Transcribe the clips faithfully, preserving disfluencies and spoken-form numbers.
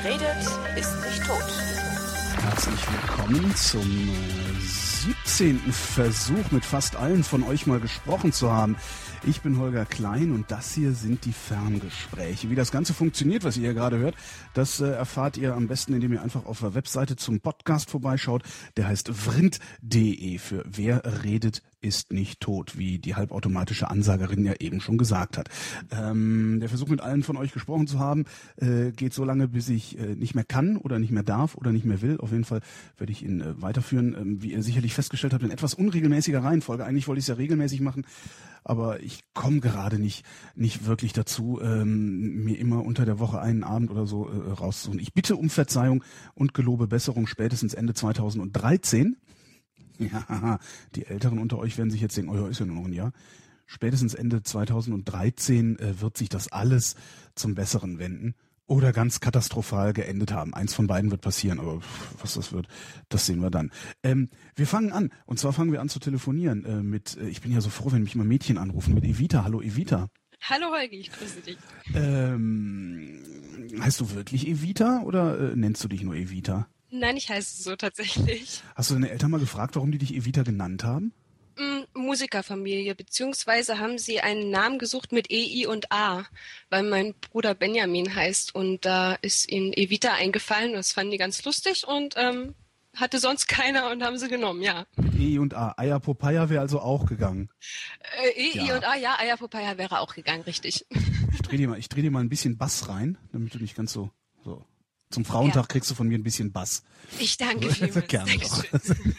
redet, ist nicht tot. Herzlich willkommen zum äh, siebzehnten Versuch, mit fast allen von euch mal gesprochen zu haben. Ich bin Holger Klein und das hier sind die Ferngespräche. Wie das Ganze funktioniert, was ihr hier gerade hört, das äh, erfahrt ihr am besten, indem ihr einfach auf der Webseite zum Podcast vorbeischaut. Der heißt vrind punkt de für Wer redet ist nicht tot, wie die halbautomatische Ansagerin ja eben schon gesagt hat. Ähm, der Versuch, mit allen von euch gesprochen zu haben, äh, geht so lange, bis ich äh, nicht mehr kann oder nicht mehr darf oder nicht mehr will. Auf jeden Fall werde ich ihn äh, weiterführen, ähm, wie ihr sicherlich festgestellt habt, in etwas unregelmäßiger Reihenfolge. Eigentlich wollte ich es ja regelmäßig machen, aber ich komme gerade nicht nicht wirklich dazu, ähm, mir immer unter der Woche einen Abend oder so äh, rauszusuchen. Ich bitte um Verzeihung und gelobe Besserung spätestens Ende zweitausenddreizehn. Ja, die Älteren unter euch werden sich jetzt denken, oh ja, ist ja nur noch ein Jahr. Spätestens Ende zweitausenddreizehn äh, wird sich das alles zum Besseren wenden oder ganz katastrophal geendet haben. Eins von beiden wird passieren, aber was das wird, das sehen wir dann. Ähm, wir fangen an, und zwar fangen wir an zu telefonieren äh, mit, äh, ich bin ja so froh, wenn mich mal Mädchen anrufen, mit Evita. Hallo Evita. Hallo Holgi, ich grüße dich. Ähm, heißt du wirklich Evita oder äh, nennst du dich nur Evita? Nein, ich heiße so tatsächlich. Hast du deine Eltern mal gefragt, warum die dich Evita genannt haben? Mm, Musikerfamilie, beziehungsweise haben sie einen Namen gesucht mit E, I und A, weil mein Bruder Benjamin heißt und da ist ihnen Evita eingefallen, das fanden die ganz lustig und ähm, hatte sonst keiner und haben sie genommen, ja. Mit E, I und A. Aya Popeye wäre also auch gegangen. Äh, E, I Ja. und A, ja, Aya Popeye wäre auch gegangen, richtig. Ich dreh dir mal, ich dreh dir mal ein bisschen Bass rein, damit du nicht ganz so, so. Zum Frauentag Ja. kriegst du von mir ein bisschen Bass. Ich danke vielmals. Gerne doch. Dankeschön.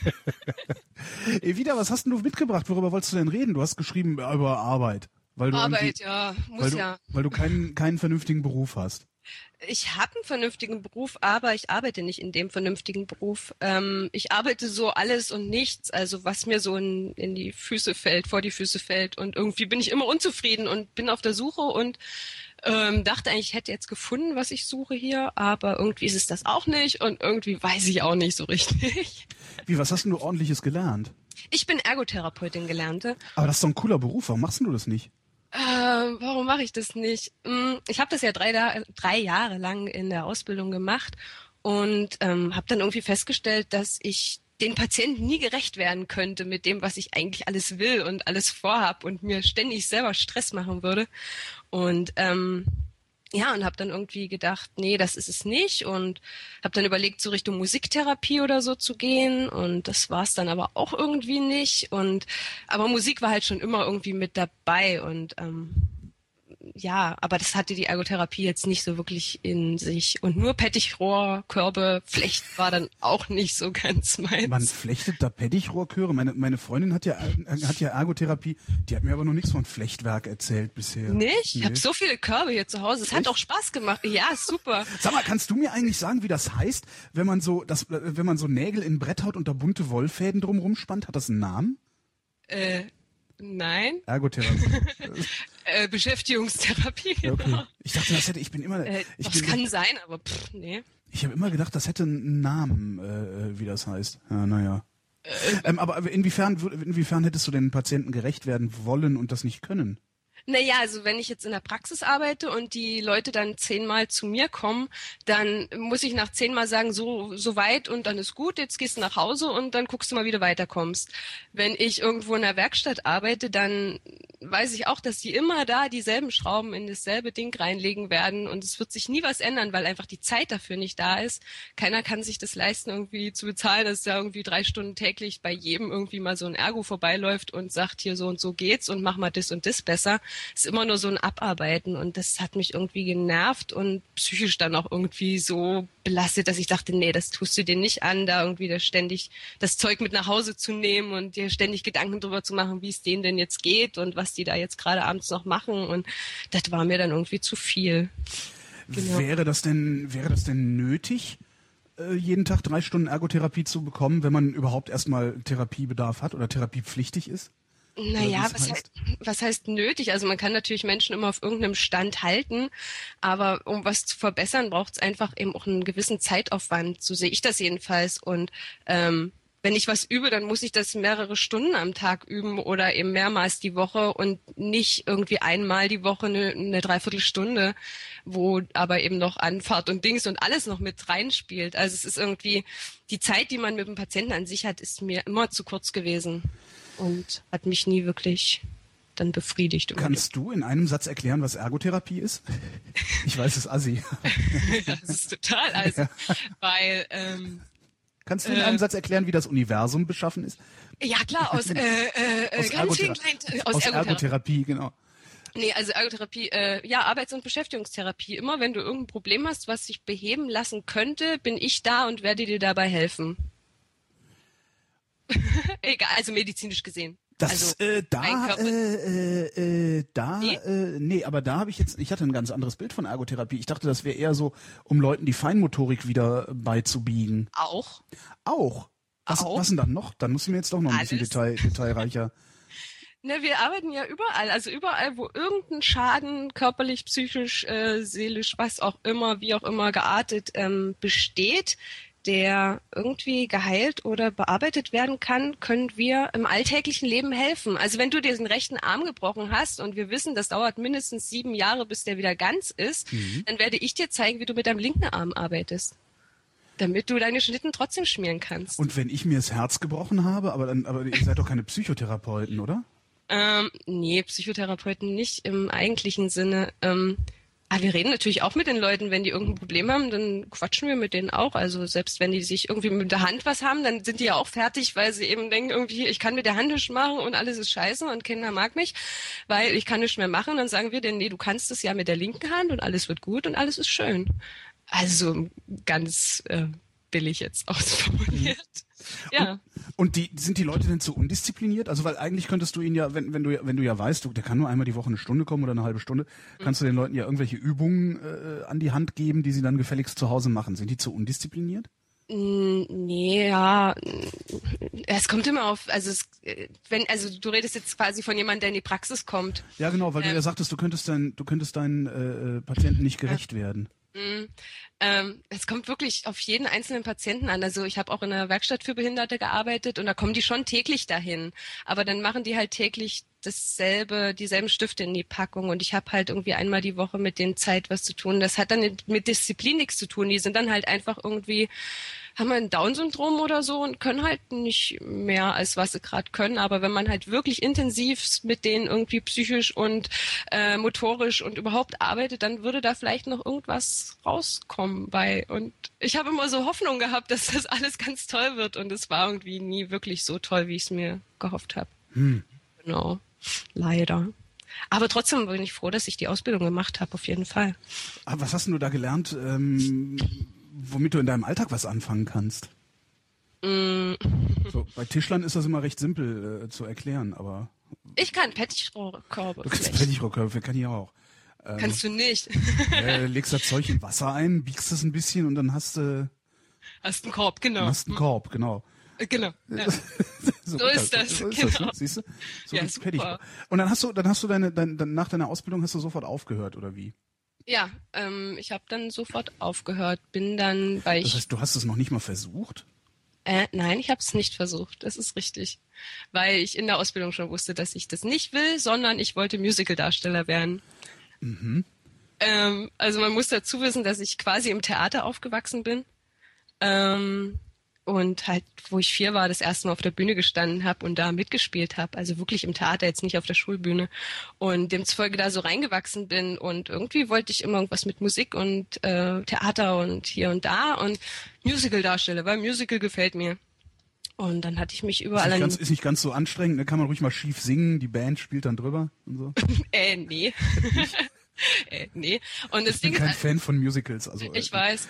Evita, was hast denn du mitgebracht? Worüber wolltest du denn reden? Du hast geschrieben ja, über Arbeit. Weil du Arbeit, irgendwie- ja, muss weil du, ja. Weil du keinen, keinen vernünftigen Beruf hast. Ich habe einen vernünftigen Beruf, aber ich arbeite nicht in dem vernünftigen Beruf. Ähm, ich arbeite so alles und nichts, also was mir so in, in die Füße fällt, vor die Füße fällt. Und irgendwie bin ich immer unzufrieden und bin auf der Suche und ähm, dachte eigentlich, ich hätte jetzt gefunden, was ich suche hier, aber irgendwie ist es das auch nicht und irgendwie weiß ich auch nicht so richtig. Wie, was hast denn du ordentliches gelernt? Ich bin Ergotherapeutin gelernte. Aber das ist doch ein cooler Beruf. Warum machst denn du das nicht? Äh, warum mache ich das nicht? Hm, Ich habe das ja drei, Da- drei Jahre lang in der Ausbildung gemacht und ähm, habe dann irgendwie festgestellt, dass ich den Patienten nie gerecht werden könnte mit dem, was ich eigentlich alles will und alles vorhab und mir ständig selber Stress machen würde. Und ähm, ja, und habe dann irgendwie gedacht, nee, das ist es nicht und habe dann überlegt, so Richtung Musiktherapie oder so zu gehen und das war es dann aber auch irgendwie nicht und aber Musik war halt schon immer irgendwie mit dabei und ähm, ja, aber das hatte die Ergotherapie jetzt nicht so wirklich in sich und nur Pettichrohr, Körbe, Flecht war dann auch nicht so ganz meins. Man flechtet da Pettichrohrchöre. Meine, meine Freundin hat ja, äh, hat ja Ergotherapie. Die hat mir aber noch nichts von Flechtwerk erzählt bisher. Nicht? Ich Nee. habe so viele Körbe hier zu Hause. Es hat Echt? auch Spaß gemacht. Ja, super. Sag mal, kannst du mir eigentlich sagen, wie das heißt, wenn man so, das, äh, wenn man so Nägel in ein Brett haut und da bunte Wollfäden drumrum spannt? Hat das einen Namen? Äh, nein. Ergotherapie. Äh, Beschäftigungstherapie, Ja, genau. okay. Ich dachte, das hätte, ich bin immer, Äh, ich das bin, kann sein, aber pff, nee. ich habe immer gedacht, das hätte einen Namen, äh, wie das heißt. Ja, naja. Ähm, aber inwiefern, wür- inwiefern hättest du den Patienten gerecht werden wollen und das nicht können? Naja, also wenn ich jetzt in der Praxis arbeite und die Leute dann zehnmal zu mir kommen, dann muss ich nach zehnmal sagen, so, so weit und dann ist gut, jetzt gehst du nach Hause und dann guckst du mal, wie du weiterkommst. Wenn ich irgendwo in der Werkstatt arbeite, dann weiß ich auch, dass die immer da dieselben Schrauben in dasselbe Ding reinlegen werden und es wird sich nie was ändern, weil einfach die Zeit dafür nicht da ist. Keiner kann sich das leisten, irgendwie zu bezahlen, dass da irgendwie drei Stunden täglich bei jedem irgendwie mal so ein Ergo vorbeiläuft und sagt, hier so und so geht's und mach mal das und das besser. Es ist immer nur so ein Abarbeiten und das hat mich irgendwie genervt und psychisch dann auch irgendwie so belastet, dass ich dachte, nee, das tust du dir nicht an, da irgendwie da ständig das Zeug mit nach Hause zu nehmen und dir ständig Gedanken drüber zu machen, wie es denen denn jetzt geht und was die da jetzt gerade abends noch machen und das war mir dann irgendwie zu viel. Genau. Wäre das denn, wäre das denn nötig, äh, jeden Tag drei Stunden Ergotherapie zu bekommen, wenn man überhaupt erstmal Therapiebedarf hat oder therapiepflichtig ist? Naja, Oder wie es was heißt? heißt, was heißt nötig? Also man kann natürlich Menschen immer auf irgendeinem Stand halten, aber um was zu verbessern, braucht es einfach eben auch einen gewissen Zeitaufwand. So sehe ich das jedenfalls. Und ähm, wenn ich was übe, dann muss ich das mehrere Stunden am Tag üben oder eben mehrmals die Woche und nicht irgendwie einmal die Woche eine, eine Dreiviertelstunde, wo aber eben noch Anfahrt und Dings und alles noch mit reinspielt. Also es ist irgendwie, die Zeit, die man mit dem Patienten an sich hat, ist mir immer zu kurz gewesen und hat mich nie wirklich dann befriedigt. Kannst du in einem Satz erklären, was Ergotherapie ist? Ich weiß es assi. Das ist total assi, ja. weil... Ähm, Kannst du in einem äh, Satz erklären, wie das Universum beschaffen ist? Ja klar, aus, äh, äh, aus, ganz Ergothera klein, äh, aus, aus Ergotherapie. Ergotherapie, genau. Nee, also Ergotherapie, äh, ja, Arbeits- und Beschäftigungstherapie. Immer wenn du irgendein Problem hast, was sich beheben lassen könnte, bin ich da und werde dir dabei helfen. Egal, also medizinisch gesehen. Das, also, äh, da, äh, äh, da, nee, äh, nee aber da habe ich jetzt, ich hatte ein ganz anderes Bild von Ergotherapie. Ich dachte, das wäre eher so, um Leuten die Feinmotorik wieder beizubiegen. Auch. Auch? Was, Auch. was denn dann noch? Dann müssen wir jetzt doch noch ein Alles. bisschen Detail, detailreicher. Ne, wir arbeiten ja überall, also überall, wo irgendein Schaden körperlich, psychisch, äh, seelisch, was auch immer, wie auch immer geartet ähm, besteht, der irgendwie geheilt oder bearbeitet werden kann, können wir im alltäglichen Leben helfen. Also wenn du dir den rechten Arm gebrochen hast und wir wissen, das dauert mindestens sieben Jahre, bis der wieder ganz ist, mhm. dann werde ich dir zeigen, wie du mit deinem linken Arm arbeitest, damit du deine Schnitten trotzdem schmieren kannst. Und wenn ich mir das Herz gebrochen habe, aber dann, aber ihr seid doch keine Psychotherapeuten, oder? Ähm, nee, Psychotherapeuten nicht im eigentlichen Sinne. Ähm, Aber wir reden natürlich auch mit den Leuten, wenn die irgendein Problem haben, dann quatschen wir mit denen auch. Also selbst wenn die sich irgendwie mit der Hand was haben, dann sind die ja auch fertig, weil sie eben denken, irgendwie, ich kann mit der Hand nichts machen und alles ist scheiße und keiner mag mich, weil ich kann nichts mehr machen. Und dann sagen wir denen, nee, du kannst es ja mit der linken Hand und alles wird gut und alles ist schön. Also ganz äh, billig jetzt ausformuliert. Ja. Und, und die sind die Leute denn zu undiszipliniert? Also weil eigentlich könntest du ihn ja, wenn, wenn du wenn du ja weißt, du, der kann nur einmal die Woche eine Stunde kommen oder eine halbe Stunde, kannst du den Leuten ja irgendwelche Übungen äh, an die Hand geben, die sie dann gefälligst zu Hause machen. Sind die zu undiszipliniert? Nee, ja, es kommt immer auf, also es, wenn, also du redest jetzt quasi von jemandem, der in die Praxis kommt. Ja, genau, weil ähm, du ja sagtest, du könntest dein, du könntest deinen äh, Patienten nicht gerecht ja. werden. Mm, ähm, es kommt wirklich auf jeden einzelnen Patienten an. Also ich habe auch in einer Werkstatt für Behinderte gearbeitet und da kommen die schon täglich dahin. Aber dann machen die halt täglich dasselbe, dieselben Stifte in die Packung und ich habe halt irgendwie einmal die Woche mit denen Zeit was zu tun. Das hat dann mit Disziplin nichts zu tun. Die sind dann halt einfach irgendwie, haben ein Down-Syndrom oder so und können halt nicht mehr, als was sie gerade können. Aber wenn man halt wirklich intensiv mit denen irgendwie psychisch und äh, motorisch und überhaupt arbeitet, dann würde da vielleicht noch irgendwas rauskommen bei. Und ich habe immer so Hoffnung gehabt, dass das alles ganz toll wird und es war irgendwie nie wirklich so toll, wie ich es mir gehofft habe. Hm. Genau, leider. Aber trotzdem bin ich froh, dass ich die Ausbildung gemacht habe, auf jeden Fall. Aber was hast du da gelernt, ähm, womit du in deinem Alltag was anfangen kannst? Mm. So, bei Tischlern ist das immer recht simpel äh, zu erklären, aber... Ich kann Pettichkörbe. Du kannst Pettichkörbe, kann ich auch. Ähm, Kannst du nicht. äh, legst das Zeug in Wasser ein, biegst es ein bisschen und dann hast du... Hast einen Korb, genau. Hast einen Korb, genau. Genau. Ja. so, so ist das, so ist genau. das, ne? Siehst du? So ja, super. Und dann hast du, dann hast du deine, dein, dann nach deiner Ausbildung hast du sofort aufgehört, oder wie? Ja, ähm, ich habe dann sofort aufgehört, bin dann, weil ich... Das heißt, du hast es noch nicht mal versucht? Äh, nein, ich habe es nicht versucht, das ist richtig. Weil ich in der Ausbildung schon wusste, dass ich das nicht will, sondern ich wollte Musical-Darsteller werden. Mhm. Ähm, also man muss dazu wissen, dass ich quasi im Theater aufgewachsen bin. Ähm, und halt, wo ich vier war, das erste Mal auf der Bühne gestanden habe und da mitgespielt habe. Also wirklich im Theater, jetzt nicht auf der Schulbühne. Und demzufolge da so reingewachsen bin. Und irgendwie wollte ich immer irgendwas mit Musik und äh, Theater und hier und da und Musical-Darsteller, weil Musical gefällt mir. Und dann hatte ich mich überall... Ist nicht, ganz, ist nicht ganz so anstrengend, da kann man ruhig mal schief singen, die Band spielt dann drüber und so. äh, nee. äh, nee. Und das ich bin Ding kein ist, Fan von Musicals. Also, ich äh, weiß.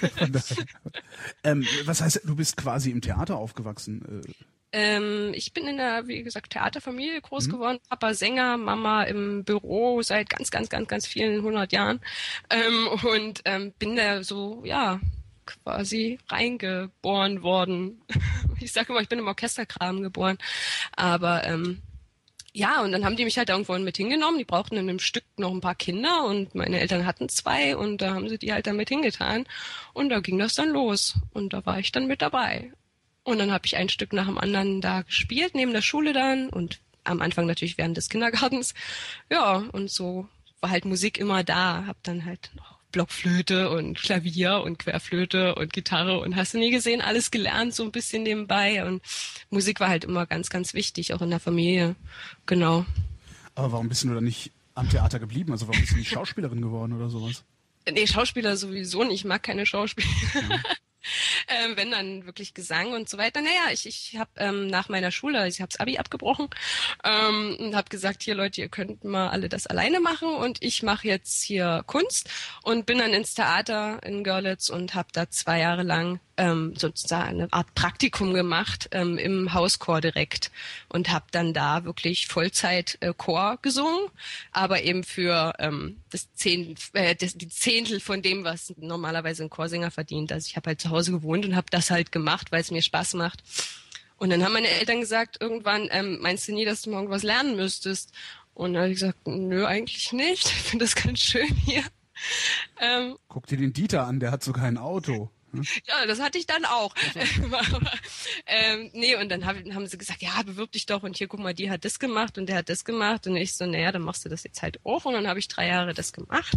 ähm, was heißt, du bist quasi im Theater aufgewachsen? Äh, Ähm, ich bin in einer, wie gesagt, Theaterfamilie groß mhm. geworden. Papa Sänger, Mama im Büro seit ganz, ganz, ganz, ganz vielen hundert Jahren. Ähm, und ähm, bin da so, ja, quasi reingeboren worden. Ich sage immer, ich bin im Orchesterkram geboren. Aber ähm, ja, und dann haben die mich halt irgendwo mit hingenommen. Die brauchten in einem Stück noch ein paar Kinder und meine Eltern hatten zwei und da haben sie die halt dann mit hingetan. Und da ging das dann los. Und da war ich dann mit dabei. Und dann habe ich ein Stück nach dem anderen da gespielt, neben der Schule dann und am Anfang natürlich während des Kindergartens. Ja, und so war halt Musik immer da. Hab dann halt noch Blockflöte und Klavier und Querflöte und Gitarre und hast du nie gesehen, alles gelernt, so ein bisschen nebenbei. Und Musik war halt immer ganz, ganz wichtig, auch in der Familie. Genau. Aber warum bist du dann nicht am Theater geblieben? Also warum bist du nicht Schauspielerin geworden oder sowas? Nee, Schauspieler sowieso nicht. Ich mag keine Schauspieler. Ja. ähm, wenn dann wirklich Gesang und so weiter. Naja, ich, ich habe ähm, nach meiner Schule, ich habe das Abi abgebrochen ähm, und habe gesagt, hier Leute, ihr könnt mal alle das alleine machen und ich mache jetzt hier Kunst und bin dann ins Theater in Görlitz und habe da zwei Jahre lang ähm, sozusagen eine Art Praktikum gemacht ähm, im Hauschor direkt und habe dann da wirklich Vollzeit äh, Chor gesungen, aber eben für ähm, das Zehntel, äh, das, die Zehntel von dem, was normalerweise ein Chorsänger verdient. Also ich habe halt zu Hause gewohnt und habe das halt gemacht, weil es mir Spaß macht. Und dann haben meine Eltern gesagt, irgendwann, ähm, meinst du nie, dass du morgen was lernen müsstest? Und dann habe ich gesagt, nö, eigentlich nicht. Ich finde das ganz schön hier. Ähm, Guck dir den Dieter an, der hat sogar ein Auto. Ja, das hatte ich dann auch. Aber, ähm, nee, und dann hab, haben sie gesagt, ja, bewirb dich doch und hier, guck mal, die hat das gemacht und der hat das gemacht und ich so, naja, dann machst du das jetzt halt auch und dann habe ich drei Jahre das gemacht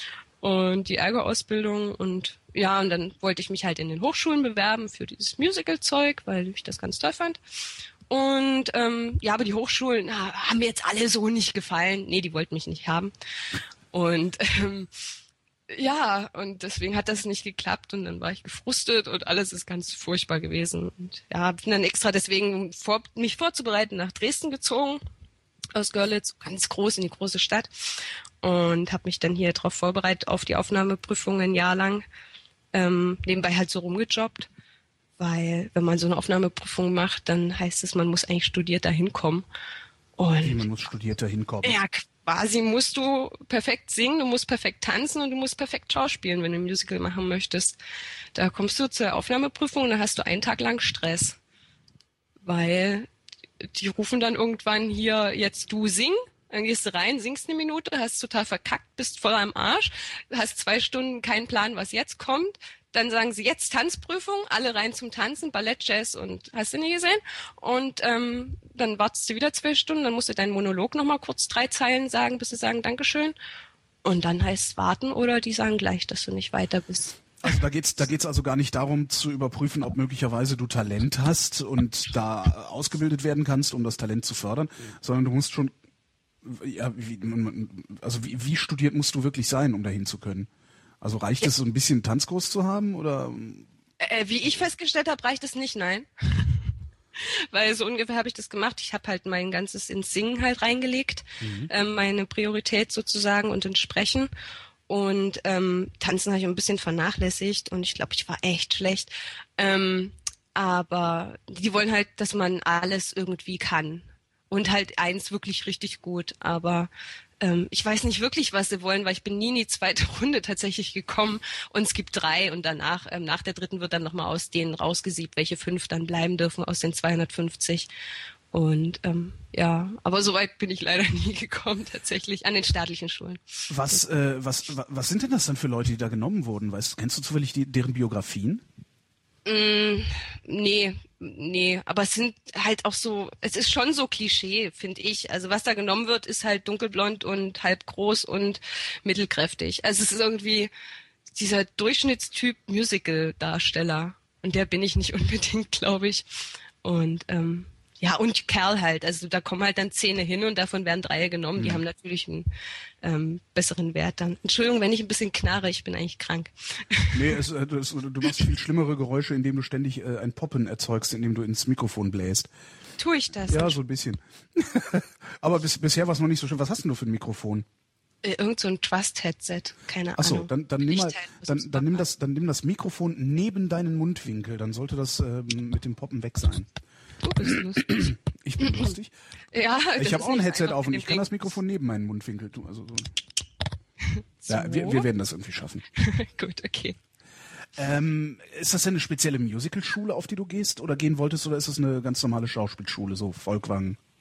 und die Ergo-Ausbildung und ja, und dann wollte ich mich halt in den Hochschulen bewerben für dieses Musical-Zeug, weil ich das ganz toll fand. Und ähm, ja, aber die Hochschulen na, haben mir jetzt alle so nicht gefallen. Nee, die wollten mich nicht haben. Und ähm, ja, und deswegen hat das nicht geklappt und dann war ich gefrustet und alles ist ganz furchtbar gewesen. Und ja, bin dann extra deswegen, um vor, mich vorzubereiten, nach Dresden gezogen, aus Görlitz, ganz groß in die große Stadt und habe mich dann hier drauf vorbereitet auf die Aufnahmeprüfung ein Jahr lang, ähm, nebenbei halt so rumgejobbt, weil wenn man so eine Aufnahmeprüfung macht, dann heißt es, man muss eigentlich studiert dahin kommen. Und Wie, man muss studiert dahin kommen. Ja, quasi musst du perfekt singen, du musst perfekt tanzen und du musst perfekt schauspielen, wenn du ein Musical machen möchtest. Da kommst du zur Aufnahmeprüfung und dann hast du einen Tag lang Stress. Weil die rufen dann irgendwann hier, jetzt du sing, dann gehst du rein, singst eine Minute, hast total verkackt, bist voll am Arsch, hast zwei Stunden keinen Plan, was jetzt kommt. Dann sagen sie, jetzt Tanzprüfung, alle rein zum Tanzen, Ballett, Jazz und hast du nie gesehen. Und ähm, dann wartest du wieder zwei Stunden, dann musst du deinen Monolog nochmal kurz drei Zeilen sagen, bis sie sagen Dankeschön. Und dann heißt es warten oder die sagen gleich, dass du nicht weiter bist. Also da geht's, da geht's also gar nicht darum zu überprüfen, ob möglicherweise du Talent hast und da ausgebildet werden kannst, um das Talent zu fördern, sondern du musst schon, ja, wie, also wie, wie studiert musst du wirklich sein, um dahin zu können? Also reicht es, so ein bisschen Tanzkurs zu haben oder? Äh, wie ich festgestellt habe, reicht es nicht, nein. Weil so ungefähr habe ich das gemacht. Ich habe halt mein ganzes ins Singen halt reingelegt, mhm. ähm, meine Priorität sozusagen und ins Sprechen. Und ähm, Tanzen habe ich ein bisschen vernachlässigt und ich glaube, ich war echt schlecht. Ähm, aber die wollen halt, dass man alles irgendwie kann. Und halt eins wirklich richtig gut. Aber ähm, ich weiß nicht wirklich, was sie wollen, weil ich bin nie in die zweite Runde tatsächlich gekommen. Und es gibt drei und danach, ähm, nach der dritten wird dann nochmal aus denen rausgesiebt, welche fünf dann bleiben dürfen aus den zweihundertfünfzig. Und ähm, ja, aber so weit bin ich leider nie gekommen, tatsächlich, an den staatlichen Schulen. Was, äh, was, was sind denn das dann für Leute, die da genommen wurden? Weißt du, kennst du zufällig die, deren Biografien? Mm, nee, nee, aber es sind halt auch so, es ist schon so Klischee, finde ich. Also was da genommen wird, ist halt dunkelblond und halb groß und mittelkräftig. Also es ist irgendwie dieser Durchschnittstyp Musical-Darsteller. Und der bin ich nicht unbedingt, glaube ich. Und ähm, ja, und Kerl halt. Also da kommen halt dann Zähne hin und davon werden drei genommen. Mhm. Die haben natürlich einen ähm, besseren Wert dann. Entschuldigung, wenn ich ein bisschen knarre, ich bin eigentlich krank. Nee, es, es, du machst viel schlimmere Geräusche, indem du ständig äh, ein Poppen erzeugst, indem du ins Mikrofon bläst. Tue ich das? Ja, so ein bisschen. Aber bis, bisher war es noch nicht so schön. Was hast denn du für ein Mikrofon? Äh, irgend so ein Trust-Headset, keine Ach so, Ahnung. dann, dann, nimm mal, dann, dann, nimm das, dann nimm das Mikrofon neben deinen Mundwinkel, dann sollte das ähm, mit dem Poppen weg sein. Du bist lustig. Ich bin lustig? Ja. Ich habe auch ein Headset auf und ich kann das Mikrofon neben meinen Mundwinkel tun. Also so. So. Ja, wir, wir werden das irgendwie schaffen. Gut, okay. Ähm, ist das denn eine spezielle Musical-Schule, auf die du gehst oder gehen wolltest, oder ist das eine ganz normale Schauspielschule, so Volkwang?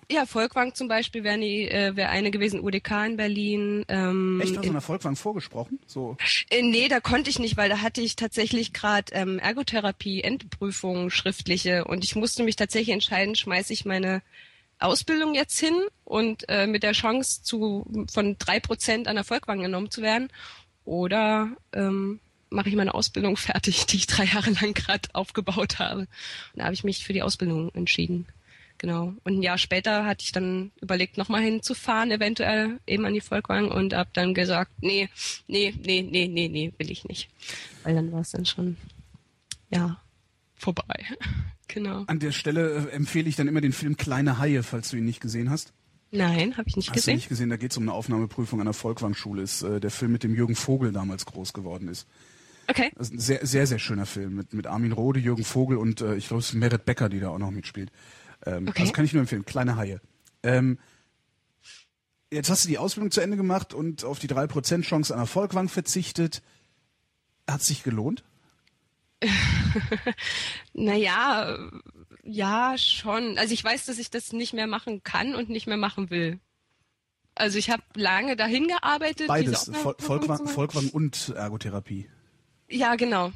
ja, Volkwang zum Beispiel wäre äh, wär eine gewesen, U D K in Berlin. Ähm, Echt, hast du in der Volkwang vorgesprochen? So. Äh, nee, da konnte ich nicht, weil da hatte ich tatsächlich gerade ähm, Ergotherapie-Endprüfung schriftliche und ich musste mich tatsächlich entscheiden, schmeiße ich meine Ausbildung jetzt hin und äh, mit der Chance zu von drei Prozent an der Volkwang genommen zu werden oder ähm, mache ich meine Ausbildung fertig, die ich drei Jahre lang gerade aufgebaut habe. Und da habe ich mich für die Ausbildung entschieden. Genau. Und ein Jahr später hatte ich dann überlegt, nochmal hinzufahren, eventuell eben an die Volkwang und habe dann gesagt, nee, nee, nee, nee, nee, nee, will ich nicht. Weil dann war es dann schon, ja, vorbei. Genau. An der Stelle äh, empfehle ich dann immer den Film Kleine Haie, falls du ihn nicht gesehen hast. Nein, habe ich nicht hast gesehen. Hast du nicht gesehen? Da geht es um eine Aufnahmeprüfung an der Volkwang-Schule. Ist äh, der Film, mit dem Jürgen Vogel damals groß geworden ist. Okay. Das ist ein sehr, sehr, sehr schöner Film mit, mit Armin Rohde, Jürgen Vogel und äh, ich glaube, es ist Merit Becker, die da auch noch mitspielt. Ähm, okay. Das kann ich nur empfehlen. Kleine Haie. Ähm, jetzt hast du die Ausbildung zu Ende gemacht und auf die drei Prozent Chance an der Volkwang verzichtet. Hat es sich gelohnt? Naja, ja, schon. Also ich weiß, dass ich das nicht mehr machen kann und nicht mehr machen will. Also ich habe lange dahin gearbeitet. Beides, Vol- Volkwang, Volkwang und Ergotherapie. Ja, genau.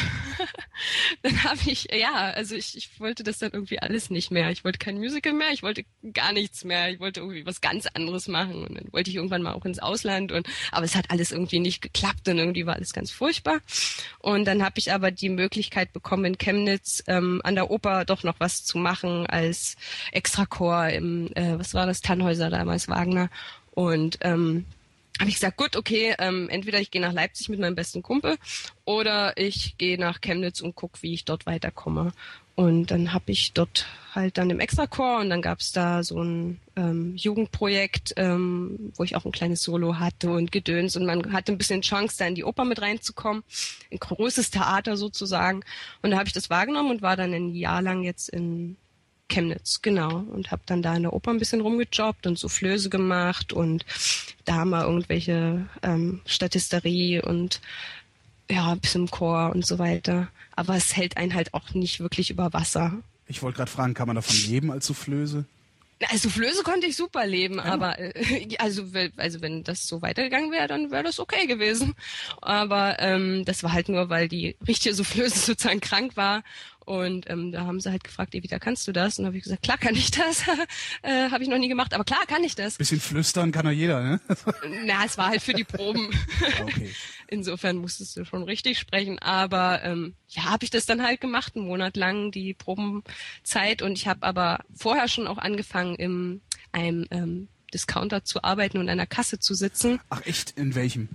Dann habe ich, ja, also ich, ich wollte das dann irgendwie alles nicht mehr. Ich wollte kein Musical mehr, ich wollte gar nichts mehr. Ich wollte irgendwie was ganz anderes machen. Und dann wollte ich irgendwann mal auch ins Ausland. Und aber es hat alles irgendwie nicht geklappt und irgendwie war alles ganz furchtbar. Und dann habe ich aber die Möglichkeit bekommen, in Chemnitz ähm, an der Oper doch noch was zu machen als Extrachor im, äh, was war das, Tannhäuser damals, Wagner. Und ähm, habe ich gesagt, gut, okay, ähm, entweder ich gehe nach Leipzig mit meinem besten Kumpel oder ich gehe nach Chemnitz und gucke, wie ich dort weiterkomme. Und dann habe ich dort halt dann im Extrachor und dann gab es da so ein ähm, Jugendprojekt, ähm, wo ich auch ein kleines Solo hatte und Gedöns und man hatte ein bisschen Chance, da in die Oper mit reinzukommen, ein großes Theater sozusagen. Und da habe ich das wahrgenommen und war dann ein Jahr lang jetzt in Chemnitz, genau. Und habe dann da in der Oper ein bisschen rumgejobbt und Soufflöse gemacht und da mal irgendwelche ähm, Statisterie und ja, ein bisschen im Chor und so weiter. Aber es hält einen halt auch nicht wirklich über Wasser. Ich wollte gerade fragen, kann man davon leben als Soufflöse? Als Soufflöse konnte ich super leben, ja. aber äh, also, also wenn das so weitergegangen wäre, dann wäre das okay gewesen. Aber ähm, das war halt nur, weil die richtige Soufflöse sozusagen krank war. Und ähm, da haben sie halt gefragt, Evita, kannst du das? Und da habe ich gesagt, klar kann ich das. äh, habe ich noch nie gemacht, aber klar kann ich das. Bisschen flüstern kann doch jeder, ne? Na, es war halt für die Proben. Okay. Insofern musstest du schon richtig sprechen. Aber ähm, ja, habe ich das dann halt gemacht, einen Monat lang, die Probenzeit. Und ich habe aber vorher schon auch angefangen, in einem ähm, Discounter zu arbeiten und an einer Kasse zu sitzen. Ach echt? In welchem?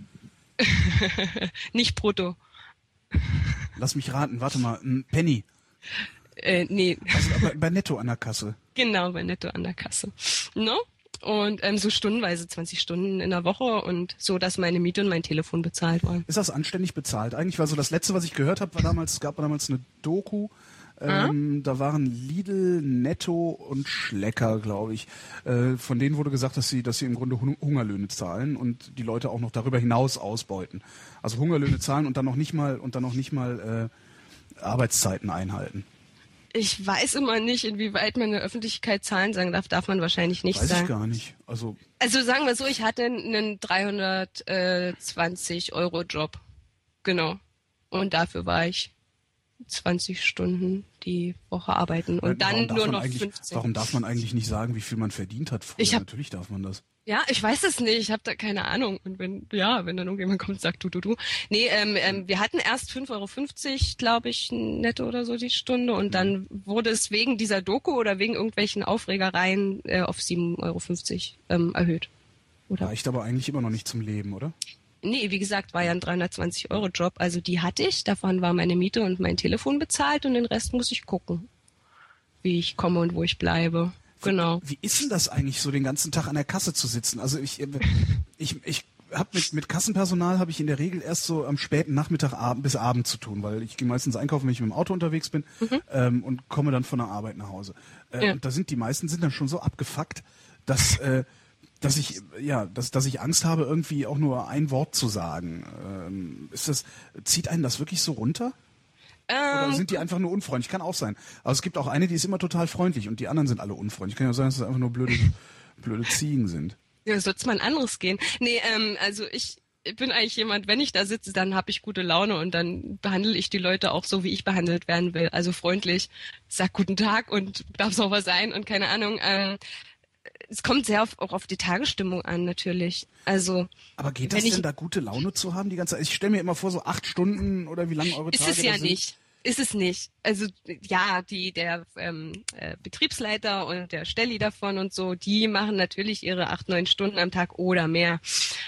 Nicht brutto. Lass mich raten, warte mal, ein Penny. Äh, nee. Also bei, bei Netto an der Kasse. Genau, bei Netto an der Kasse. No? Und ähm, so stundenweise, zwanzig Stunden in der Woche und so, dass meine Miete und mein Telefon bezahlt waren. Ist das anständig bezahlt? Eigentlich war so das Letzte, was ich gehört habe, war damals, es gab damals eine Doku, ähm, mhm. da waren Lidl, Netto und Schlecker, glaube ich. Äh, von denen wurde gesagt, dass sie, dass sie im Grunde Hungerlöhne zahlen und die Leute auch noch darüber hinaus ausbeuten. Also Hungerlöhne zahlen und dann noch nicht mal und dann noch nicht mal äh, Arbeitszeiten einhalten. Ich weiß immer nicht, inwieweit man in der Öffentlichkeit Zahlen sagen darf. Darf man wahrscheinlich nicht weiß sagen. Weiß ich gar nicht. Also, also sagen wir so, ich hatte einen dreihundertzwanzig Euro Job. Genau. Und dafür war ich zwanzig Stunden die Woche arbeiten. Und warum dann nur noch fünfzehn. Warum darf man eigentlich nicht sagen, wie viel man verdient hat früher? Ich hab, Natürlich darf man das. Ja, ich weiß es nicht. Ich habe da keine Ahnung. Und wenn, ja, wenn dann irgendjemand kommt und sagt, du, du, du. Nee, ähm, ähm, wir hatten erst fünf Euro fünfzig, glaube ich, netto oder so die Stunde. Und dann wurde es wegen dieser Doku oder wegen irgendwelchen Aufregereien äh, auf sieben Euro fünfzig ähm, erhöht. Oder? Reicht aber eigentlich immer noch nicht zum Leben, oder? Nee, wie gesagt, war ja ein dreihundertzwanzig Euro Job. Also die hatte ich. Davon war meine Miete und mein Telefon bezahlt. Und den Rest muss ich gucken, wie ich komme und wo ich bleibe. Genau. Wie ist denn das eigentlich, so den ganzen Tag an der Kasse zu sitzen? Also ich, ich, ich habe mit, mit Kassenpersonal habe ich in der Regel erst so am späten Nachmittag Abend, bis Abend zu tun, weil ich gehe meistens einkaufen, wenn ich mit dem Auto unterwegs bin mhm. ähm, und komme dann von der Arbeit nach Hause. Äh, ja. Und da sind die meisten sind dann schon so abgefuckt, dass äh, dass ich ja, dass dass ich Angst habe, irgendwie auch nur ein Wort zu sagen. Ähm, ist das zieht einen das wirklich so runter? Oder Ähm, sind die einfach nur unfreundlich? Kann auch sein. Aber es gibt auch eine, die ist immer total freundlich und die anderen sind alle unfreundlich. Kann ja sein, dass es einfach nur blöde, blöde Ziegen sind. Ja, soll es mal ein anderes gehen? Nee, ähm, also ich bin eigentlich jemand, wenn ich da sitze, dann habe ich gute Laune und dann behandle ich die Leute auch so, wie ich behandelt werden will. Also freundlich, sag guten Tag und darf es auch was sein und keine Ahnung. Ähm, es kommt sehr auf, auch auf die Tagesstimmung an, natürlich. Also Aber geht das wenn ich, denn, da gute Laune zu haben die ganze Zeit? Ich stelle mir immer vor, so acht Stunden oder wie lange eure ist Tage es ja da sind. nicht. Ist es nicht. Also ja, die der ähm, äh, Betriebsleiter und der Stelli davon und so, die machen natürlich ihre acht, neun Stunden am Tag oder mehr.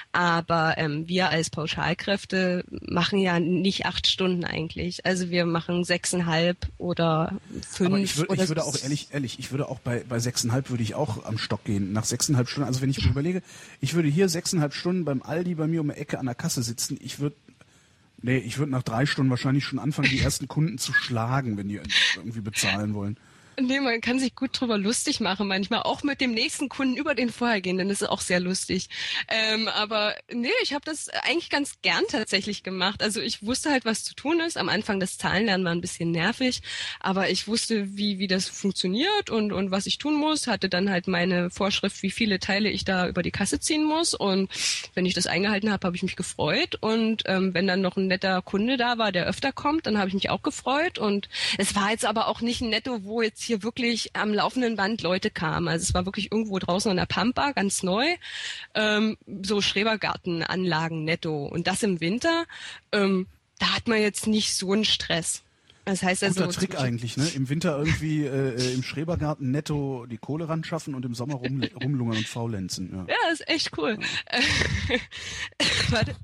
Aber ähm, wir als Pauschalkräfte machen ja nicht acht Stunden eigentlich. Also wir machen sechseinhalb oder fünf. Aber ich, würd, oder ich würde so. auch ehrlich, ehrlich, ich würde auch bei bei sechseinhalb würde ich auch am Stock gehen. Nach sechseinhalb Stunden, also wenn ich mir überlege, ich würde hier sechseinhalb Stunden beim Aldi bei mir um die Ecke an der Kasse sitzen. Ich würde Nee, ich würde nach drei Stunden wahrscheinlich schon anfangen, die ersten Kunden zu schlagen, wenn die irgendwie bezahlen wollen. Nee, man kann sich gut drüber lustig machen manchmal, auch mit dem nächsten Kunden über den vorhergehenden, das ist auch sehr lustig. Ähm, aber nee, ich habe das eigentlich ganz gern tatsächlich gemacht. Also ich wusste halt, was zu tun ist. Am Anfang das Zahlenlernen war ein bisschen nervig, aber ich wusste, wie wie das funktioniert und und was ich tun muss. Hatte dann halt meine Vorschrift, wie viele Teile ich da über die Kasse ziehen muss. Und wenn ich das eingehalten habe, habe ich mich gefreut. Und ähm, wenn dann noch ein netter Kunde da war, der öfter kommt, dann habe ich mich auch gefreut. Und es war jetzt aber auch nicht ein Netto, wo jetzt hier wirklich am laufenden Band Leute kamen. Also es war wirklich irgendwo draußen an der Pampa, ganz neu, ähm, so Schrebergartenanlagen netto. Und das im Winter, ähm, da hat man jetzt nicht so einen Stress. Das heißt also, Guter Trick eigentlich, ne? Im Winter irgendwie äh, im Schrebergarten netto die Kohle ran schaffen und im Sommer rum, rumlungern und faulenzen. Ja, ja, das ist echt cool. Äh, warte.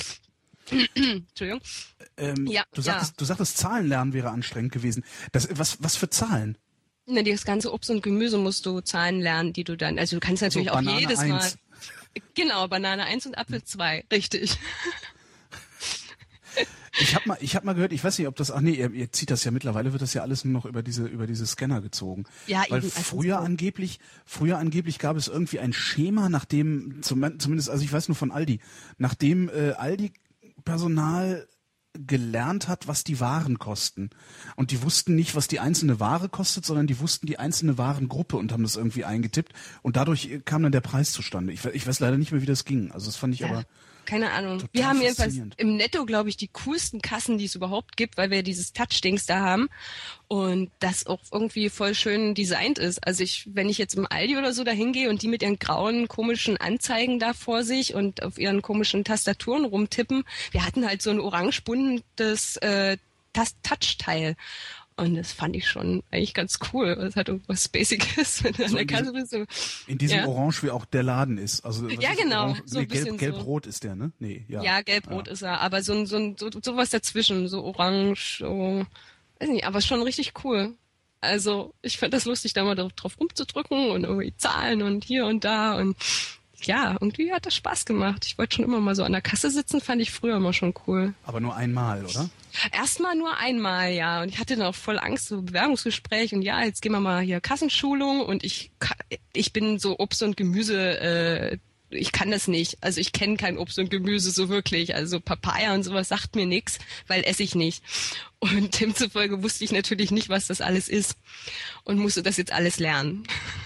Entschuldigung. Ähm, Ja, du sagtest, ja. du sagtest, Zahlen lernen wäre anstrengend gewesen. Das, was, was für Zahlen? Na, das ganze Obst und Gemüse musst du Zahlen lernen, die du dann, also du kannst natürlich So, auch Banane jedes eins. Mal. Genau, Banane eins und Apfel zwei, richtig. Ich habe mal, ich habe mal gehört, ich weiß nicht, ob das, ach nee, ihr, ihr zieht das ja mittlerweile, wird das ja alles nur noch über diese, über diese Scanner gezogen. Ja, Weil eben, also früher so. angeblich, früher angeblich gab es irgendwie ein Schema, nach dem, zum, zumindest, also ich weiß nur von Aldi, nachdem äh, Aldi Personal gelernt hat, was die Waren kosten. Und die wussten nicht, was die einzelne Ware kostet, sondern die wussten die einzelne Warengruppe und haben das irgendwie eingetippt. Und dadurch kam dann der Preis zustande. Ich, ich weiß leider nicht mehr, wie das ging. Also das fand ich Ja, aber keine Ahnung. total Wir haben jedenfalls faszinierend. im Netto, glaube ich, die coolsten Kassen, die es überhaupt gibt, weil wir dieses Touch-Dings da haben und das auch irgendwie voll schön designt ist. Also ich, wenn ich jetzt im Aldi oder so da hingehe und die mit ihren grauen, komischen Anzeigen da vor sich und auf ihren komischen Tastaturen rumtippen, wir hatten halt so ein orange buntes äh, Touch-Teil. Und das fand ich schon eigentlich ganz cool. Es hat irgendwas Basiges, wenn du an So der in Kasse bist. So. In diesem Ja. Orange, wie auch der Laden ist. Also, was Ja, ist genau, Orange? so ein Nee, gelb, bisschen so. gelb-rot ist der, ne? Nee, ja. Ja, gelb-rot Ja. ist er, aber so ein so ein so, sowas dazwischen, so orange, so, weiß nicht, aber schon richtig cool. Also ich fand das lustig, da mal drauf, drauf rumzudrücken und irgendwie Zahlen und hier und da und ja, irgendwie hat das Spaß gemacht. Ich wollte schon immer mal so an der Kasse sitzen, fand ich früher immer schon cool. Aber nur einmal, oder? Erstmal nur einmal, ja. Und ich hatte dann auch voll Angst, so Bewerbungsgespräch und ja, jetzt gehen wir mal hier Kassenschulung und ich ka- ich bin so Obst und Gemüse, äh, ich kann das nicht. Also ich kenne kein Obst und Gemüse so wirklich. Also Papaya und sowas sagt mir nix, weil esse ich nicht. Und demzufolge wusste ich natürlich nicht, was das alles ist und musste das jetzt alles lernen.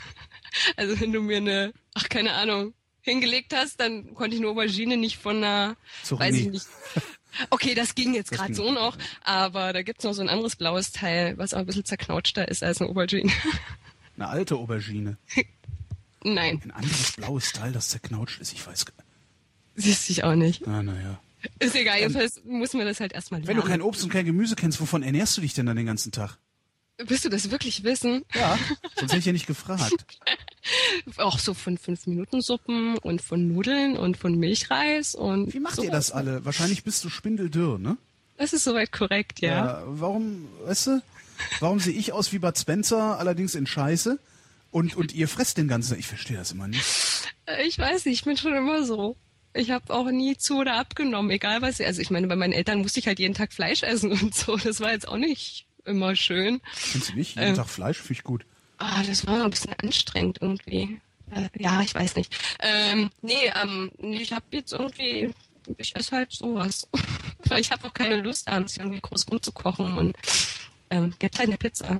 Also wenn du mir eine, ach keine Ahnung, hingelegt hast, dann konnte ich eine Aubergine nicht von einer, Zucchini. weiß ich nicht. Okay, das ging jetzt Das gerade ging. so noch, aber da gibt's noch so ein anderes blaues Teil, was auch ein bisschen zerknautschter ist als eine Aubergine. Eine alte Aubergine. Nein, Ein anderes blaues Teil, das zerknautscht ist. Ich weiß. siehst ich auch nicht. Ah, naja. Ist egal, jedenfalls muss man das halt erstmal lernen. Wenn du kein Obst und kein Gemüse kennst, wovon ernährst du dich denn dann den ganzen Tag? Willst du das wirklich wissen? Ja. Sonst hätte ich ja nicht gefragt. Auch so von fünf Minuten Suppen und von Nudeln und von Milchreis und Wie macht sowas. ihr das alle? Wahrscheinlich bist du spindeldürr, ne? Das ist soweit korrekt, ja. Äh, warum, weißt du, warum sehe ich aus wie Bud Spencer, allerdings in Scheiße? Und, und ihr fresst den ganzen Tag? Ich verstehe das immer nicht. Äh, Ich weiß nicht, ich bin schon immer so. Ich habe auch nie zu oder abgenommen, egal was. Also ich meine, bei meinen Eltern musste ich halt jeden Tag Fleisch essen und so. Das war jetzt auch nicht immer schön. Findest du nicht? Jeden Ähm. Tag Fleisch? Finde ich gut. Ah, das war ein bisschen anstrengend irgendwie. Äh, ja, ich weiß nicht. Ähm, nee, ähm, ich habe jetzt irgendwie, ich esse halt sowas. Weil ich habe auch keine Lust, abends irgendwie groß rumzukochen und ähm, gibt halt eine Pizza.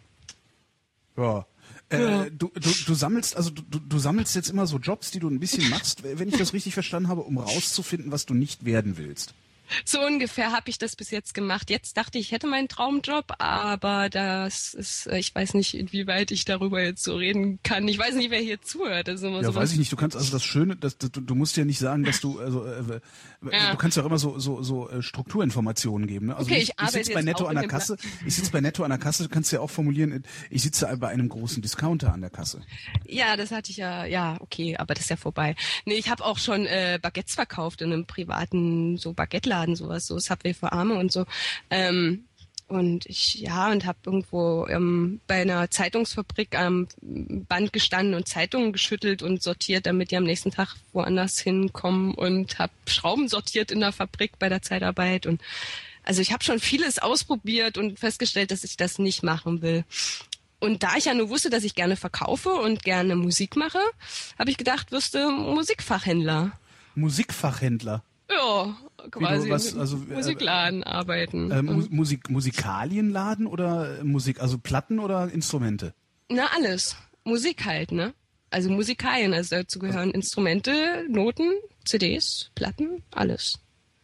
Ja. Äh, Ja. du, du, du sammelst, also du, du sammelst jetzt immer so Jobs, die du ein bisschen machst, wenn ich das richtig verstanden habe, um rauszufinden, was du nicht werden willst. So ungefähr habe ich das bis jetzt gemacht. Jetzt dachte ich, ich hätte meinen Traumjob, aber das ist, äh, ich weiß nicht, inwieweit ich darüber jetzt so reden kann. Ich weiß nicht, wer hier zuhört. Das ist immer Ja, so weiß ich nicht. Du kannst also das Schöne, das, du, du musst ja nicht sagen, dass du, also äh, Ja. du kannst ja auch immer so so so äh, Strukturinformationen geben. Ne? Also Okay, ich, ich ich arbeite sitze bei jetzt Netto auch an in der dem Kasse. Ich sitze bei Netto an der Kasse. Du kannst ja auch formulieren. Ich sitze bei einem großen Discounter an der Kasse. Ja, das hatte ich ja, ja, okay, aber das ist ja vorbei. Nee, ich habe auch schon äh, Baguettes verkauft in einem privaten so Baguetteladen, sowas, so Subway für Arme und so. Ähm, und ich, ja, und habe irgendwo ähm, bei einer Zeitungsfabrik am Band gestanden und Zeitungen geschüttelt und sortiert, damit die am nächsten Tag woanders hinkommen, und habe Schrauben sortiert in der Fabrik bei der Zeitarbeit. Und also ich habe schon vieles ausprobiert und festgestellt, dass ich das nicht machen will. Und da ich ja nur wusste, dass ich gerne verkaufe und gerne Musik mache, habe ich gedacht, wirst du Musikfachhändler. Musikfachhändler. Ja, quasi was, im also, äh, Musikladen arbeiten. Äh, Mu Und, Musik, Musikalienladen oder äh, Musik, also Platten oder Instrumente? na, alles. Musik halt, ne? Also Musikalien, also dazu gehören Instrumente, Noten, C Ds, Platten, alles.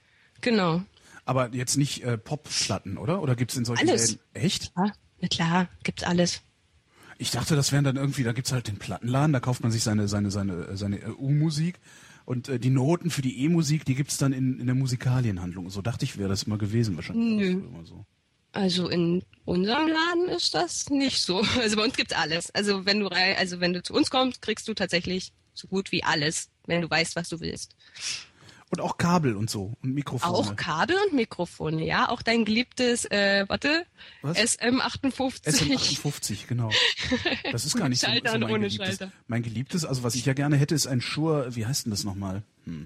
Genau. Aber jetzt nicht äh, Popplatten, oder? Oder gibt's in solchen Alles. Läden? Echt? Ja, na klar, gibt's alles. Ich dachte, das wären dann irgendwie, da gibt's halt den Plattenladen, da kauft man sich seine seine seine seine äh, U-Musik und äh, die Noten für die E-Musik, die gibt's dann in in der Musikalienhandlung. So dachte ich, wäre das immer gewesen wahrscheinlich. Nö. Das ist immer so. Also in unserem Laden ist das nicht so. Also bei uns gibt's alles. Also wenn du rei- also wenn du zu uns kommst, kriegst du tatsächlich so gut wie alles, wenn du weißt, was du willst. Und auch Kabel und so und Mikrofone. Auch Kabel und Mikrofone, ja. Auch dein geliebtes, äh, warte, Was? S M achtundfünfzig. S M achtundfünfzig, genau. Das ist gar nicht so, Schalter so und mein ohne geliebtes. Schalter. Mein geliebtes, also was ich ja gerne hätte, ist ein Shure, wie heißt denn das nochmal? Hm.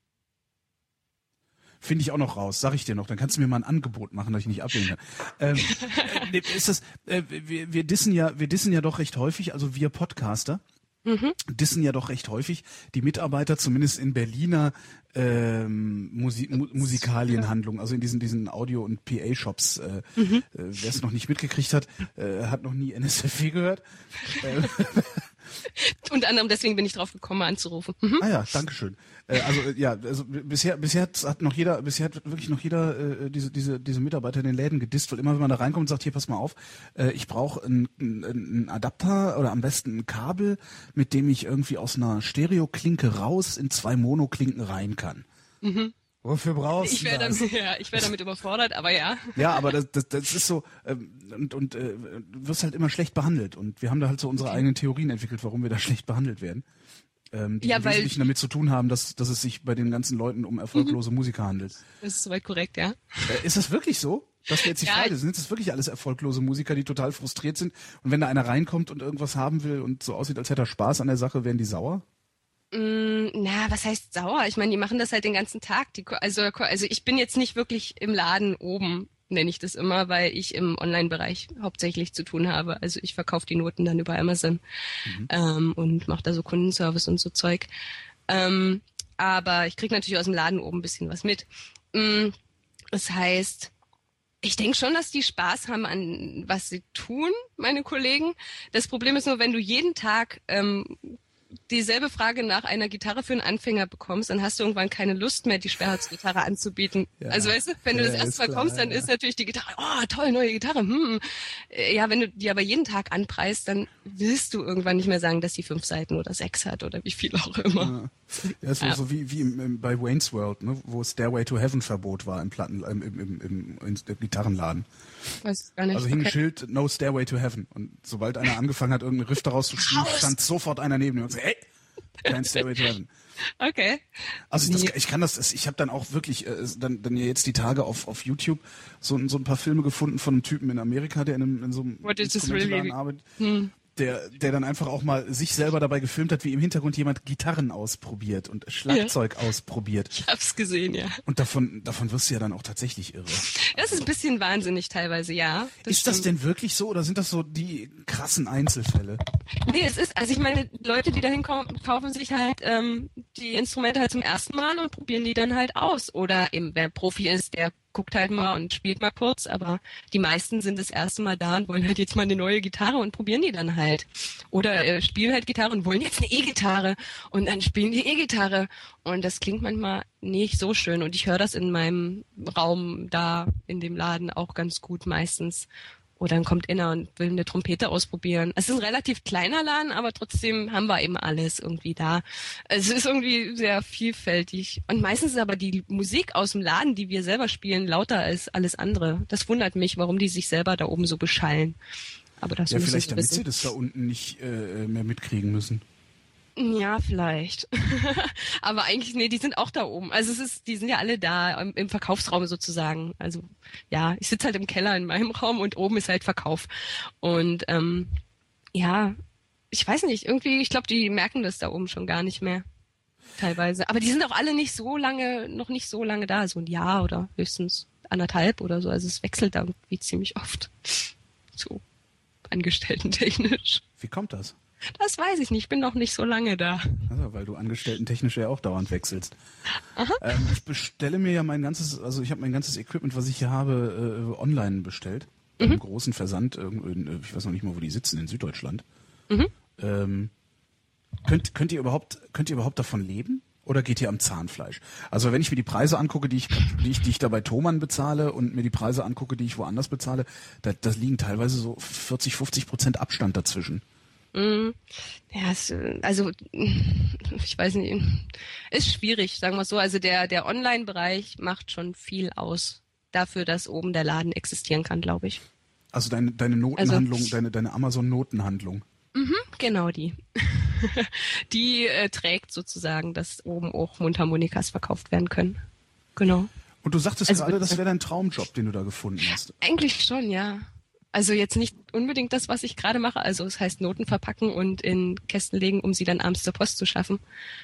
Finde ich auch noch raus, sag ich dir noch. Dann kannst du mir mal ein Angebot machen, das ich nicht ablehnen kann. Ähm, äh, ist das, äh, wir, wir dissen ja, wir dissen ja doch recht häufig, also wir Podcaster, Mhm. dissen ja doch recht häufig die Mitarbeiter, zumindest in Berliner ähm, Musi Mu Musikalienhandlungen, also in diesen diesen Audio- und P A-Shops. Äh, Mhm. äh, Wer es noch nicht mitgekriegt hat, äh, hat noch nie N S F W gehört. Äh, Unter anderem deswegen bin ich drauf gekommen, anzurufen. Mhm. Ah ja, dankeschön. Äh, also äh, ja, also b- bisher bisher hat, hat noch jeder, bisher hat wirklich noch jeder äh, diese diese diese Mitarbeiter in den Läden gedisst, weil immer wenn man da reinkommt und sagt, hier pass mal auf, äh, ich brauche einen ein Adapter oder am besten ein Kabel, mit dem ich irgendwie aus einer Stereoklinke raus in zwei Monoklinken rein kann. Mhm. Wofür brauchst Ich du wäre das? damit, ja, ich wäre damit überfordert, aber ja. Ja, aber das, das, das ist so, ähm, und, und äh, du wirst halt immer schlecht behandelt. Und wir haben da halt so unsere Okay. eigenen Theorien entwickelt, warum wir da schlecht behandelt werden. Ähm, die Ja, im weil- Wesentlichen damit zu tun haben, dass, dass es sich bei den ganzen Leuten um erfolglose Mhm. Musiker handelt. Das ist soweit korrekt, ja. Äh, ist das wirklich so? Das wäre jetzt die Ja, Frage. ich- Sind das wirklich alles erfolglose Musiker, die total frustriert sind? Und wenn da einer reinkommt und irgendwas haben will und so aussieht, als hätte er Spaß an der Sache, werden die sauer? Mm, na, was heißt sauer? Ich meine, die machen das halt den ganzen Tag. Die, ko- also, ko- also ich bin jetzt nicht wirklich im Laden oben, nenne ich das immer, weil ich im Online-Bereich hauptsächlich zu tun habe. Also ich verkaufe die Noten dann über Amazon ähm, und mache da so Kundenservice und so Zeug. Ähm, aber ich kriege natürlich aus dem Laden oben ein bisschen was mit. Mm, das heißt, ich denke schon, dass die Spaß haben an was sie tun, meine Kollegen. Das Problem ist nur, wenn du jeden Tag ähm, dieselbe Frage nach einer Gitarre für einen Anfänger bekommst, dann hast du irgendwann keine Lust mehr, die Schwerholzgitarre anzubieten. Ja. Also weißt du, wenn du Ja, das ist erste Mal klar, kommst, dann ja. ist natürlich die Gitarre, oh toll, neue Gitarre, hm. Äh, Ja, wenn du die aber jeden Tag anpreist, dann willst du irgendwann nicht mehr sagen, dass die fünf Seiten oder sechs hat oder wie viel auch immer. Ja, ja so, Ja. so wie, wie im, im, bei Wayne's World, ne, wo Stairway to Heaven Verbot war im Platten, im, im, im, im, im Gitarrenladen. Weiß gar nicht. Also hing ein Okay. Schild, no Stairway to Heaven. Und sobald einer angefangen hat, irgendeinen Riff daraus zu spielen, Raus! stand sofort einer neben ihm und gesagt, hey, kein Stairway to Heaven. Okay. Also ich, Nee. das, ich kann das, ich habe dann auch wirklich, äh, dann, dann ja jetzt die Tage auf, auf YouTube so, so ein paar Filme gefunden von einem Typen in Amerika, der in, einem, in so einem What is this Instrumenteladen really- arbeitet. Hm. Der, der dann einfach auch mal sich selber dabei gefilmt hat, wie im Hintergrund jemand Gitarren ausprobiert und Schlagzeug ausprobiert. Ich hab's gesehen, ja. Und davon, davon wirst du ja dann auch tatsächlich irre. Das ist ein bisschen wahnsinnig teilweise, ja. Ist das stimmt. denn wirklich so oder sind das so die krassen Einzelfälle? Nee, es ist, also ich meine, Leute, die da hinkommen, kaufen sich halt ähm, die Instrumente halt zum ersten Mal und probieren die dann halt aus. Oder eben, wer Profi ist, der guckt halt mal und spielt mal kurz, aber die meisten sind das erste Mal da und wollen halt jetzt mal eine neue Gitarre und probieren die dann halt. Oder äh, spielen halt Gitarre und wollen jetzt eine E-Gitarre und dann spielen die E-Gitarre. Und das klingt manchmal nicht so schön und ich höre das in meinem Raum da in dem Laden auch ganz gut meistens. Oder dann kommt einer und will eine Trompete ausprobieren. Es ist ein relativ kleiner Laden, aber trotzdem haben wir eben alles irgendwie da. Es ist irgendwie sehr vielfältig. Und meistens ist aber die Musik aus dem Laden, die wir selber spielen, lauter als alles andere. Das wundert mich, warum die sich selber da oben so beschallen. Aber das ja, müssen vielleicht sie damit wissen. sie das da unten nicht äh, mehr mitkriegen müssen. Ja, vielleicht. Aber eigentlich, nee, die sind auch da oben. Also es ist, die sind ja alle da im, im Verkaufsraum sozusagen. Also ja, ich sitze halt im Keller in meinem Raum und oben ist halt Verkauf. Und ähm, ja, ich weiß nicht, irgendwie, ich glaube, die merken das da oben schon gar nicht mehr. Teilweise. Aber die sind auch alle nicht so lange, noch nicht so lange da, so ein Jahr oder höchstens anderthalb oder so. Also es wechselt da irgendwie ziemlich oft. So angestellten-technisch. Wie kommt das? Das weiß ich nicht, ich bin noch nicht so lange da. Also, weil du angestellten-technisch ja auch dauernd wechselst. Ähm, ich bestelle mir ja mein ganzes, also ich habe mein ganzes Equipment, was ich hier habe, äh, online bestellt. Bei einem großen Versand, irgendwo in, ich weiß noch nicht mal, wo die sitzen, in Süddeutschland. Mhm. Ähm, könnt, könnt ihr überhaupt, könnt ihr überhaupt davon leben? Oder geht ihr am Zahnfleisch? Also wenn ich mir die Preise angucke, die ich, die ich, die ich da bei Thomann bezahle und mir die Preise angucke, die ich woanders bezahle, da, da liegen teilweise so vierzig, fünfzig Prozent Abstand dazwischen. Ja, es, also ich weiß nicht, ist schwierig, sagen wir so. Also der der Online-Bereich macht schon viel aus dafür, dass oben der Laden existieren kann, glaube ich. Also deine deine Notenhandlung, also, deine deine Amazon-Notenhandlung. Mhm, genau die. Die äh, trägt sozusagen, dass oben auch Mundharmonikas verkauft werden können. Genau. Und du sagtest also, gerade, das wäre dein Traumjob, den du da gefunden hast. Eigentlich schon, ja. Also jetzt nicht unbedingt das, was ich gerade mache. Also es heißt Noten verpacken und in Kästen legen, um sie dann abends zur Post zu schaffen.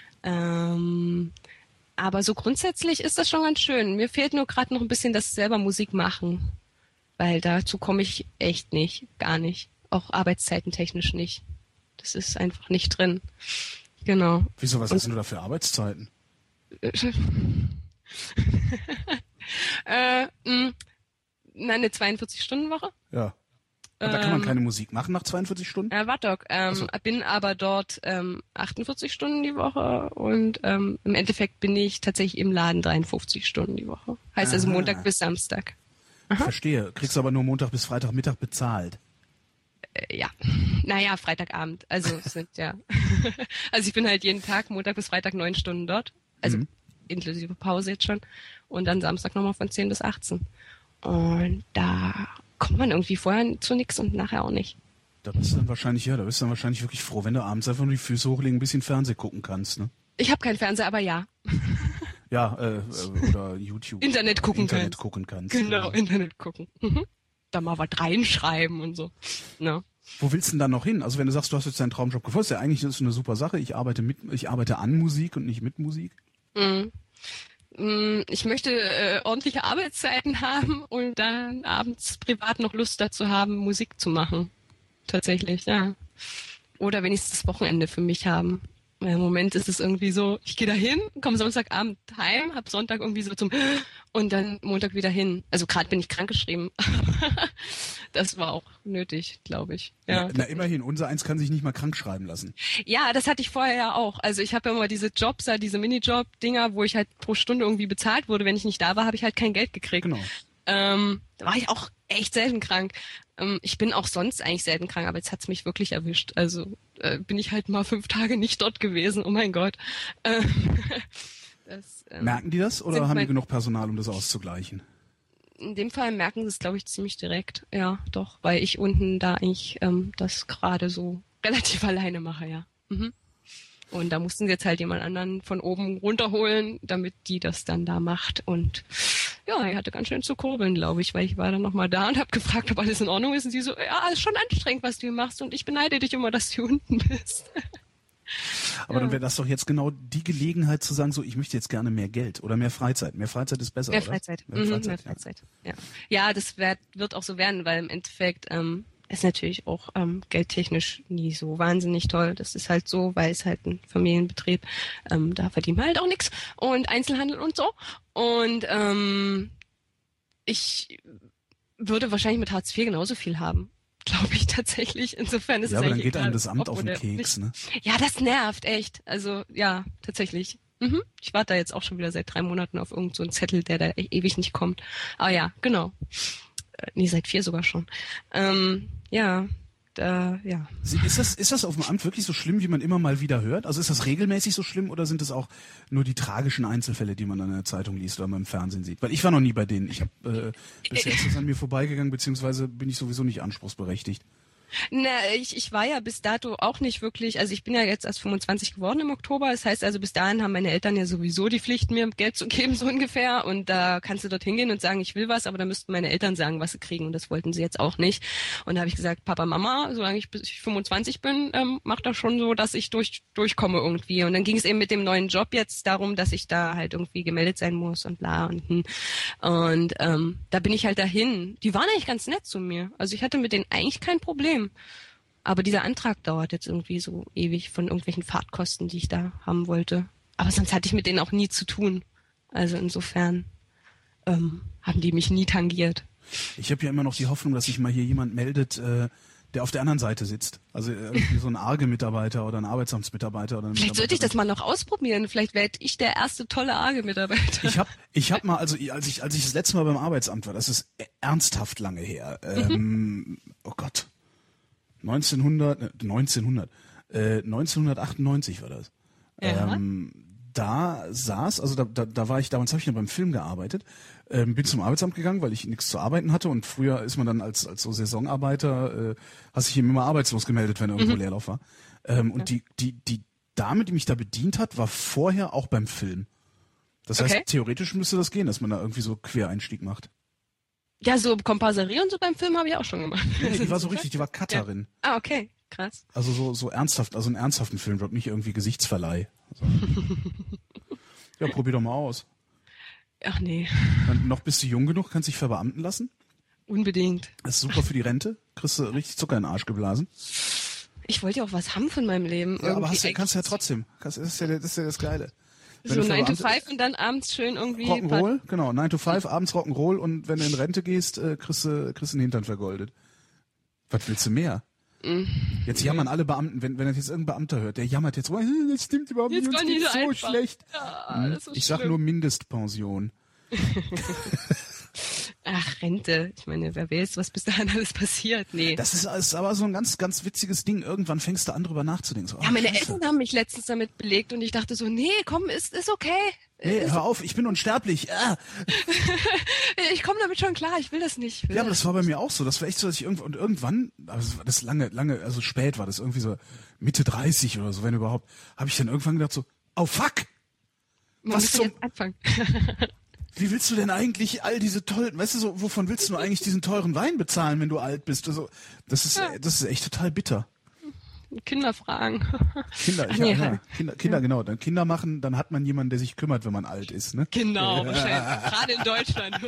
Ähm, aber so grundsätzlich ist das schon ganz schön. Mir fehlt nur gerade noch ein bisschen das selber Musik machen. Weil dazu komme ich echt nicht, gar nicht. Auch arbeitszeitentechnisch nicht. Das ist einfach nicht drin. Genau. Wieso, was und, hast du da für Arbeitszeiten? äh, mh, na, eine zweiundvierzig-Stunden-Woche. Ja. Und da kann man keine Musik machen nach zweiundvierzig Stunden? Ja, warte doch. Ähm, so. Bin aber dort ähm, achtundvierzig Stunden die Woche und ähm, im Endeffekt bin ich tatsächlich im Laden dreiundfünfzig Stunden die Woche. Heißt Aha. also Montag bis Samstag. Aha. Verstehe. Kriegst du aber nur Montag bis Freitagmittag bezahlt. Äh, ja. Naja, Freitagabend. Also es sind ja. Also ich bin halt jeden Tag Montag bis Freitag neun Stunden dort. Also mhm. inklusive Pause jetzt schon. Und dann Samstag nochmal von zehn bis achtzehn. Und da kommt man irgendwie vorher zu nichts und nachher auch nicht. Da bist du dann wahrscheinlich, ja, da bist du dann wahrscheinlich wirklich froh, wenn du abends einfach nur die Füße hochlegen, ein bisschen Fernsehen gucken kannst, ne? Ich habe keinen Fernseher, aber ja. Ja, äh, oder YouTube. Internet gucken Internet kannst. gucken kannst. Genau, ja. Internet gucken. Mhm. Da mal was reinschreiben und so. No. Wo willst du denn dann noch hin? Also wenn du sagst, du hast jetzt deinen Traumjob gefunden, ist ja eigentlich das ist eine super Sache. Ich arbeite mit, ich arbeite an Musik und nicht mit Musik. Mhm. Ich möchte äh, ordentliche Arbeitszeiten haben und dann abends privat noch Lust dazu haben, Musik zu machen. Tatsächlich, ja. Oder wenigstens das Wochenende für mich haben. Im Moment ist es irgendwie so, ich gehe da hin, komme Samstagabend heim, hab Sonntag irgendwie so zum und dann Montag wieder hin. Also gerade bin ich krankgeschrieben. Das war auch nötig, glaube ich. Ja, na, na immerhin, unser eins kann sich nicht mal krank schreiben lassen. Ja, das hatte ich vorher ja auch. Also ich habe ja immer diese Jobs, diese Minijob-Dinger, wo ich halt pro Stunde irgendwie bezahlt wurde. Wenn ich nicht da war, habe ich halt kein Geld gekriegt. Genau. Ähm, da war ich auch echt selten krank. Ähm, ich bin auch sonst eigentlich selten krank, aber jetzt hat's mich wirklich erwischt. Also äh, bin ich halt mal fünf Tage nicht dort gewesen. Oh mein Gott. Ähm, das, ähm, merken die das oder haben die genug Personal, um das auszugleichen? In dem Fall merken sie es, glaube ich, ziemlich direkt. Ja, doch, weil ich unten da eigentlich ähm, das gerade so relativ alleine mache, ja. Mhm. Und da mussten sie jetzt halt jemand anderen von oben runterholen, damit die das dann da macht. Und ja, er hatte ganz schön zu kurbeln, glaube ich, weil ich war dann nochmal da und habe gefragt, ob alles in Ordnung ist. Und sie so, ja, ist schon anstrengend, was du hier machst. Und ich beneide dich immer, dass du hier unten bist. Aber ja. Dann wäre das doch jetzt genau die Gelegenheit zu sagen, so, ich möchte jetzt gerne mehr Geld oder mehr Freizeit. Mehr Freizeit ist besser, mehr oder? Freizeit. Mehr Freizeit. Mhm, mehr Freizeit. Ja. Ja, das wird, wird auch so werden, weil im Endeffekt ähm, ist natürlich auch ähm, geldtechnisch nie so wahnsinnig toll. Das ist halt so, weil es halt ein Familienbetrieb, ähm, da verdienen wir halt auch nichts und Einzelhandel und so. Und ähm, ich würde wahrscheinlich mit Hartz vier genauso viel haben. Glaube ich tatsächlich. Insofern ist ja, es aber dann eigentlich geht einem egal, das Amt ob auf den oder Keks, nicht. ne? Ja, das nervt, echt. Also, ja, tatsächlich. Mhm. Ich warte da jetzt auch schon wieder seit drei Monaten auf irgend so einen Zettel, der da e- ewig nicht kommt. Aber ja, genau. Äh, nee, seit vier sogar schon. Ähm, ja, da, ja. Ist das, ist das auf dem Amt wirklich so schlimm, wie man immer mal wieder hört? Also ist das regelmäßig so schlimm oder sind es auch nur die tragischen Einzelfälle, die man an der Zeitung liest oder mal im Fernsehen sieht? Weil ich war noch nie bei denen. Ich habe äh, bisher ist das an mir vorbeigegangen, beziehungsweise bin ich sowieso nicht anspruchsberechtigt. Na, ich, ich war ja bis dato auch nicht wirklich, also ich bin ja jetzt erst fünfundzwanzig geworden im Oktober, das heißt also bis dahin haben meine Eltern ja sowieso die Pflicht, mir Geld zu geben, so ungefähr, und da kannst du dort hingehen und sagen, ich will was, aber da müssten meine Eltern sagen, was sie kriegen, und das wollten sie jetzt auch nicht. Und da habe ich gesagt, Papa, Mama, solange ich bis ich fünfundzwanzig bin, ähm, macht das schon so, dass ich durch durchkomme irgendwie. Und dann ging es eben mit dem neuen Job jetzt darum, dass ich da halt irgendwie gemeldet sein muss und bla und hm. Und ähm, da bin ich halt dahin. Die waren eigentlich ganz nett zu mir, also ich hatte mit denen eigentlich kein Problem. Aber dieser Antrag dauert jetzt irgendwie so ewig von irgendwelchen Fahrtkosten, die ich da haben wollte. Aber sonst hatte ich mit denen auch nie zu tun. Also insofern ähm, haben die mich nie tangiert. Ich habe ja immer noch die Hoffnung, dass sich mal hier jemand meldet, äh, der auf der anderen Seite sitzt. Also irgendwie so ein ARGE-Mitarbeiter oder ein Arbeitsamtsmitarbeiter. Oder eine Vielleicht sollte ich das mal noch ausprobieren. Vielleicht werde ich der erste tolle ARGE-Mitarbeiter. Ich habe ich hab mal, also als ich als ich das letzte Mal beim Arbeitsamt war, das ist ernsthaft lange her. Ähm, mhm. Oh Gott. neunzehnhundert, neunzehnhundert, äh, neunzehnhundertachtundneunzig war das. Ja. Ähm, da saß, also da, da, da war ich, damals habe ich noch beim Film gearbeitet, ähm, bin zum Arbeitsamt gegangen, weil ich nichts zu arbeiten hatte, und früher ist man dann als als so Saisonarbeiter, äh, hast dich eben immer arbeitslos gemeldet, wenn irgendwo mhm. Leerlauf war. Ähm, und ja. die die die Dame, die mich da bedient hat, war vorher auch beim Film. Das heißt, okay. theoretisch müsste das gehen, dass man da irgendwie so Quereinstieg macht. Ja, so Komparserie und so beim Film habe ich auch schon gemacht. Nee, die war so richtig, die war Cutterin. Ja. Ah, okay, krass. Also so so ernsthaft, also einen ernsthaften Filmjob, nicht irgendwie Gesichtsverleih. Also. Ja, probier doch mal aus. Ach nee. Dann noch bist du jung genug, kannst dich verbeamten lassen. Unbedingt. Das ist super für die Rente. Kriegst du richtig Zucker in den Arsch geblasen. Ich wollte ja auch was haben von meinem Leben. Ja, aber hast du, kannst du ja trotzdem. Das ist ja das, ist ja das Geile. Wenn so nine to five und dann abends schön irgendwie... Rock'n'Roll, genau. nine to five, abends Rock'n'Roll, und wenn du in Rente gehst, äh, kriegst du kriegst den Hintern vergoldet. Was willst du mehr? Mm. Jetzt jammern alle Beamten, wenn wenn jetzt irgendein Beamter hört, der jammert jetzt, oh, das stimmt überhaupt nicht, uns geht's so einfach. Schlecht. Ja, das ist ich schlimm. Sag nur Mindestpension. Ach, Rente. Ich meine, wer weiß, was bis dahin alles passiert. Nee. Das ist, ist aber so ein ganz, ganz witziges Ding. Irgendwann fängst du an, drüber nachzudenken. So, ja, meine Scheiße. Eltern haben mich letztens damit belegt und ich dachte so, nee, komm, ist, ist okay. Nee, ist hör auf, ich bin unsterblich. Ah. Ich komme damit schon klar, ich will das nicht. Will ja, aber das das war bei mir auch so. Das war echt so, dass ich irgendwann, und irgendwann, also das lange, lange, also spät war das, irgendwie so Mitte dreißig oder so, wenn überhaupt, habe ich dann irgendwann gedacht so, oh fuck! Man was zum... jetzt anfangen. Wie willst du denn eigentlich all diese tollen, weißt du so, wovon willst du nur eigentlich diesen teuren Wein bezahlen, wenn du alt bist? Also, das ist, ja. das ist echt total bitter. Kinder fragen. Kinder, Ach, ja, nee, ja, Kinder, Kinder, ja. genau. Dann Kinder machen, dann hat man jemanden, der sich kümmert, wenn man alt ist, ne? Genau, wahrscheinlich. Gerade in Deutschland.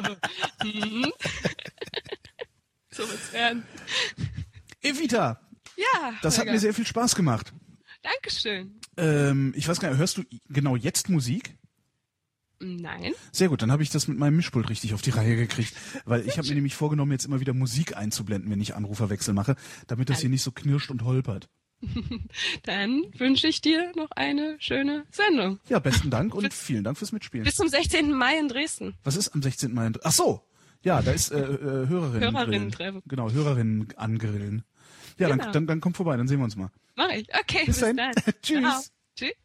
So wird's werden. Evita. Ja. Das hat mir sehr viel Spaß gemacht. Dankeschön. Ähm, ich weiß gar nicht, hörst du genau jetzt Musik? Nein. Sehr gut, dann habe ich das mit meinem Mischpult richtig auf die Reihe gekriegt, weil ich habe mir nämlich vorgenommen, jetzt immer wieder Musik einzublenden, wenn ich Anruferwechsel mache, damit das hier nicht so knirscht und holpert. Dann wünsche ich dir noch eine schöne Sendung. Ja, besten Dank und vielen Dank fürs Mitspielen. Bis zum sechzehnten Mai in Dresden. Was ist am sechzehnten Mai in Dresden? Ach so, ja, da ist äh, äh, Hörerinnen. Hörerinnen treffen. Genau, Hörerinnen angrillen. Ja, genau. dann, dann, dann komm vorbei, dann sehen wir uns mal. Mach ich. Okay, bis, bis dann. Tschüss. Ciao. Tschüss.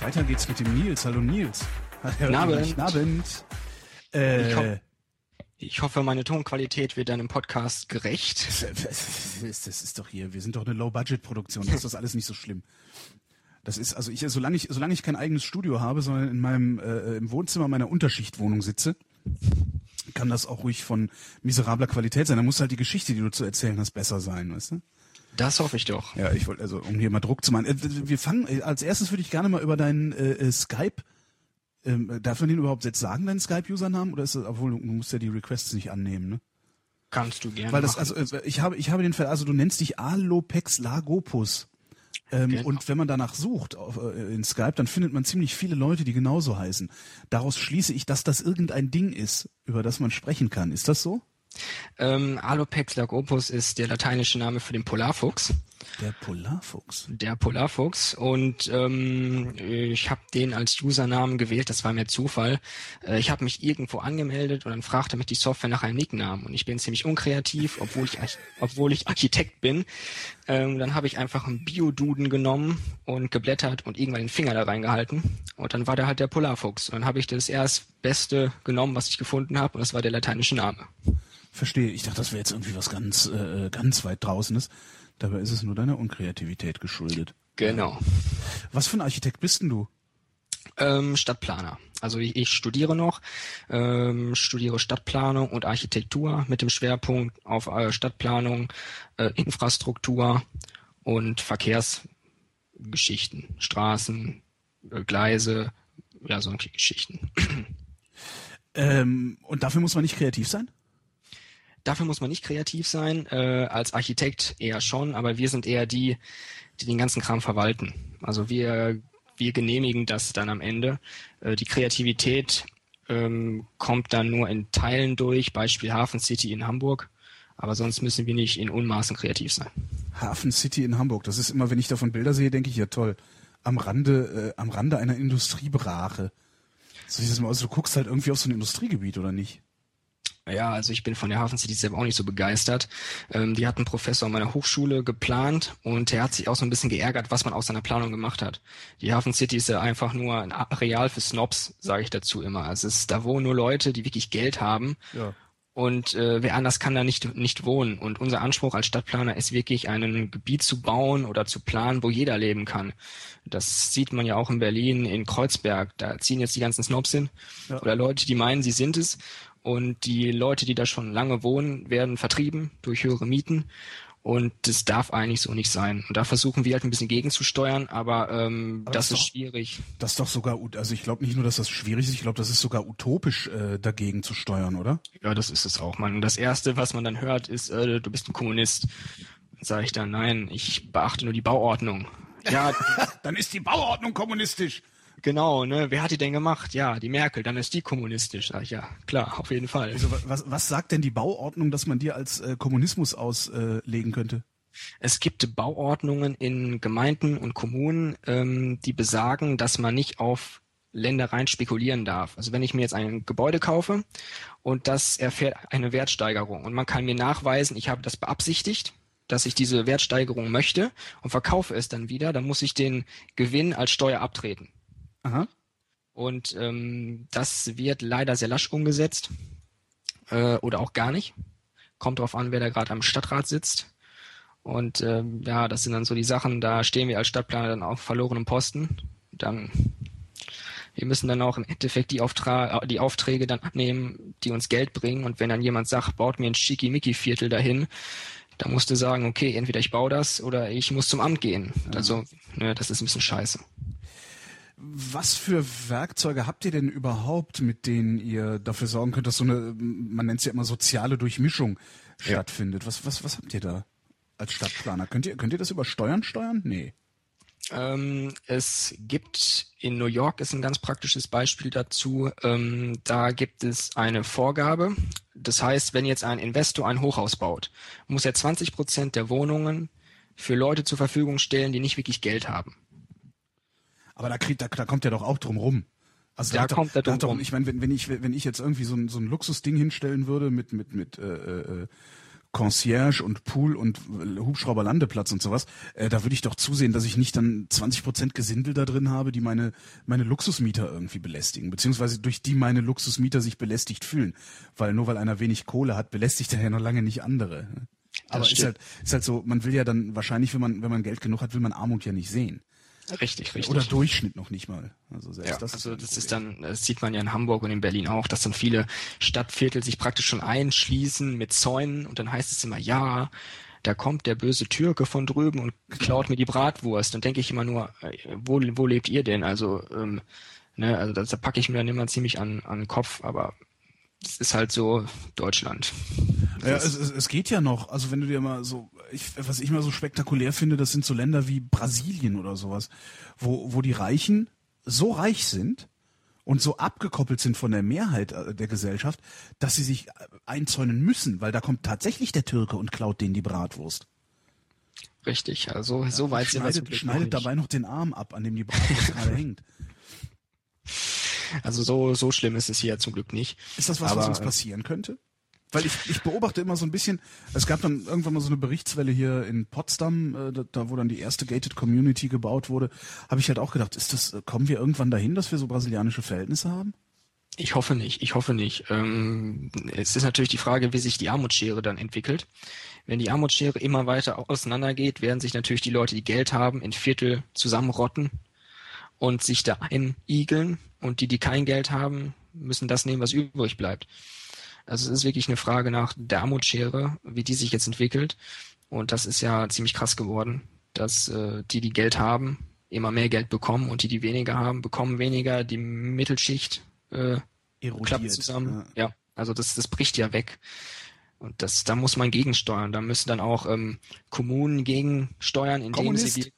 Weiter geht's mit dem Nils. Hallo Nils. Guten Abend. Guten Abend. Äh, ich, ho ich hoffe, meine Tonqualität wird deinem Podcast gerecht. Das ist, das ist doch hier, wir sind doch eine Low-Budget-Produktion, das ist das alles nicht so schlimm. Das ist, also ich, solange ich, solange ich kein eigenes Studio habe, sondern in meinem, äh, im Wohnzimmer meiner Unterschichtwohnung sitze, kann das auch ruhig von miserabler Qualität sein. Da muss halt die Geschichte, die du zu erzählen hast, besser sein, weißt du? Das hoffe ich doch. Ja, ich wollte, also um hier mal Druck zu machen. Äh, wir fangen, als erstes würde ich gerne mal über deinen äh, Skype, ähm, darf man den überhaupt jetzt sagen, deinen Skype-Usernamen? Oder ist das, obwohl du musst ja die Requests nicht annehmen, ne? Kannst du gerne. Weil das, also ich habe, ich habe den Fall, also du nennst dich Alopex Lagopus. Ähm, genau. Und wenn man danach sucht auf, äh, in Skype, dann findet man ziemlich viele Leute, die genauso heißen. Daraus schließe ich, dass das irgendein Ding ist, über das man sprechen kann. Ist das so? Ähm, Alopex lagopus ist der lateinische Name für den Polarfuchs. Der Polarfuchs? Der Polarfuchs. Und ähm, ich habe den als Usernamen gewählt, das war mir Zufall. Äh, ich habe mich irgendwo angemeldet und dann fragte mich die Software nach einem Nicknamen. Und ich bin ziemlich unkreativ, obwohl ich, obwohl ich Architekt bin. Ähm, dann habe ich einfach einen Bioduden genommen und geblättert und irgendwann den Finger da reingehalten. Und dann war der halt der Polarfuchs. Und dann habe ich das Erstbeste genommen, was ich gefunden habe. Und das war der lateinische Name. Verstehe. Ich dachte, das wäre jetzt irgendwie was ganz, äh, ganz weit draußenes. Dabei ist es nur deiner Unkreativität geschuldet. Genau. Was für ein Architekt bist denn du? Ähm, Stadtplaner. Also ich, ich studiere noch, ähm, studiere Stadtplanung und Architektur mit dem Schwerpunkt auf äh, Stadtplanung, äh, Infrastruktur und Verkehrsgeschichten, Straßen, äh, Gleise, ja, so Geschichten. Ähm, und dafür muss man nicht kreativ sein? Dafür muss man nicht kreativ sein, äh, als Architekt eher schon, aber wir sind eher die, die den ganzen Kram verwalten. Also wir wir genehmigen das dann am Ende. Äh, die Kreativität ähm, kommt dann nur in Teilen durch, Beispiel Hafen City in Hamburg, aber sonst müssen wir nicht in Unmaßen kreativ sein. Hafen City in Hamburg, das ist immer, wenn ich davon Bilder sehe, denke ich, ja toll, am Rande, äh, am Rande einer Industriebrache. So sieht das mal aus, du guckst halt irgendwie auf so ein Industriegebiet, oder nicht? Ja, also ich bin von der Hafen City selber auch nicht so begeistert. Ähm, die hat einen Professor an meiner Hochschule geplant und der hat sich auch so ein bisschen geärgert, was man aus seiner Planung gemacht hat. Die Hafen City ist ja einfach nur ein Areal für Snobs, sage ich dazu immer. Also es ist, da wohnen nur Leute, die wirklich Geld haben. Ja. Und äh, wer anders kann da nicht nicht wohnen. Und unser Anspruch als Stadtplaner ist wirklich, ein Gebiet zu bauen oder zu planen, wo jeder leben kann. Das sieht man ja auch in Berlin, in Kreuzberg. Da ziehen jetzt die ganzen Snobs hin. Ja. Oder Leute, die meinen, sie sind es. Und die Leute, die da schon lange wohnen, werden vertrieben durch höhere Mieten. Und das darf eigentlich so nicht sein. Und da versuchen wir halt ein bisschen gegenzusteuern, aber, ähm, aber das, das ist doch, schwierig. Das ist doch sogar, also ich glaube nicht nur, dass das schwierig ist, ich glaube, das ist sogar utopisch, äh, dagegen zu steuern, oder? Ja, das ist es auch, Mann. Und das Erste, was man dann hört, ist, äh, du bist ein Kommunist. Dann sage ich dann, nein, ich beachte nur die Bauordnung. Ja, dann ist die Bauordnung kommunistisch. Genau, ne? Wer hat die denn gemacht? Ja, die Merkel, dann ist die kommunistisch. Sag ich, ja, klar, auf jeden Fall. Also, was, was sagt denn die Bauordnung, dass man dir als äh, Kommunismus auslegen äh, könnte? Es gibt Bauordnungen in Gemeinden und Kommunen, ähm, die besagen, dass man nicht auf Ländereien spekulieren darf. Also wenn ich mir jetzt ein Gebäude kaufe und das erfährt eine Wertsteigerung und man kann mir nachweisen, ich habe das beabsichtigt, dass ich diese Wertsteigerung möchte und verkaufe es dann wieder, dann muss ich den Gewinn als Steuer abtreten. Aha. Und ähm, das wird leider sehr lasch umgesetzt äh, oder auch gar nicht. Kommt drauf an, wer da gerade am Stadtrat sitzt. Und ähm, ja, das sind dann so die Sachen, da stehen wir als Stadtplaner dann auf verlorenem Posten. Dann wir müssen dann auch im Endeffekt die, Auftra- die Aufträge dann abnehmen, die uns Geld bringen. Und wenn dann jemand sagt, baut mir ein Schickimicki-Viertel dahin, dann musst du sagen, okay, entweder ich baue das oder ich muss zum Amt gehen. Ja. Also, ne, das ist ein bisschen scheiße. Was für Werkzeuge habt ihr denn überhaupt, mit denen ihr dafür sorgen könnt, dass so eine, man nennt es ja immer soziale Durchmischung ja. stattfindet? Was, was, was habt ihr da als Stadtplaner? Könnt ihr, könnt ihr das über Steuern steuern? Nee. Ähm, es gibt, in New York ist ein ganz praktisches Beispiel dazu, ähm, da gibt es eine Vorgabe. Das heißt, wenn jetzt ein Investor ein Hochhaus baut, muss er zwanzig Prozent der Wohnungen für Leute zur Verfügung stellen, die nicht wirklich Geld haben. Aber da, kriegt, da, da kommt er doch auch drum rum. Also da, da kommt er drum doch, rum. Ich meine, wenn, wenn ich wenn ich jetzt irgendwie so ein, so ein Luxusding hinstellen würde mit mit mit äh, äh, Concierge und Pool und Hubschrauberlandeplatz und sowas, äh, da würde ich doch zusehen, dass ich nicht dann zwanzig Prozent Gesindel da drin habe, die meine meine Luxusmieter irgendwie belästigen, beziehungsweise durch die meine Luxusmieter sich belästigt fühlen. Weil nur weil einer wenig Kohle hat, belästigt er ja noch lange nicht andere. Aber ist halt, ist halt so, man will ja dann wahrscheinlich, wenn man wenn man Geld genug hat, will man Armut ja nicht sehen. Richtig, richtig. Oder Durchschnitt noch nicht mal. Also selbst ja, das also ist das ist dann, das sieht man ja in Hamburg und in Berlin auch, dass dann viele Stadtviertel sich praktisch schon einschließen mit Zäunen und dann heißt es immer, ja, da kommt der böse Türke von drüben und klaut mir die Bratwurst. Dann denke ich immer nur, wo, wo lebt ihr denn? Also, ähm, ne, also das, da packe ich mir dann immer ziemlich an, an den Kopf, aber es ist halt so Deutschland. Ja, es, es, es geht ja noch. Also wenn du dir mal so, ich, was ich mal so spektakulär finde, das sind so Länder wie Brasilien oder sowas, wo, wo die Reichen so reich sind und so abgekoppelt sind von der Mehrheit der Gesellschaft, dass sie sich einzäunen müssen, weil da kommt tatsächlich der Türke und klaut denen die Bratwurst. Richtig, also so ja, weit sind wir zum schneidet, Glück schneidet noch dabei noch den Arm ab, an dem die Bratwurst gerade hängt. Also so so schlimm ist es hier zum Glück nicht. Ist das was, aber, was uns passieren könnte? Weil ich, ich beobachte immer so ein bisschen, es gab dann irgendwann mal so eine Berichtswelle hier in Potsdam, äh, da, da wo dann die erste Gated Community gebaut wurde, habe ich halt auch gedacht, ist das, kommen wir irgendwann dahin, dass wir so brasilianische Verhältnisse haben? Ich hoffe nicht, ich hoffe nicht. Ähm, es ist natürlich die Frage, wie sich die Armutsschere dann entwickelt. Wenn die Armutsschere immer weiter auseinandergeht, werden sich natürlich die Leute, die Geld haben, in Viertel zusammenrotten und sich da einigeln und die, die kein Geld haben, müssen das nehmen, was übrig bleibt. Also es ist wirklich eine Frage nach der Armutsschere, wie die sich jetzt entwickelt. Und das ist ja ziemlich krass geworden, dass äh, die, die Geld haben, immer mehr Geld bekommen und die, die weniger haben, bekommen weniger. Die Mittelschicht äh, klappt zusammen. Ja. ja, also das, das bricht ja weg. Und das, da muss man gegensteuern. Da müssen dann auch ähm, Kommunen gegensteuern, indem sie die,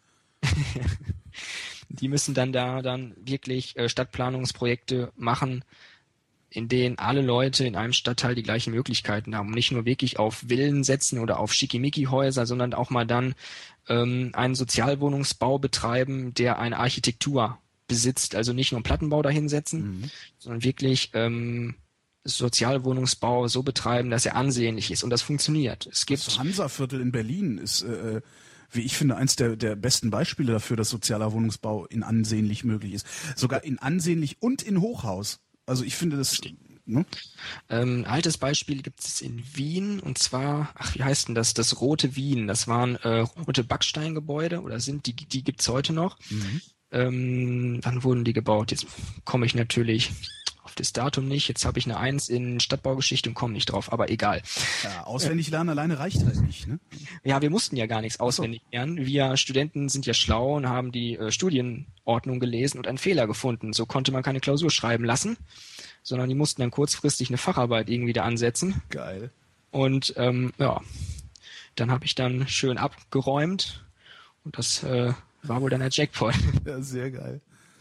die müssen dann da dann wirklich äh, Stadtplanungsprojekte machen, in denen alle Leute in einem Stadtteil die gleichen Möglichkeiten haben. Nicht nur wirklich auf Villen setzen oder auf Schickimicki-Häuser, sondern auch mal dann ähm, einen Sozialwohnungsbau betreiben, der eine Architektur besitzt. Also nicht nur einen Plattenbau dahinsetzen, mhm. sondern wirklich ähm, Sozialwohnungsbau so betreiben, dass er ansehnlich ist. Und das funktioniert. Es gibt das Hansa-Viertel in Berlin ist, äh, wie ich finde, eins der, der besten Beispiele dafür, dass sozialer Wohnungsbau in ansehnlich möglich ist. Sogar in ansehnlich und in Hochhaus. Also ich finde das... Ne? Ähm, ein altes Beispiel gibt es in Wien und zwar, ach wie heißt denn das, das Rote Wien. Das waren äh, rote Backsteingebäude oder sind, die, die gibt es heute noch. Mhm. Ähm, wann wurden die gebaut? Jetzt komme ich natürlich auf das Datum nicht. Jetzt habe ich eine Eins in Stadtbaugeschichte und komme nicht drauf, aber egal. Ja, auswendig lernen alleine reicht halt nicht, ne? Ja, wir mussten ja gar nichts auswendig so. lernen. Wir Studenten sind ja schlau und haben die äh, Studienordnung gelesen und einen Fehler gefunden. So konnte man keine Klausur schreiben lassen, sondern die mussten dann kurzfristig eine Facharbeit irgendwie da ansetzen. Geil. Und ähm, ja, dann habe ich dann schön abgeräumt und das äh, war wohl dann der Jackpot. Ja, sehr geil.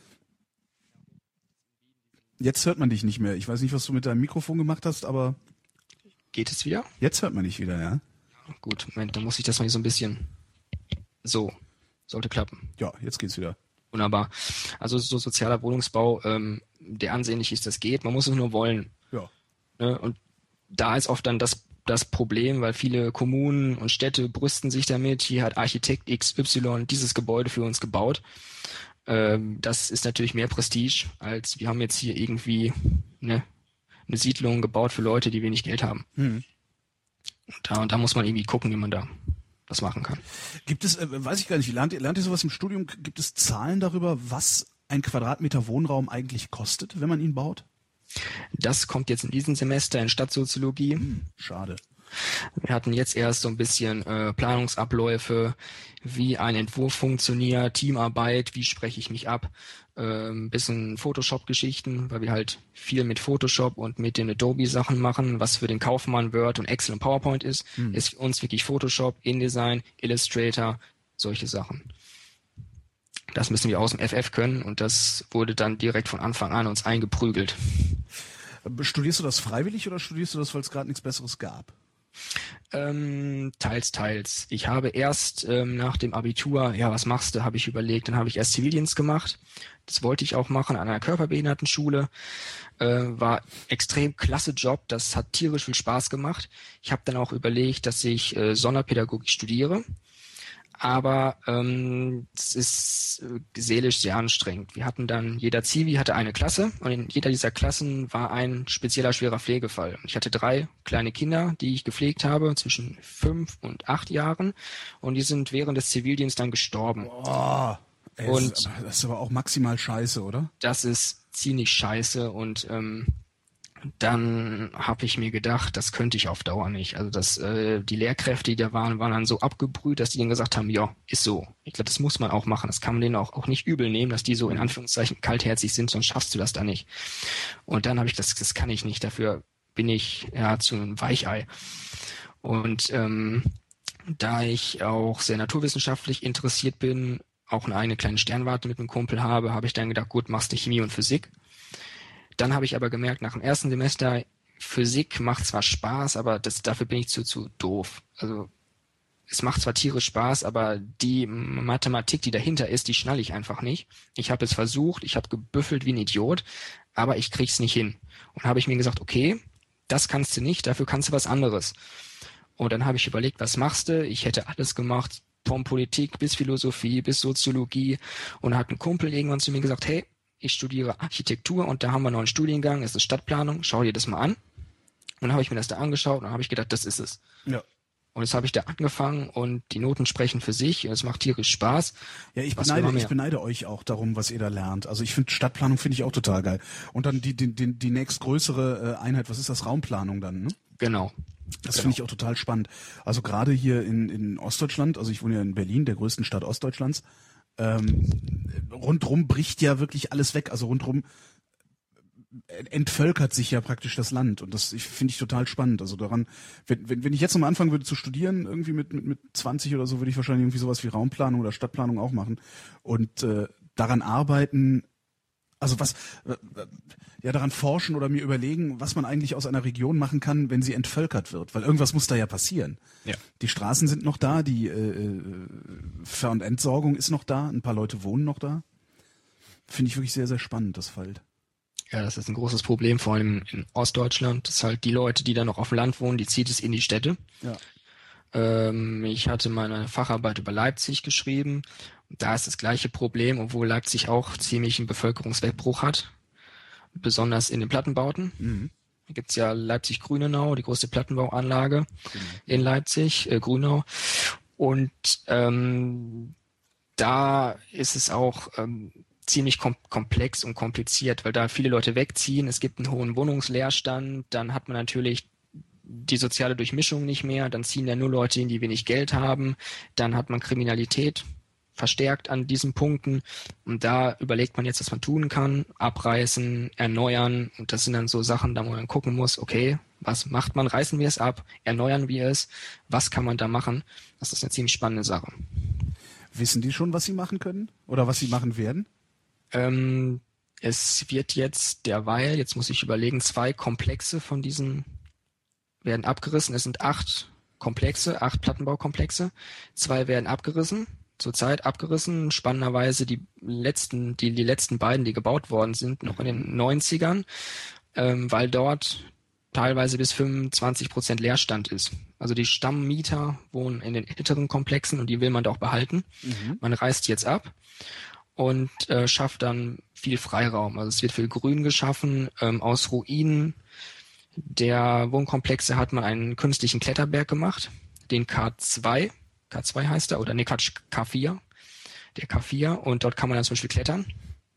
Jetzt hört man dich nicht mehr. Ich weiß nicht, was du mit deinem Mikrofon gemacht hast, aber... Geht es wieder? Jetzt hört man dich wieder, ja. Gut, Moment, dann muss ich das mal so ein bisschen... So, sollte klappen. Ja, jetzt geht's wieder. Wunderbar. Also so sozialer Wohnungsbau, ähm, der ansehnlich ist, das geht. Man muss es nur wollen. Ja. Ne? Und da ist oft dann das, das Problem, weil viele Kommunen und Städte brüsten sich damit, hier hat Architekt X Y dieses Gebäude für uns gebaut. Ähm, das ist natürlich mehr Prestige, als wir haben jetzt hier irgendwie eine, eine Siedlung gebaut für Leute, die wenig Geld haben. Hm. Und da, und da muss man irgendwie gucken, wie man da was machen kann. Gibt es, äh, weiß ich gar nicht, lernt ihr, lernt ihr sowas im Studium, gibt es Zahlen darüber, was ein Quadratmeter Wohnraum eigentlich kostet, wenn man ihn baut? Das kommt jetzt in diesem Semester in Stadtsoziologie. Hm, schade. Wir hatten jetzt erst so ein bisschen äh, Planungsabläufe, wie ein Entwurf funktioniert, Teamarbeit, wie spreche ich mich ab, äh, ein bisschen Photoshop-Geschichten, weil wir halt viel mit Photoshop und mit den Adobe-Sachen machen, was für den Kaufmann Word und Excel und PowerPoint ist, hm. ist für uns wirklich Photoshop, InDesign, Illustrator, solche Sachen. Das müssen wir aus dem F F können und das wurde dann direkt von Anfang an uns eingeprügelt. Studierst du das freiwillig oder studierst du das, weil es gerade nichts Besseres gab? Ähm, teils, teils. Ich habe erst ähm, nach dem Abitur, ja, was machst du, habe ich überlegt. Dann habe ich erst Zivildienst gemacht. Das wollte ich auch machen an einer Körperbehindertenschule. Äh, war extrem klasse Job. Das hat tierisch viel Spaß gemacht. Ich habe dann auch überlegt, dass ich äh, Sonderpädagogik studiere. Aber ähm, es ist äh, seelisch sehr anstrengend. Wir hatten dann, jeder Zivi hatte eine Klasse und in jeder dieser Klassen war ein spezieller schwerer Pflegefall. Ich hatte drei kleine Kinder, die ich gepflegt habe, zwischen fünf und acht Jahren, und die sind während des Zivildienstes dann gestorben. Boah, ey, und das, ist aber, das ist aber auch maximal scheiße, oder? Das ist ziemlich scheiße, und ähm, dann habe ich mir gedacht, das könnte ich auf Dauer nicht. Also das, äh, die Lehrkräfte, die da waren, waren dann so abgebrüht, dass die dann gesagt haben, ja, ist so. Ich glaube, das muss man auch machen. Das kann man denen auch, auch nicht übel nehmen, dass die so in Anführungszeichen kaltherzig sind, sonst schaffst du das da nicht. Und dann habe ich das, das kann ich nicht. Dafür bin ich ja zu einem Weichei. Und ähm, da ich auch sehr naturwissenschaftlich interessiert bin, auch eine eigene kleine Sternwarte mit einem Kumpel habe, habe ich dann gedacht, gut, machst du Chemie und Physik. Dann habe ich aber gemerkt, nach dem ersten Semester, Physik macht zwar Spaß, aber das, dafür bin ich zu, zu doof. Also es macht zwar tierisch Spaß, aber die Mathematik, die dahinter ist, die schnalle ich einfach nicht. Ich habe es versucht, ich habe gebüffelt wie ein Idiot, aber ich krieg's nicht hin. Und habe ich mir gesagt, okay, das kannst du nicht, dafür kannst du was anderes. Und dann habe ich überlegt, was machst du? Ich hätte alles gemacht, von Politik bis Philosophie bis Soziologie. Und da hat ein Kumpel irgendwann zu mir gesagt, hey, ich studiere Architektur und da haben wir noch einen Studiengang, es ist Stadtplanung, schau dir das mal an. Und dann habe ich mir das da angeschaut und habe ich gedacht, das ist es. Ja. Und jetzt habe ich da angefangen und die Noten sprechen für sich und es macht tierisch Spaß. Ja, ich beneide, ich beneide euch auch darum, was ihr da lernt. Also ich finde Stadtplanung finde ich auch total geil. Und dann die die die, die nächstgrößere Einheit, was ist das, Raumplanung dann, ne? Genau. Das genau. finde ich auch total spannend. Also gerade hier in in Ostdeutschland, also ich wohne ja in Berlin, der größten Stadt Ostdeutschlands. Ähm, rundrum bricht ja wirklich alles weg. Also rundrum entvölkert sich ja praktisch das Land, und das ich, finde ich total spannend. Also daran, wenn, wenn, wenn ich jetzt nochmal anfangen würde zu studieren, irgendwie mit, mit, mit zwanzig oder so, würde ich wahrscheinlich irgendwie sowas wie Raumplanung oder Stadtplanung auch machen und äh, daran arbeiten, also was, äh, ja daran forschen oder mir überlegen, was man eigentlich aus einer Region machen kann, wenn sie entvölkert wird, weil irgendwas muss da ja passieren. Ja. Die Straßen sind noch da, die äh, Ver- und Entsorgung ist noch da, ein paar Leute wohnen noch da. Finde ich wirklich sehr, sehr spannend, das Feld. Ja, das ist ein großes Problem, vor allem in Ostdeutschland. Das ist halt die Leute, die da noch auf dem Land wohnen, die zieht es in die Städte. Ja. Ähm, ich hatte meine Facharbeit über Leipzig geschrieben. Da ist das gleiche Problem, obwohl Leipzig auch ziemlich einen Bevölkerungswegbruch hat. Besonders in den Plattenbauten. Mhm. Da gibt's ja Leipzig-Grünenau, die größte Plattenbauanlage mhm. in Leipzig, äh, Grünau. Und ähm, da ist es auch ähm, ziemlich kom- komplex und kompliziert, weil da viele Leute wegziehen. Es gibt einen hohen Wohnungsleerstand. Dann hat man natürlich die soziale Durchmischung nicht mehr. Dann ziehen ja nur Leute hin, die wenig Geld haben. Dann hat man Kriminalität verstärkt an diesen Punkten. Und da überlegt man jetzt, was man tun kann. Abreißen, erneuern. Und das sind dann so Sachen, da wo man gucken muss, okay, was macht man? Reißen wir es ab? Erneuern wir es? Was kann man da machen? Das ist eine ziemlich spannende Sache. Wissen die schon, was sie machen können? Oder was sie machen werden? Ähm, es wird jetzt derweil, jetzt muss ich überlegen, zwei Komplexe von diesen werden abgerissen. Es sind acht Komplexe, acht Plattenbaukomplexe. Zwei werden abgerissen. Zurzeit abgerissen, spannenderweise die letzten, die, die letzten beiden, die gebaut worden sind, noch in den neunzigern, ähm, weil dort teilweise bis fünfundzwanzig Prozent Leerstand ist. Also die Stammmieter wohnen in den älteren Komplexen und die will man da auch behalten. Mhm. Man reißt jetzt ab und äh, schafft dann viel Freiraum. Also es wird viel Grün geschaffen. Ähm, aus Ruinen der Wohnkomplexe hat man einen künstlichen Kletterberg gemacht, den K zwei. K zwei heißt er, oder nee, Quatsch, K vier, der K vier, und dort kann man dann zum Beispiel klettern.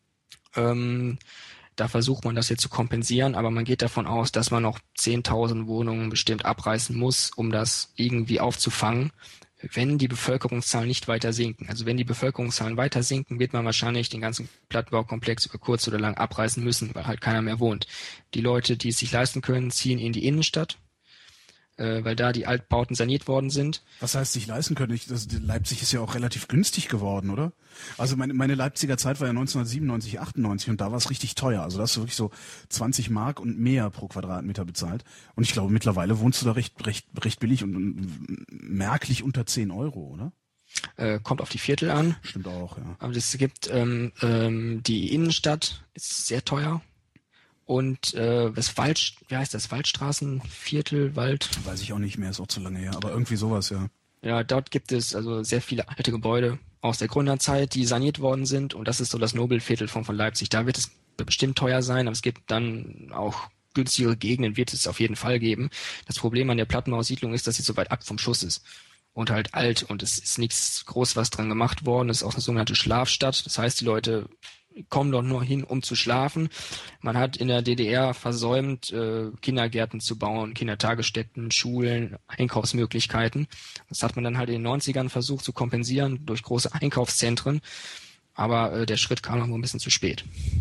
Ähm, da versucht man das jetzt zu kompensieren, aber man geht davon aus, dass man noch zehntausend Wohnungen bestimmt abreißen muss, um das irgendwie aufzufangen, wenn die Bevölkerungszahlen nicht weiter sinken. Also wenn die Bevölkerungszahlen weiter sinken, wird man wahrscheinlich den ganzen Plattenbaukomplex über kurz oder lang abreißen müssen, weil halt keiner mehr wohnt. Die Leute, die es sich leisten können, ziehen in die Innenstadt. äh, weil da die Altbauten saniert worden sind. Was heißt sich leisten können? Ich, das, Leipzig ist ja auch relativ günstig geworden, oder? Also meine, meine Leipziger Zeit war ja neunzehnhundertsiebenundneunzig, achtundneunzig und da war es richtig teuer. Also da hast du wirklich so zwanzig Mark und mehr pro Quadratmeter bezahlt. Und ich glaube, mittlerweile wohnst du da recht, recht, recht billig und, und merklich unter zehn Euro, oder? Äh, kommt auf die Viertel an. Stimmt auch, ja. Aber es gibt ähm, ähm, die Innenstadt ist sehr teuer. Und äh, das Wald, wie heißt das, Waldstraßenviertel, Wald? Weiß ich auch nicht mehr, ist auch zu lange her, aber irgendwie sowas, ja. Ja, dort gibt es also sehr viele alte Gebäude aus der Gründerzeit, die saniert worden sind und das ist so das Nobelviertel von, von Leipzig. Da wird es bestimmt teuer sein, aber es gibt dann auch günstigere Gegenden, wird es auf jeden Fall geben. Das Problem an der Plattenbausiedlung ist, dass sie so weit ab vom Schuss ist und halt alt und es ist nichts groß was dran gemacht worden. Es ist auch eine sogenannte Schlafstadt, das heißt, die Leute kommen dort nur hin, um zu schlafen. Man hat in der D D R versäumt, äh, Kindergärten zu bauen, Kindertagesstätten, Schulen, Einkaufsmöglichkeiten. Das hat man dann halt in den neunzigern versucht zu kompensieren durch große Einkaufszentren. Aber äh, der Schritt kam noch ein bisschen zu spät.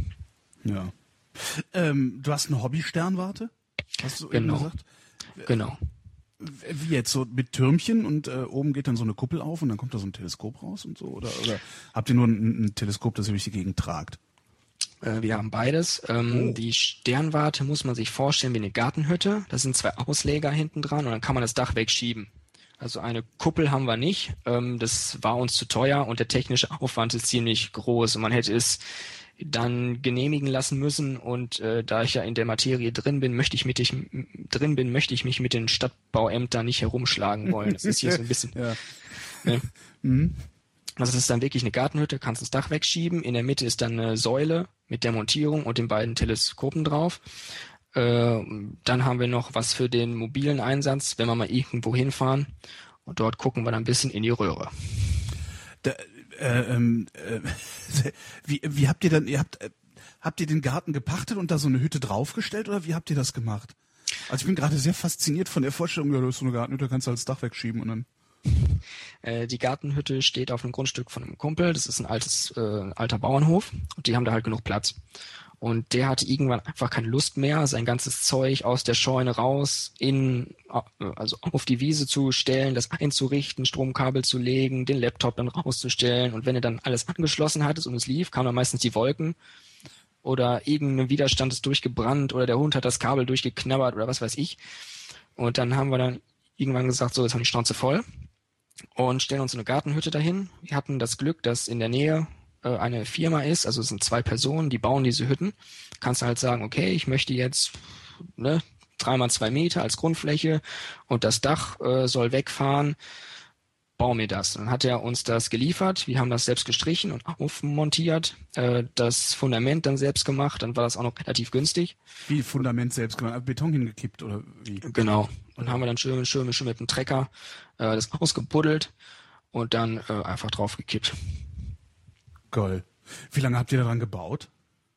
Ja. Ähm, du hast eine Hobby-Sternwarte? Hast du eben Genau. gesagt? Genau. Wie jetzt, so mit Türmchen und äh, oben geht dann so eine Kuppel auf und dann kommt da so ein Teleskop raus und so? Oder, oder habt ihr nur ein, ein Teleskop, das ihr durch die Gegend tragt? Äh, wir haben beides. Ähm, Oh. Die Sternwarte muss man sich vorstellen wie eine Gartenhütte. Da sind zwei Ausleger hinten dran und dann kann man das Dach wegschieben. Also eine Kuppel haben wir nicht. Ähm, das war uns zu teuer und der technische Aufwand ist ziemlich groß und man hätte es dann genehmigen lassen müssen und äh, da ich ja in der Materie drin bin, möchte ich mit ich drin bin, möchte ich mich mit den Stadtbauämtern nicht herumschlagen wollen. Das ist hier so ein bisschen. Ja. Ne? Mhm. Also es ist dann wirklich eine Gartenhütte, kannst das Dach wegschieben. In der Mitte ist dann eine Säule mit der Montierung und den beiden Teleskopen drauf. Äh, dann haben wir noch was für den mobilen Einsatz, wenn wir mal irgendwo hinfahren. Und dort gucken wir dann ein bisschen in die Röhre. Da, äh, ähm, äh, wie, wie habt ihr dann, ihr habt, äh, habt ihr den Garten gepachtet und da so eine Hütte draufgestellt oder wie habt ihr das gemacht? Also ich bin gerade sehr fasziniert von der Vorstellung, ja, du hast so eine Gartenhütte, kannst du halt das Dach wegschieben und dann. Äh, die Gartenhütte steht auf einem Grundstück von einem Kumpel. Das ist ein altes, äh, alter Bauernhof und die haben da halt genug Platz. Und der hatte irgendwann einfach keine Lust mehr, sein ganzes Zeug aus der Scheune raus, in, also auf die Wiese zu stellen, das einzurichten, Stromkabel zu legen, den Laptop dann rauszustellen. Und wenn er dann alles angeschlossen hat und es lief, kamen dann meistens die Wolken oder irgendein Widerstand ist durchgebrannt oder der Hund hat das Kabel durchgeknabbert oder was weiß ich. Und dann haben wir dann irgendwann gesagt, so, jetzt haben wir die Schnauze voll und stellen uns eine Gartenhütte dahin. Wir hatten das Glück, dass in der Nähe eine Firma ist, also es sind zwei Personen, die bauen diese Hütten. Kannst du halt sagen, okay, ich möchte jetzt ne, drei mal zwei Meter als Grundfläche und das Dach äh, soll wegfahren, bau mir das. Und dann hat er uns das geliefert, wir haben das selbst gestrichen und aufmontiert, äh, das Fundament dann selbst gemacht, dann war das auch noch relativ günstig. Wie Fundament selbst gemacht, Beton hingekippt oder wie? Genau. Und haben wir dann schön, schön, schön mit dem Trecker äh, das ausgebuddelt und dann äh, einfach draufgekippt. Geil. Wie lange habt ihr daran gebaut?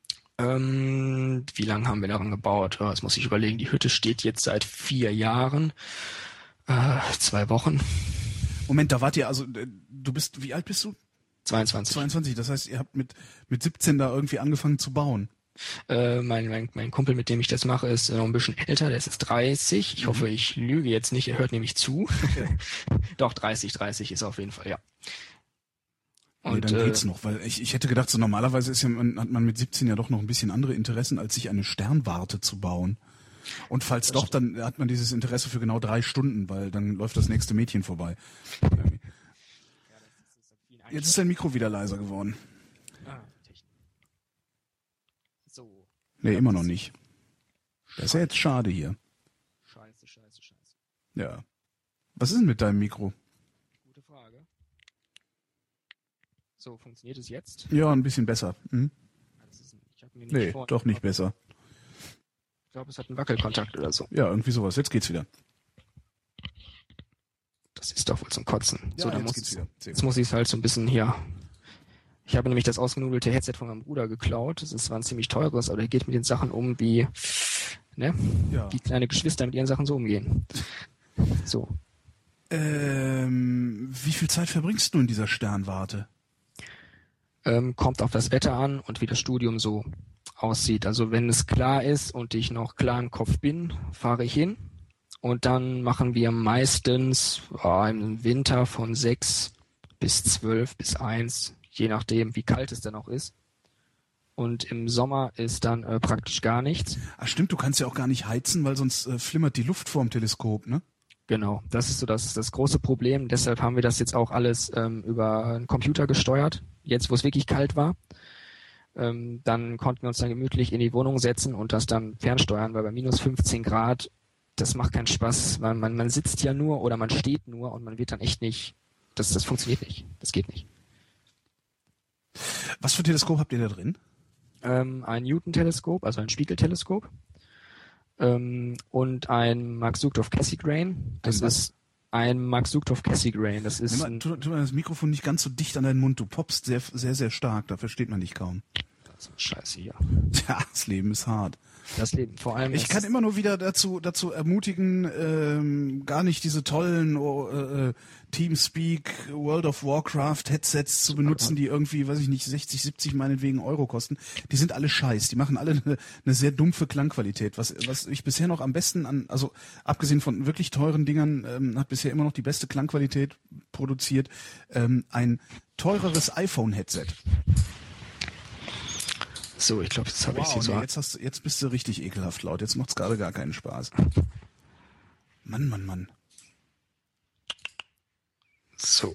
Ähm, wie lange haben wir daran gebaut? Ja, das muss ich überlegen. Die Hütte steht jetzt seit vier Jahren. Äh, zwei Wochen. Moment, da wart ihr, also äh, du bist, wie alt bist du? zweiundzwanzig. zweiundzwanzig, das heißt, ihr habt mit, mit siebzehn da irgendwie angefangen zu bauen. Äh, mein, mein, mein Kumpel, mit dem ich das mache, ist noch ein bisschen älter, der ist jetzt dreißig. Ich mhm. hoffe, ich lüge jetzt nicht, er hört nämlich zu. Doch, dreißig, dreißig ist auf jeden Fall, ja. Und, nee, dann äh, geht's noch, weil ich, ich hätte gedacht, so normalerweise ist ja, man, hat man mit siebzehn ja doch noch ein bisschen andere Interessen, als sich eine Sternwarte zu bauen. Und falls doch, dann hat man dieses Interesse für genau drei Stunden, weil dann läuft das nächste Mädchen vorbei. Jetzt ist dein Mikro wieder leiser geworden. Ah, so. Nee, immer noch nicht. Das ist ja jetzt schade hier. Scheiße, scheiße, scheiße. Ja. Was ist denn mit deinem Mikro? Gute Frage. So, funktioniert es jetzt? Ja, ein bisschen besser. Hm? Das ist, ich hab mir nicht Nee, vor- doch nicht besser. Ich glaube, es hat einen Wackelkontakt oder so. Ja, irgendwie sowas. Jetzt geht's wieder. Das ist doch wohl zum Kotzen. Ja, so, dann jetzt muss geht's ich, wieder. Sehr jetzt muss ich es halt so ein bisschen hier. Ich habe nämlich das ausgenudelte Headset von meinem Bruder geklaut. Das ist zwar ein ziemlich teures, aber der geht mit den Sachen um wie, ne? Ja. Wie kleine Geschwister mit ihren Sachen so umgehen. So. Ähm, wie viel Zeit verbringst du in dieser Sternwarte? Ähm, kommt auf das Wetter an und wie das Studium so aussieht. Also wenn es klar ist und ich noch klar im Kopf bin, fahre ich hin Und dann machen wir meistens oh, im Winter von sechs bis zwölf bis eins, je nachdem, wie kalt es dann auch ist. Und im Sommer ist dann äh, praktisch gar nichts. Ach stimmt, du kannst ja auch gar nicht heizen, weil sonst äh, flimmert die Luft vorm Teleskop, ne? Genau, das ist so das, das große Problem. Deshalb haben wir das jetzt auch alles ähm, über einen Computer gesteuert, jetzt wo es wirklich kalt war. Ähm, dann konnten wir uns dann gemütlich in die Wohnung setzen und das dann fernsteuern, weil bei minus fünfzehn Grad, das macht keinen Spaß. Man, man, man sitzt ja nur oder man steht nur und man wird dann echt nicht, das, das funktioniert nicht, das geht nicht. Was für ein Teleskop habt ihr da drin? Ähm, ein Newton-Teleskop, also ein Spiegelteleskop. Ähm, und ein Max-Sugdorf-Cassegrain. Das Ein was? ist ein Max-Sugdorf-Cassegrain. Das ist Nimm mal, ein, tu, tu mal das Mikrofon nicht ganz so dicht an deinen Mund. Du poppst sehr, sehr, sehr stark. Da versteht man dich kaum. das ist Scheiße hier. Tja, das Leben ist hart. Das Leben, vor allem. Ich es kann ist- immer nur wieder dazu, dazu ermutigen, ähm, gar nicht diese tollen oh, äh, Teamspeak, World of Warcraft Headsets zu benutzen, die irgendwie, weiß ich nicht, sechzig, siebzig meinetwegen Euro kosten. Die sind alle scheiß. Die machen alle eine, eine sehr dumpfe Klangqualität. Was, was ich bisher noch am besten an, also abgesehen von wirklich teuren Dingern, ähm, hat bisher immer noch die beste Klangqualität produziert, ähm, ein teureres iPhone-Headset. So, ich glaube, jetzt habe ich sie Wow, so. nee, jetzt, hast, du- jetzt bist du richtig ekelhaft laut. Jetzt macht's gerade gar keinen Spaß. Mann, Mann, Mann. So.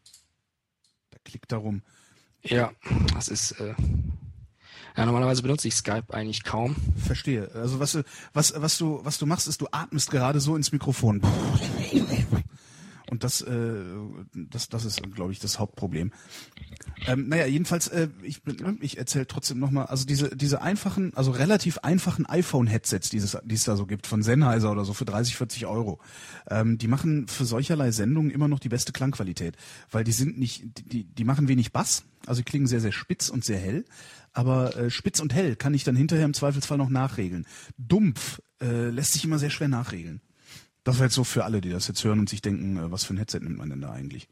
Da klickt da rum. Ja, das ist. Äh, ja, normalerweise benutze ich Skype eigentlich kaum. Verstehe. Also was, du- was, was du, was du machst, ist, du atmest gerade so ins Mikrofon. Und das, äh, das, das ist, glaube ich, das Hauptproblem. Ähm, naja, jedenfalls, äh, ich, bin- ich erzähle trotzdem nochmal, also diese, diese einfachen, also relativ einfachen iPhone-Headsets, die es, die es da so gibt, von Sennheiser oder so für dreißig, vierzig Euro, ähm, die machen für solcherlei Sendungen immer noch die beste Klangqualität, weil die sind nicht, die, die machen wenig Bass, also die klingen sehr, sehr spitz und sehr hell, aber äh, spitz und hell kann ich dann hinterher im Zweifelsfall noch nachregeln. Dumpf äh, lässt sich immer sehr schwer nachregeln. Das war jetzt so für alle, die das jetzt hören und sich denken, äh, was für ein Headset nimmt man denn da eigentlich?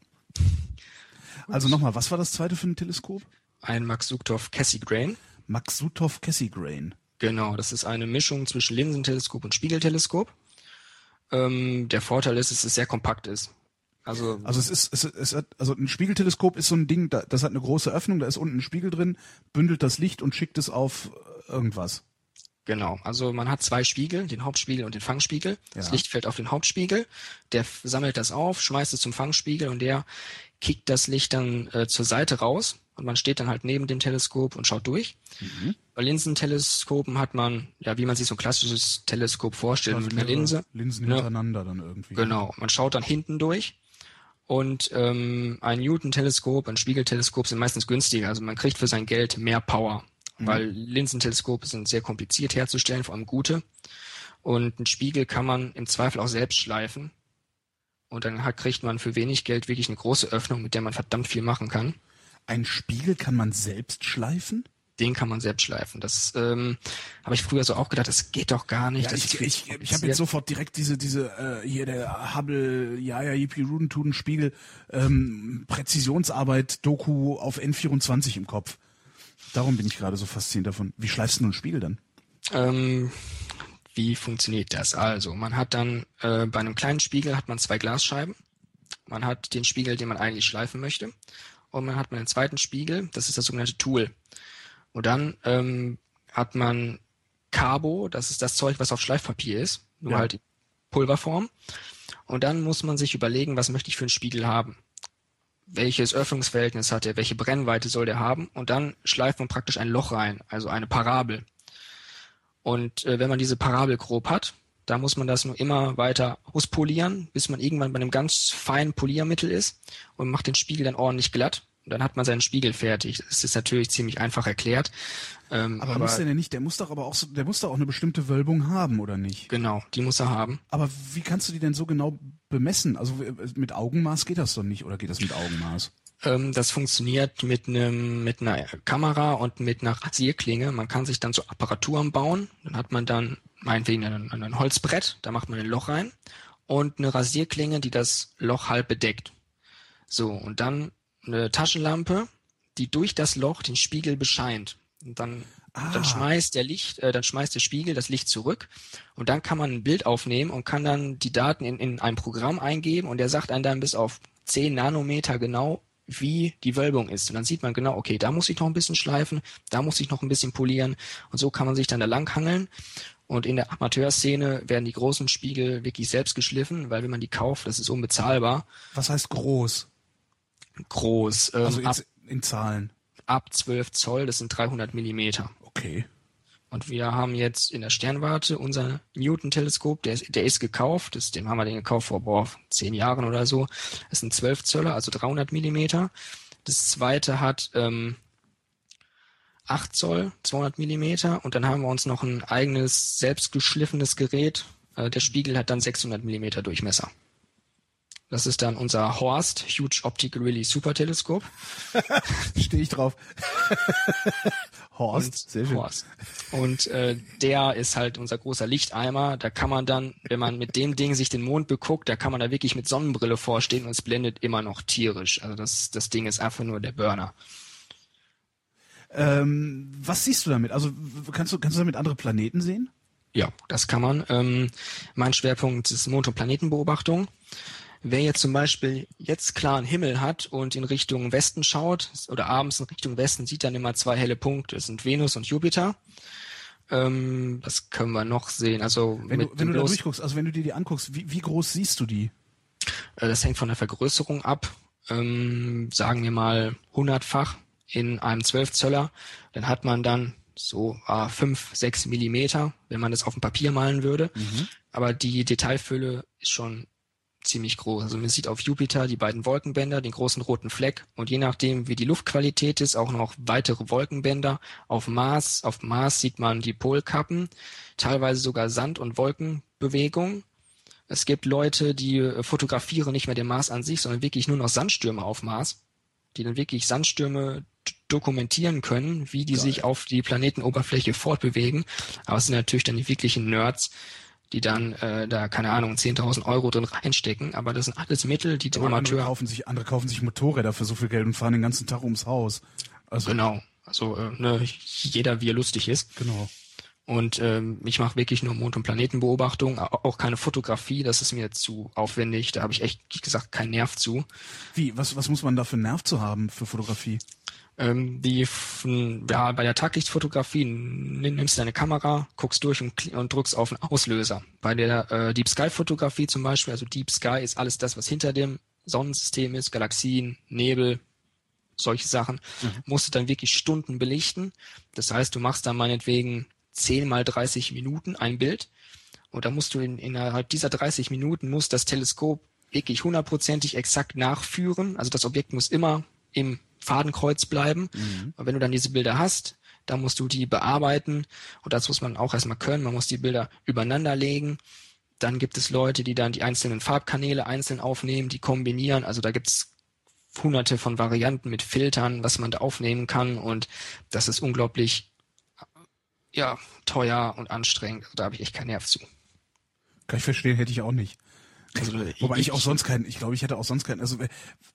Also nochmal, was war das zweite für ein Teleskop? Ein Max Sugdorf Cassegrain. Max Suthoff Cassegrain. Genau, das ist eine Mischung zwischen Linsenteleskop und Spiegelteleskop. Ähm, der Vorteil ist, dass es sehr kompakt ist. Also, Also es ist, es, es hat, also ein Spiegelteleskop ist so ein Ding, da, das hat eine große Öffnung, da ist unten ein Spiegel drin, bündelt das Licht und schickt es auf irgendwas. genau. Also man hat zwei Spiegel, den Hauptspiegel und den Fangspiegel. Das Ja. Licht fällt auf den Hauptspiegel, der f- sammelt das auf, schmeißt es zum Fangspiegel und der kickt das Licht dann äh, zur Seite raus und man steht dann halt neben dem Teleskop und schaut durch. Mhm. Bei Linsenteleskopen hat man, ja, wie man sich so ein klassisches Teleskop vorstellt, mit einer Linse. Linsen Ja. hintereinander dann irgendwie. Genau, man schaut dann hinten durch und ähm, ein Newton-Teleskop, ein Spiegelteleskop sind meistens günstiger. Also man kriegt für sein Geld mehr Power, Mhm. weil Linsenteleskope sind sehr kompliziert herzustellen, vor allem gute. Und einen Spiegel kann man im Zweifel auch selbst schleifen. Und dann hat, kriegt man für wenig Geld wirklich eine große Öffnung, mit der man verdammt viel machen kann. Ein Spiegel kann man selbst schleifen? Den kann man selbst schleifen. Das ähm, habe ich früher so auch gedacht, das geht doch gar nicht. Ja, das ich ist ich, viel ich zu habe kompliziert. jetzt sofort direkt diese, diese äh, hier der Hubble, ja, ja, Yippie Rudentuden Spiegel, ähm, Präzisionsarbeit, Doku auf N vierundzwanzig im Kopf. Darum bin ich gerade so fasziniert davon. Wie schleifst du einen Spiegel dann? Ähm, wie funktioniert das? Also, man hat dann äh, bei einem kleinen Spiegel hat man zwei Glasscheiben. Man hat den Spiegel, den man eigentlich schleifen möchte. Und man hat einen zweiten Spiegel, das ist das sogenannte Tool. Und dann ähm, hat man Carbo, das ist das Zeug, was auf Schleifpapier ist, nur Ja. halt in Pulverform. Und dann muss man sich überlegen, was möchte ich für einen Spiegel haben? Welches Öffnungsverhältnis hat er? Welche Brennweite soll der haben? Und dann schleift man praktisch ein Loch rein, also eine Parabel. Und äh, wenn man diese Parabel grob hat, da muss man das nur immer weiter auspolieren, bis man irgendwann bei einem ganz feinen Poliermittel ist und macht den Spiegel dann ordentlich glatt. Und dann hat man seinen Spiegel fertig. Das ist natürlich ziemlich einfach erklärt. Ähm, Aber, aber muss der denn nicht, der muss doch aber auch so, der muss doch auch eine bestimmte Wölbung haben, oder nicht? genau, die muss er haben. Aber wie kannst du die denn so genau bemessen? Also äh, mit Augenmaß geht das doch nicht, oder geht das mit Augenmaß? Ähm, das funktioniert mit einem mit einer Kamera und mit einer Rasierklinge. Man kann sich dann so Apparaturen bauen. Dann hat man dann meinetwegen ein, ein Holzbrett, da macht man ein Loch rein und eine Rasierklinge, die das Loch halb bedeckt. So, und dann eine Taschenlampe, die durch das Loch den Spiegel bescheint. Und dann Ah. Dann schmeißt der Licht, äh, dann schmeißt der Spiegel das Licht zurück und dann kann man ein Bild aufnehmen und kann dann die Daten in, in ein Programm eingeben und der sagt einem dann bis auf zehn Nanometer genau, wie die Wölbung ist. Und dann sieht man genau, okay, da muss ich noch ein bisschen schleifen, da muss ich noch ein bisschen polieren und so kann man sich dann da langhangeln. Und in der Amateurszene werden die großen Spiegel wirklich selbst geschliffen, weil wenn man die kauft, das ist unbezahlbar. Was heißt groß? Groß. Ähm, Also in, ab, in Zahlen. ab zwölf Zoll, das sind dreihundert Millimeter. Okay. Und wir haben jetzt in der Sternwarte unser Newton-Teleskop, der ist, der ist gekauft, das, dem haben wir den gekauft vor boah, zehn Jahren oder so. Das sind zwölf Zöller, also dreihundert Millimeter. Das zweite hat ähm, acht Zoll, zweihundert Millimeter. Und dann haben wir uns noch ein eigenes, selbstgeschliffenes Gerät. Äh, der Spiegel hat dann sechshundert Millimeter Durchmesser. Das ist dann unser Horst Huge Optical Relay Super Teleskop. Stehe ich drauf. Horst, und, sehr schön. Horst. Und äh, der ist halt unser großer Lichteimer. Da kann man dann, wenn man mit dem Ding sich den Mond beguckt, da kann man da wirklich mit Sonnenbrille vorstehen und es blendet immer noch tierisch. Also das, das Ding ist einfach nur der Burner. Ähm, was siehst du damit? Also kannst du, kannst du damit andere Planeten sehen? Ja, das kann man. Ähm, mein Schwerpunkt ist Mond- und Planetenbeobachtung. Wer jetzt zum Beispiel jetzt klaren Himmel hat und in Richtung Westen schaut oder abends in Richtung Westen, sieht dann immer zwei helle Punkte. Das sind Venus und Jupiter. Ähm, was können wir noch sehen? Also wenn mit du, wenn du da bloß, durchguckst, also wenn du dir die anguckst, wie, wie groß siehst du die? äh, das hängt von der Vergrößerung ab. Ähm, sagen wir mal hundertfach in einem zwölf Zöller. Dann hat man dann so äh, fünf, sechs Millimeter, wenn man das auf dem Papier malen würde. Mhm. Aber die Detailfülle ist schon ziemlich groß. Also man sieht auf Jupiter die beiden Wolkenbänder, den großen roten Fleck und je nachdem, wie die Luftqualität ist, auch noch weitere Wolkenbänder. Auf Mars, auf Mars sieht man die Polkappen, teilweise sogar Sand- und Wolkenbewegung. Es gibt Leute, die fotografieren nicht mehr den Mars an sich, sondern wirklich nur noch Sandstürme auf Mars, die dann wirklich Sandstürme dokumentieren können, wie die Geil. sich auf die Planetenoberfläche fortbewegen. Aber es sind natürlich dann die wirklichen Nerds, die dann äh, da, keine Ahnung, zehntausend Euro drin reinstecken. Aber das sind alles Mittel, die dem Aber Amateur... Andere kaufen, sich, andere kaufen sich Motorräder für so viel Geld und fahren den ganzen Tag ums Haus. Also Genau. Also äh, ne, jeder, wie er lustig ist. Genau. Und ähm, ich mache wirklich nur Mond- und Planetenbeobachtung, auch keine Fotografie, das ist mir zu aufwendig. Da habe ich echt, wie gesagt, keinen Nerv zu. Wie? Was, was muss man da für einen Nerv zu haben für Fotografie? Ähm, die, ja, bei der Taglichtfotografie nimmst du deine Kamera, guckst durch und, und drückst auf den Auslöser. Bei der äh, Deep Sky Fotografie zum Beispiel, also Deep Sky ist alles das, was hinter dem Sonnensystem ist, Galaxien, Nebel, solche Sachen, mhm. musst du dann wirklich Stunden belichten. Das heißt, du machst dann meinetwegen zehn mal dreißig Minuten ein Bild und da musst du in, innerhalb dieser dreißig Minuten muss das Teleskop wirklich hundertprozentig exakt nachführen. Also das Objekt muss immer im Fadenkreuz bleiben. Mhm. Und wenn du dann diese Bilder hast, dann musst du die bearbeiten und das muss man auch erstmal können. Man muss die Bilder übereinander legen. Dann gibt es Leute, die dann die einzelnen Farbkanäle einzeln aufnehmen, die kombinieren. Also da gibt's hunderte von Varianten mit Filtern, was man da aufnehmen kann und das ist unglaublich ja, teuer und anstrengend. Also da habe ich echt keinen Nerv zu. Kann ich verstehen, hätte ich auch nicht. Also, wobei ich, ich auch sonst keinen, ich glaube, ich hätte auch sonst keinen, also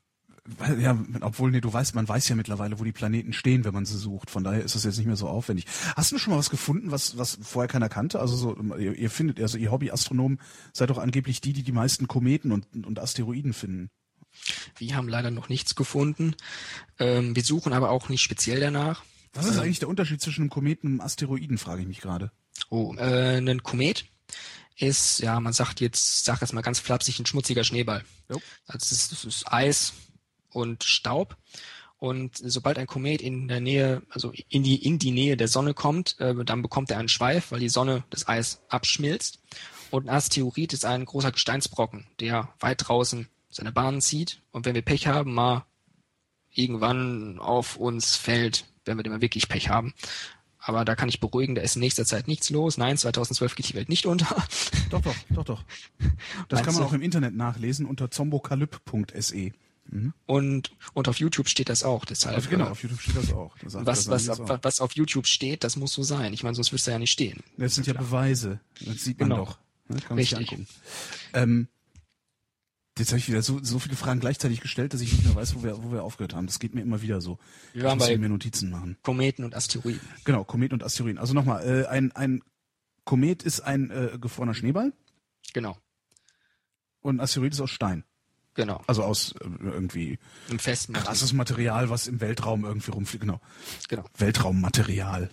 ja, obwohl, nee, du weißt, man weiß ja mittlerweile, wo die Planeten stehen, wenn man sie sucht. Von daher ist das jetzt nicht mehr so aufwendig. Hast du schon mal was gefunden, was was vorher keiner kannte? Also so, ihr, ihr findet, also ihr Hobbyastronomen seid doch angeblich die, die die meisten Kometen und, und Asteroiden finden. Wir haben leider noch nichts gefunden. Ähm, wir suchen aber auch nicht speziell danach. Was ist eigentlich der Unterschied zwischen einem Kometen und einem Asteroiden, frage ich mich gerade. Oh, äh, ein Komet ist, ja, man sagt jetzt, sag jetzt mal ganz flapsig, ein schmutziger Schneeball. Jo. Also es ist, es ist Eis und Staub. Und sobald ein Komet in der Nähe, also in die, in die Nähe der Sonne kommt, äh, dann bekommt er einen Schweif, weil die Sonne das Eis abschmilzt. Und ein Asteroid ist ein großer Gesteinsbrocken, der weit draußen seine Bahnen zieht. Und wenn wir Pech haben, mal irgendwann auf uns fällt, wenn wir mal wirklich Pech haben. Aber da kann ich beruhigen, da ist in nächster Zeit nichts los. Nein, zweitausendzwölf geht die Welt nicht unter. Doch, doch, doch, doch. Das Meinst kann man du? auch im Internet nachlesen unter zombokalyp punkt se. Mhm. Und, und auf YouTube steht das auch. Deshalb, also genau, auf YouTube steht das auch. Das sagt, was, das was, was, was auf YouTube steht, das muss so sein. Ich meine, sonst würde es ja nicht stehen. Das sind ja Beweise. Das sieht man genau. doch. Ne? Kann man Richtig. Ähm, Jetzt habe ich wieder so, so viele Fragen gleichzeitig gestellt, dass ich nicht mehr weiß, wo wir, wo wir aufgehört haben. Das geht mir immer wieder so. Wir waren ich muss bei mir Notizen machen. Kometen und Asteroiden. Genau, Komet und Asteroiden. Also nochmal, äh, ein, ein Komet ist ein äh, gefrorener Schneeball Genau, und ein Asteroid ist aus Stein. genau. Also aus äh, irgendwie Im festen Material. krasses Material, was im Weltraum irgendwie rumfliegt. Genau. Genau. Weltraummaterial.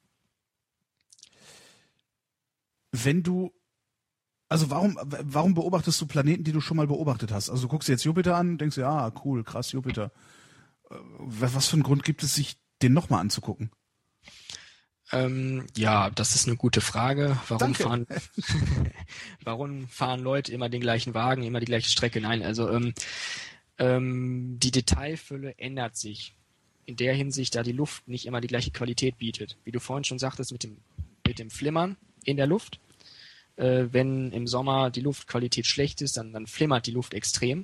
Wenn du, also warum, warum beobachtest du Planeten, die du schon mal beobachtet hast? Also du guckst dir jetzt Jupiter an, denkst dir, ja, cool, krass, Jupiter. Äh, Was für einen Grund gibt es, sich den nochmal anzugucken? Ähm, ja, das ist eine gute Frage. Warum Danke. fahren, warum fahren Leute immer den gleichen Wagen, immer die gleiche Strecke? Nein, also ähm, ähm, die Detailfülle ändert sich in der Hinsicht, da die Luft nicht immer die gleiche Qualität bietet. Wie du vorhin schon sagtest, mit dem mit dem Flimmern in der Luft. Äh, wenn im Sommer die Luftqualität schlecht ist, dann, dann flimmert die Luft extrem.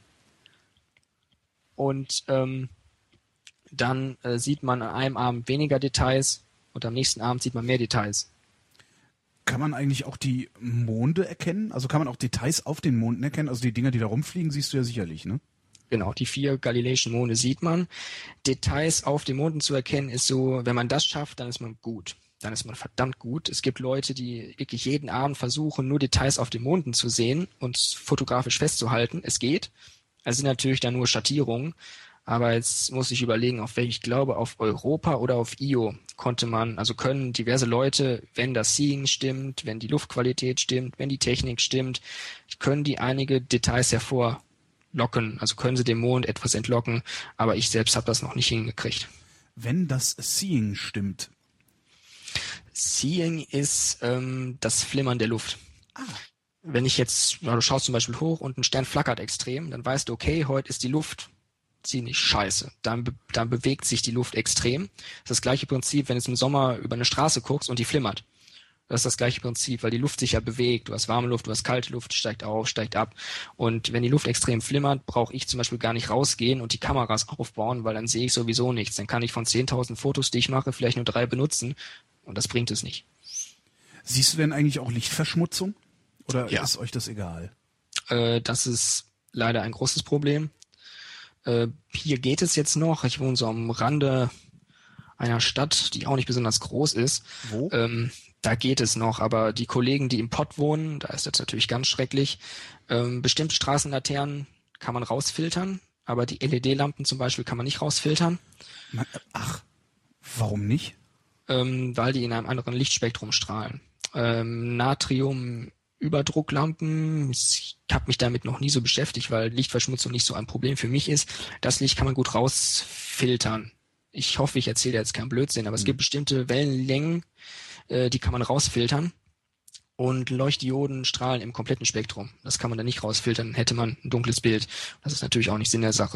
Und ähm, dann äh, sieht man an einem Abend weniger Details und am nächsten Abend sieht man mehr Details. Kann man eigentlich auch die Monde erkennen? Also kann man auch Details auf den Monden erkennen? Also die Dinger, die da rumfliegen, siehst du ja sicherlich, ne? Genau, die vier galileischen Monde sieht man. Details auf den Monden zu erkennen ist so, wenn man das schafft, dann ist man gut. Dann ist man verdammt gut. Es gibt Leute, die wirklich jeden Abend versuchen, nur Details auf den Monden zu sehen und fotografisch festzuhalten. Es geht. Es sind natürlich dann nur Schattierungen. Aber jetzt muss ich überlegen, auf welche, ich glaube, auf Europa oder auf Io konnte man, also können diverse Leute, wenn das Seeing stimmt, wenn die Luftqualität stimmt, wenn die Technik stimmt, können die einige Details hervorlocken. Also können sie dem Mond etwas entlocken. Aber ich selbst habe das noch nicht hingekriegt. Wenn das Seeing stimmt. Seeing ist ähm, das Flimmern der Luft. Ah. Wenn ich jetzt, ja, du schaust zum Beispiel hoch und ein Stern flackert extrem, dann weißt du, okay, heute ist die Luft ziemlich scheiße. Dann, be- dann bewegt sich die Luft extrem. Das ist das gleiche Prinzip, wenn du im Sommer über eine Straße guckst und die flimmert. Das ist das gleiche Prinzip, weil die Luft sich ja bewegt. Du hast warme Luft, du hast kalte Luft, steigt auf, steigt ab. Und wenn die Luft extrem flimmert, brauche ich zum Beispiel gar nicht rausgehen und die Kameras aufbauen, weil dann sehe ich sowieso nichts. Dann kann ich von zehntausend Fotos, die ich mache, vielleicht nur drei benutzen. Und das bringt es nicht. Siehst du denn eigentlich auch Lichtverschmutzung? Oder Ja. ist euch das egal? Äh, das ist leider ein großes Problem. Äh, hier geht es jetzt noch. Ich wohne so am Rande einer Stadt, die auch nicht besonders groß ist. Wo? Ähm, da geht es noch, aber die Kollegen, die im Pott wohnen, da ist das natürlich ganz schrecklich. Ähm, bestimmte Straßenlaternen kann man rausfiltern, aber die L E D-Lampen zum Beispiel kann man nicht rausfiltern, Man, ach, warum nicht? ähm, weil die in einem anderen Lichtspektrum strahlen. Ähm, Natrium-Überdrucklampen, ich habe mich damit noch nie so beschäftigt, weil Lichtverschmutzung nicht so ein Problem für mich ist. Das Licht kann man gut rausfiltern. Ich hoffe, ich erzähle jetzt keinen Blödsinn, aber es gibt bestimmte Wellenlängen, äh, die kann man rausfiltern. Und Leuchtdioden strahlen im kompletten Spektrum. Das kann man dann nicht rausfiltern, dann hätte man ein dunkles Bild. Das ist natürlich auch nicht Sinn der Sache.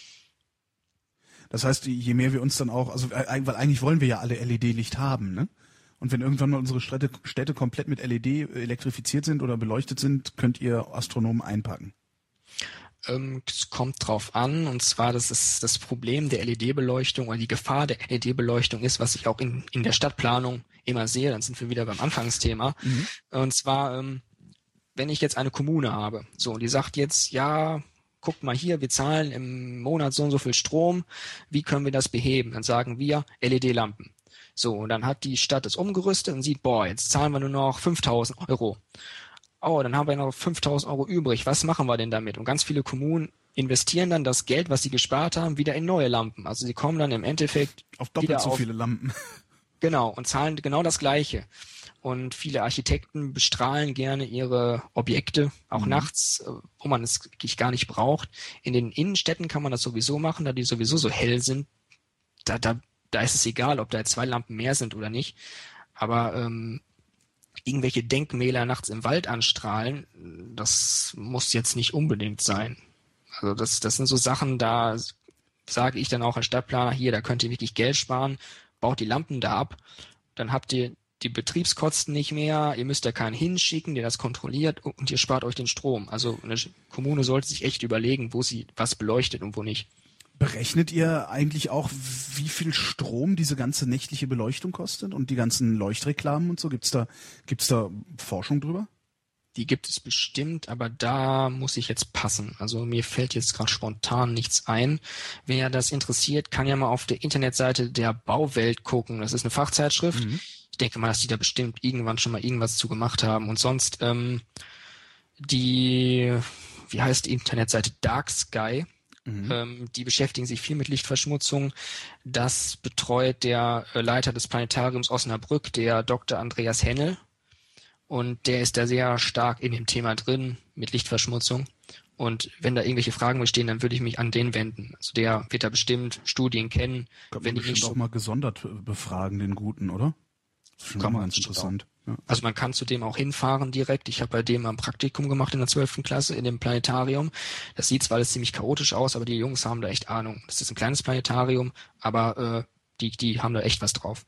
Das heißt, je mehr wir uns dann auch, also äh, weil eigentlich wollen wir ja alle L E D-Licht haben, ne? Und wenn irgendwann mal unsere Städte, Städte komplett mit L E D elektrifiziert sind oder beleuchtet sind, könnt ihr Astronomen einpacken. Ähm, es kommt drauf an, und zwar, das ist das Problem der L E D-Beleuchtung oder die Gefahr der L E D-Beleuchtung ist, was ich auch in, in der Stadtplanung immer sehe, dann sind wir wieder beim Anfangsthema. Mhm. Und zwar, ähm, wenn ich jetzt eine Kommune habe, so, und die sagt jetzt, ja, guckt mal hier, wir zahlen im Monat so und so viel Strom, wie können wir das beheben? Dann sagen wir L E D-Lampen. So, und dann hat die Stadt es umgerüstet und sieht, boah, jetzt zahlen wir nur noch fünftausend Euro. Oh, dann haben wir noch fünftausend Euro übrig. Was machen wir denn damit? Und ganz viele Kommunen investieren dann das Geld, was sie gespart haben, wieder in neue Lampen. Also sie kommen dann im Endeffekt Auf doppelt wieder so auf, viele Lampen. genau, und zahlen genau das Gleiche. Und viele Architekten bestrahlen gerne ihre Objekte, auch Mhm. nachts, äh, wo man es wirklich gar nicht braucht. In den Innenstädten kann man das sowieso machen, da die sowieso so hell sind. Da, da, da ist es egal, ob da jetzt zwei Lampen mehr sind oder nicht. Aber ähm, irgendwelche Denkmäler nachts im Wald anstrahlen, das muss jetzt nicht unbedingt sein. Also das, das sind so Sachen, da sage ich dann auch als Stadtplaner, hier, da könnt ihr wirklich Geld sparen, baut die Lampen da ab, dann habt ihr die Betriebskosten nicht mehr, ihr müsst da keinen hinschicken, der das kontrolliert, und ihr spart euch den Strom. Also eine Kommune sollte sich echt überlegen, wo sie was beleuchtet und wo nicht. Berechnet ihr eigentlich auch, wie viel Strom diese ganze nächtliche Beleuchtung kostet und die ganzen Leuchtreklamen und so? Gibt's da, gibt's da Forschung drüber? Die gibt es bestimmt, aber da muss ich jetzt passen. Also mir fällt jetzt gerade spontan nichts ein. Wer das interessiert, kann ja mal auf der Internetseite der Bauwelt gucken. Das ist eine Fachzeitschrift. Mhm. Ich denke mal, dass die da bestimmt irgendwann schon mal irgendwas zu gemacht haben. Und sonst ähm, die, wie heißt die Internetseite? Dark Sky. Mhm. Ähm, die beschäftigen sich viel mit Lichtverschmutzung. Das betreut der äh, Leiter des Planetariums Osnabrück, der Doktor Andreas Hennel. Und der ist da sehr stark in dem Thema drin mit Lichtverschmutzung. Und wenn da irgendwelche Fragen bestehen, dann würde ich mich an den wenden. Also der wird da bestimmt Studien kennen. Kann wenn man die nicht auch so mal gesondert befragen, den Guten, oder? Das ist schon kann mal man ganz interessant. Ja. Also man kann zu dem auch hinfahren direkt. Ich habe bei dem ein Praktikum gemacht in der zwölften Klasse in dem Planetarium. Das sieht zwar alles ziemlich chaotisch aus, aber die Jungs haben da echt Ahnung. Das ist ein kleines Planetarium, aber äh, die, die haben da echt was drauf.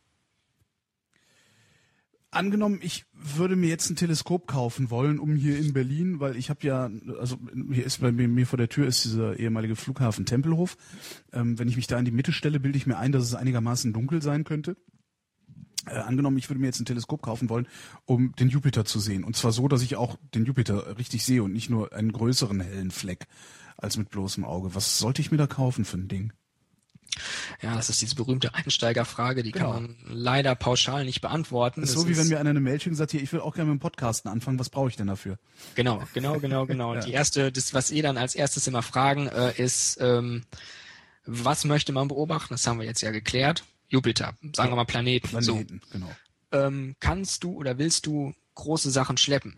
Angenommen, ich würde mir jetzt ein Teleskop kaufen wollen, um hier in Berlin, weil ich habe ja, also hier ist bei mir vor der Tür ist dieser ehemalige Flughafen Tempelhof. Ähm, wenn ich mich da in die Mitte stelle, bilde ich mir ein, dass es einigermaßen dunkel sein könnte. Äh, angenommen, ich würde mir jetzt ein Teleskop kaufen wollen, um den Jupiter zu sehen. Und zwar so, dass ich auch den Jupiter richtig sehe und nicht nur einen größeren hellen Fleck als mit bloßem Auge. Was sollte ich mir da kaufen für ein Ding? Ja, das ist diese berühmte Einsteigerfrage, die Genau. kann man leider pauschal nicht beantworten. Das ist Das so, wie ist, wenn mir einer eine Mail schickt und sagt, hier, ich will auch gerne mit dem Podcasten anfangen, was brauche ich denn dafür? Genau, genau, genau, genau. Ja. Die erste, das, was ihr dann als erstes immer fragen, äh, ist, ähm, was möchte man beobachten? Das haben wir jetzt ja geklärt. Jupiter, sagen wir mal Planeten. Planeten, so. genau. Ähm, kannst du oder willst du große Sachen schleppen?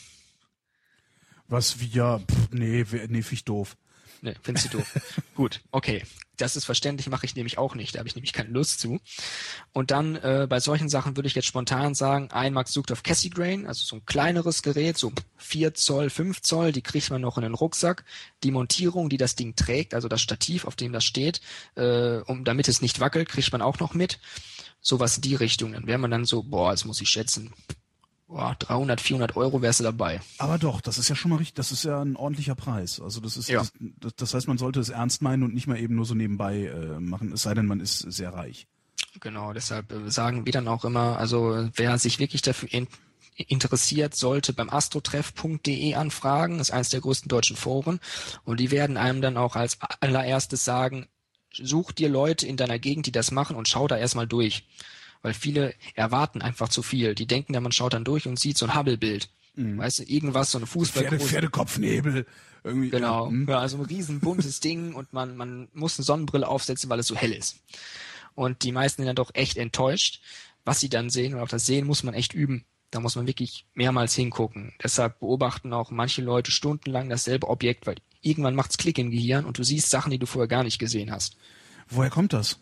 Was wie, ja, pff, nee, wär- nee, find ich doof. Ne, findest du doof. Gut, okay. Das ist verständlich, mache ich nämlich auch nicht. Da habe ich nämlich keine Lust zu. Und dann äh, bei solchen Sachen würde ich jetzt spontan sagen, einmal gesucht auf Cassegrain, also so ein kleineres Gerät, so vier Zoll, fünf Zoll, die kriegt man noch in den Rucksack. Die Montierung, die das Ding trägt, also das Stativ, auf dem das steht, äh, um damit es nicht wackelt, kriegt man auch noch mit. Sowas in die Richtung. Dann wäre man dann so, boah, das muss ich schätzen, boah, dreihundert, vierhundert Euro wärst du dabei. Aber doch, das ist ja schon mal richtig, das ist ja ein ordentlicher Preis. Also das ist, Ja. das, das heißt, man sollte es ernst meinen und nicht mal eben nur so nebenbei äh, machen, es sei denn, man ist sehr reich. Genau, deshalb äh, sagen wir dann auch immer, also wer sich wirklich dafür in, interessiert, sollte beim astrotreff punkt de anfragen, ist eines der größten deutschen Foren, und die werden einem dann auch als allererstes sagen, such dir Leute in deiner Gegend, die das machen, und schau da erstmal durch. Weil viele erwarten einfach zu viel. Die denken, ja, man schaut dann durch und sieht so ein Hubble-Bild. Mhm. Weißt du, irgendwas, so eine Fußballgroße. Pferde, Pferdekopfnebel. Irgendwie, Genau, ja, hm. ja, also ein riesen buntes Ding, und man, man muss eine Sonnenbrille aufsetzen, weil es so hell ist. Und die meisten sind dann doch echt enttäuscht, was sie dann sehen. Und auch das Sehen muss man echt üben. Da muss man wirklich mehrmals hingucken. Deshalb beobachten auch manche Leute stundenlang dasselbe Objekt, weil irgendwann macht's Klick im Gehirn und du siehst Sachen, die du vorher gar nicht gesehen hast. Woher kommt das?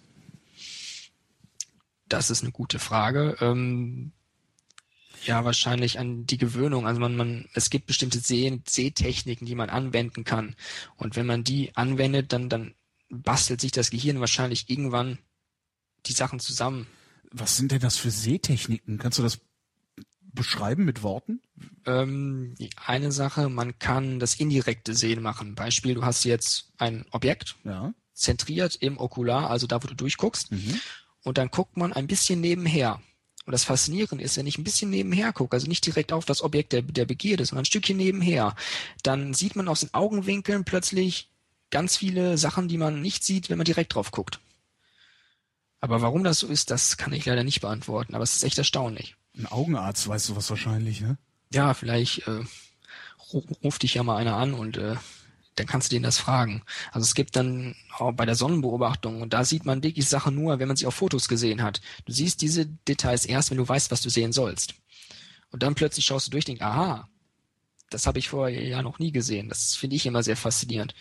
Das ist eine gute Frage. Ähm, ja, wahrscheinlich an die Gewöhnung. Also man, man, es gibt bestimmte Seh- Sehtechniken, die man anwenden kann. Und wenn man die anwendet, dann, dann bastelt sich das Gehirn wahrscheinlich irgendwann die Sachen zusammen. Was sind denn das für Sehtechniken? Kannst du das beschreiben mit Worten? Ähm, die eine Sache, man kann das indirekte Sehen machen. Beispiel, du hast jetzt ein Objekt, Ja. zentriert im Okular, also da, wo du durchguckst. Mhm. Und dann guckt man ein bisschen nebenher. Und das Faszinierende ist, wenn ich ein bisschen nebenher gucke, also nicht direkt auf das Objekt der, der Begierde, sondern ein Stückchen nebenher, dann sieht man aus den Augenwinkeln plötzlich ganz viele Sachen, die man nicht sieht, wenn man direkt drauf guckt. Aber warum das so ist, das kann ich leider nicht beantworten, aber es ist echt erstaunlich. Ein Augenarzt weiß sowas wahrscheinlich, ne? Ja, vielleicht äh, ruf, ruft dich ja mal einer an und äh, dann kannst du den das fragen. Also es gibt dann auch bei der Sonnenbeobachtung, und da sieht man wirklich Sachen nur, wenn man sie auf Fotos gesehen hat. Du siehst diese Details erst, wenn du weißt, was du sehen sollst. Und dann plötzlich schaust du durch und denkst, aha, das habe ich vorher ja noch nie gesehen. Das finde ich immer sehr faszinierend.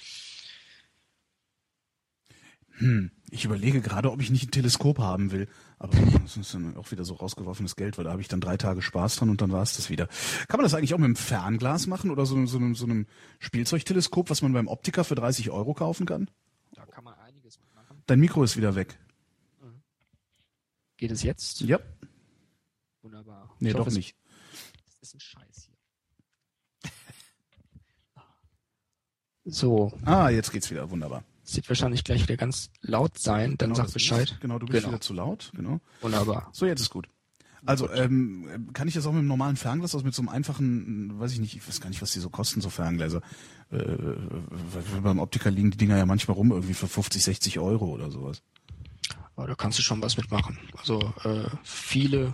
Hm, ich überlege gerade, ob ich nicht ein Teleskop haben will. Aber das ist dann auch wieder so rausgeworfenes Geld, weil da habe ich dann drei Tage Spaß dran und dann war es das wieder. Kann man das eigentlich auch mit einem Fernglas machen oder so, so, einem, so einem Spielzeugteleskop, was man beim Optiker für dreißig Euro kaufen kann? Da kann man einiges mitmachen. Dein Mikro ist wieder weg. Geht es jetzt? Ja. Wunderbar. Nee, Ich doch hoffe, nicht. Das ist ein Scheiß hier. So, Ah, jetzt geht's wieder. Wunderbar. es wird wahrscheinlich gleich wieder ganz laut sein, dann Genau, sag das Bescheid. Ist, genau, du bist Genau. wieder zu laut. Genau. Wunderbar. So, jetzt ist gut. Also ähm, kann ich das auch mit einem normalen Fernglas, also mit so einem einfachen, weiß ich nicht, ich weiß gar nicht, was die so kosten, so Ferngläser. Äh, beim Optiker liegen die Dinger ja manchmal rum, irgendwie für fünfzig, sechzig Euro oder sowas. Aber da kannst du schon was mitmachen. Also äh, viele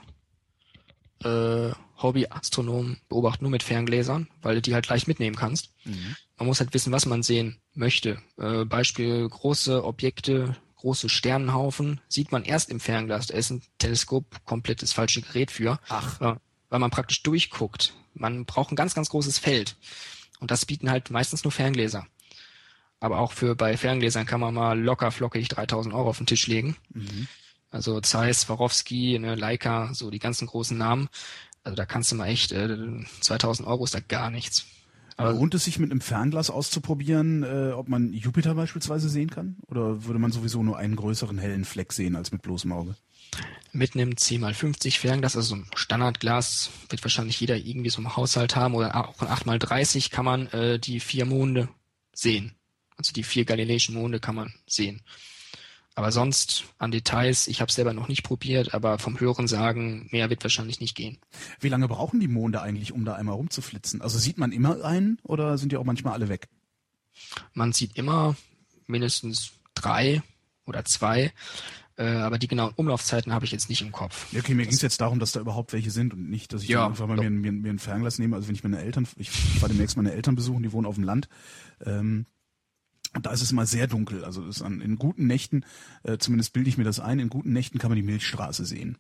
äh, Hobby-Astronomen beobachten nur mit Ferngläsern, weil du die halt leicht mitnehmen kannst. Mhm. Man muss halt wissen, was man sehen möchte. Äh, Beispiel große Objekte, große Sternenhaufen sieht man erst im Fernglas. Da ist ein Teleskop komplett das falsche Gerät für. Ach. Äh, weil man praktisch durchguckt. Man braucht ein ganz, ganz großes Feld. Und das bieten halt meistens nur Ferngläser. Aber auch für bei Ferngläsern kann man mal locker flockig dreitausend Euro auf den Tisch legen. Mhm. Also Zeiss, Swarovski, ne, Leica, so die ganzen großen Namen. Also da kannst du mal echt, äh, zweitausend Euro ist da gar nichts. Aber lohnt es sich mit einem Fernglas auszuprobieren, äh, ob man Jupiter beispielsweise sehen kann? Oder würde man sowieso nur einen größeren hellen Fleck sehen als mit bloßem Auge? Mit einem zehn mal fünfzig Fernglas, also so ein Standardglas, wird wahrscheinlich jeder irgendwie so im Haushalt haben, oder auch ein acht mal dreißig kann man äh, die vier Monde sehen. Also die vier galileischen Monde kann man sehen. Aber sonst an Details, ich habe es selber noch nicht probiert, aber vom Hören sagen, mehr wird wahrscheinlich nicht gehen. Wie lange brauchen die Monde eigentlich, um da einmal rumzuflitzen? Also sieht man immer einen oder sind die auch manchmal alle weg? Man sieht immer mindestens drei oder zwei, äh, aber die genauen Umlaufzeiten habe ich jetzt nicht im Kopf. Ja, okay, mir ging es jetzt darum, dass da überhaupt welche sind und nicht, dass ich ja, einfach mal mir, mir, mir ein Fernglas nehme. Also wenn ich meine Eltern, ich fahre demnächst meine Eltern besuchen, die wohnen auf dem Land, ähm, und da ist es immer sehr dunkel. Also ist an, in guten Nächten, äh, zumindest bilde ich mir das ein, in guten Nächten kann man die Milchstraße sehen.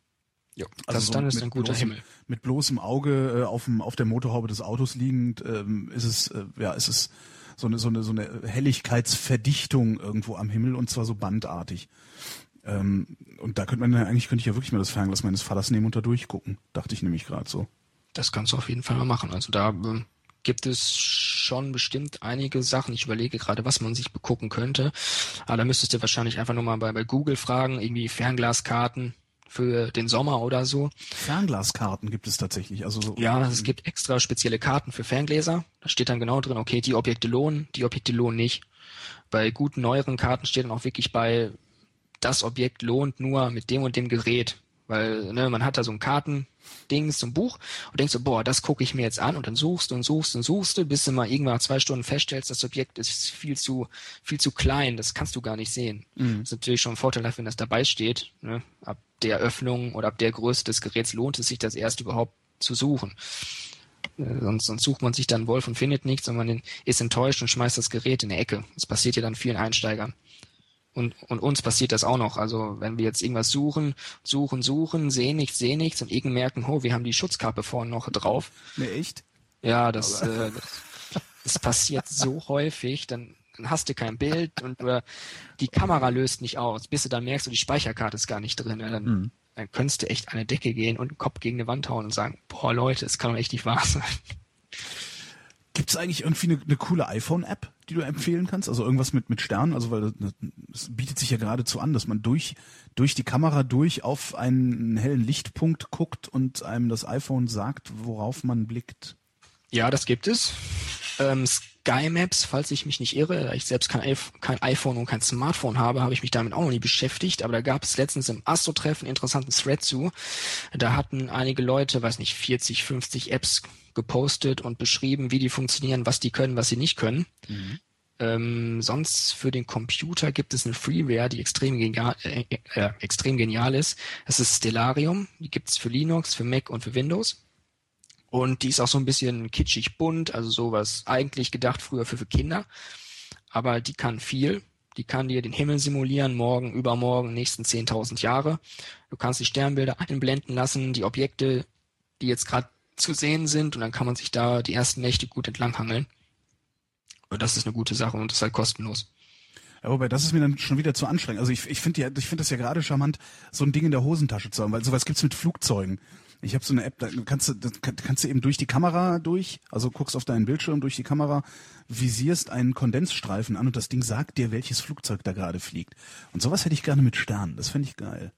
Ja, also das so dann ist ein guter bloßem, Himmel. Mit bloßem Auge äh, auf, dem, auf der Motorhaube des Autos liegend ähm, ist es, äh, ja, ist es so eine, so eine, so eine Helligkeitsverdichtung irgendwo am Himmel und zwar so bandartig. Ähm, und da könnte man ja, eigentlich könnte ich ja wirklich mal das Fernglas meines Vaters nehmen und da durchgucken. Dachte ich nämlich gerade so. Das kannst du auf jeden Fall mal machen. Also da ähm, gibt es schon bestimmt einige Sachen. Ich überlege gerade, was man sich begucken könnte. Aber da müsstest du wahrscheinlich einfach nur mal bei, bei Google fragen, irgendwie Fernglaskarten für den Sommer oder so. Fernglaskarten gibt es tatsächlich. Also so ja, es gibt extra spezielle Karten für Ferngläser. Da steht dann genau drin, okay, die Objekte lohnen, die Objekte lohnen nicht. Bei guten, neueren Karten steht dann auch wirklich bei, das Objekt lohnt nur mit dem und dem Gerät. Weil ne, man hat da so ein Kartendings, so ein Buch und denkst so, boah, das gucke ich mir jetzt an und dann suchst du und suchst und suchst du, bis du mal irgendwann nach zwei Stunden feststellst, das Objekt ist viel zu viel zu klein, das kannst du gar nicht sehen. Mhm. Das ist natürlich schon ein Vorteil, wenn das dabei steht. Ne? Ab der Öffnung oder ab der Größe des Geräts lohnt es sich, das erst überhaupt zu suchen. Äh, sonst, sonst sucht man sich dann Wolf und findet nichts und man ist enttäuscht und schmeißt das Gerät in die Ecke. Das passiert ja dann vielen Einsteigern. Und, und uns passiert das auch noch. Also wenn wir jetzt irgendwas suchen, suchen, suchen, sehen nichts, sehen nichts und irgendwann merken, oh, wir haben die Schutzkappe vorne noch drauf. Ne, echt? Ja, das, äh, das, das passiert so häufig, dann, dann hast du kein Bild und oder die Kamera löst nicht aus, bis du dann merkst, du, die Speicherkarte ist gar nicht drin. Dann, mhm. dann könntest du echt an eine Decke gehen und den Kopf gegen eine Wand hauen und sagen, boah Leute, das kann doch echt nicht wahr sein. Gibt es eigentlich irgendwie eine, eine coole iPhone-App, die du empfehlen kannst? Also irgendwas mit mit Sternen? Also weil es bietet sich ja geradezu an, dass man durch durch die Kamera durch auf einen hellen Lichtpunkt guckt und einem das iPhone sagt, worauf man blickt. Ja, das gibt es. Ähm, Sky Maps, falls ich mich nicht irre, da ich selbst kein, kein iPhone und kein Smartphone habe, habe ich mich damit auch noch nie beschäftigt. Aber da gab es letztens im Astro-Treffen einen interessanten Thread zu. Da hatten einige Leute, weiß nicht, vierzig, fünfzig Apps gepostet und beschrieben, wie die funktionieren, was die können, was sie nicht können. Mhm. Ähm, sonst für den Computer gibt es eine Freeware, die extrem genial, äh, äh, extrem genial ist. Das ist Stellarium. Die gibt es für Linux, für Mac und für Windows. Und die ist auch so ein bisschen kitschig bunt, also sowas eigentlich gedacht früher für, für Kinder. Aber die kann viel. Die kann dir den Himmel simulieren, morgen, übermorgen, nächsten zehntausend Jahre. Du kannst die Sternbilder einblenden lassen, die Objekte, die jetzt gerade zu sehen sind, und dann kann man sich da die ersten Nächte gut entlanghangeln. Und das ist eine gute Sache und das ist halt kostenlos. Ja, wobei, das ist mir dann schon wieder zu anstrengend. Also ich, ich finde ja, ich finde das ja gerade charmant, so ein Ding in der Hosentasche zu haben, weil sowas gibt's mit Flugzeugen. Ich habe so eine App, da kannst du, da kannst du eben durch die Kamera durch, also guckst auf deinen Bildschirm durch die Kamera, visierst einen Kondensstreifen an und das Ding sagt dir, welches Flugzeug da gerade fliegt. Und sowas hätte ich gerne mit Sternen. Das fände ich geil.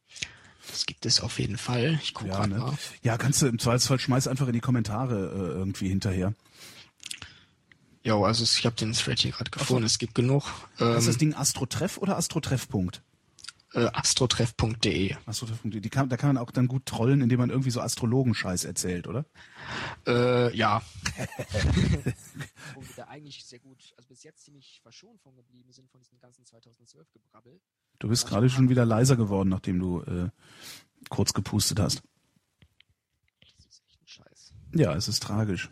Das gibt es auf jeden Fall. Ich gucke ja, gerade ne? mal. Ja, kannst du im Zweifelsfall schmeiß einfach in die Kommentare äh, irgendwie hinterher. Jo, also ich habe den Thread hier gerade gefunden. So. Es gibt genug. Ähm, ist das Ding Astrotreff oder Astrotreff-Punkt? Äh, astrotreff punkt de. Astrotreff punkt de. Die kann, da kann man auch dann gut trollen, indem man irgendwie so Astrologenscheiß erzählt, oder? Äh, ja. Wo wir da eigentlich sehr gut, also bis jetzt ziemlich verschont von geblieben sind von diesem ganzen zweitausendzwölf-Gebrabbel. Du bist also gerade schon wieder leiser geworden, nachdem du äh, kurz gepustet hast. Das ist echt ein Scheiß. Ja, es ist tragisch.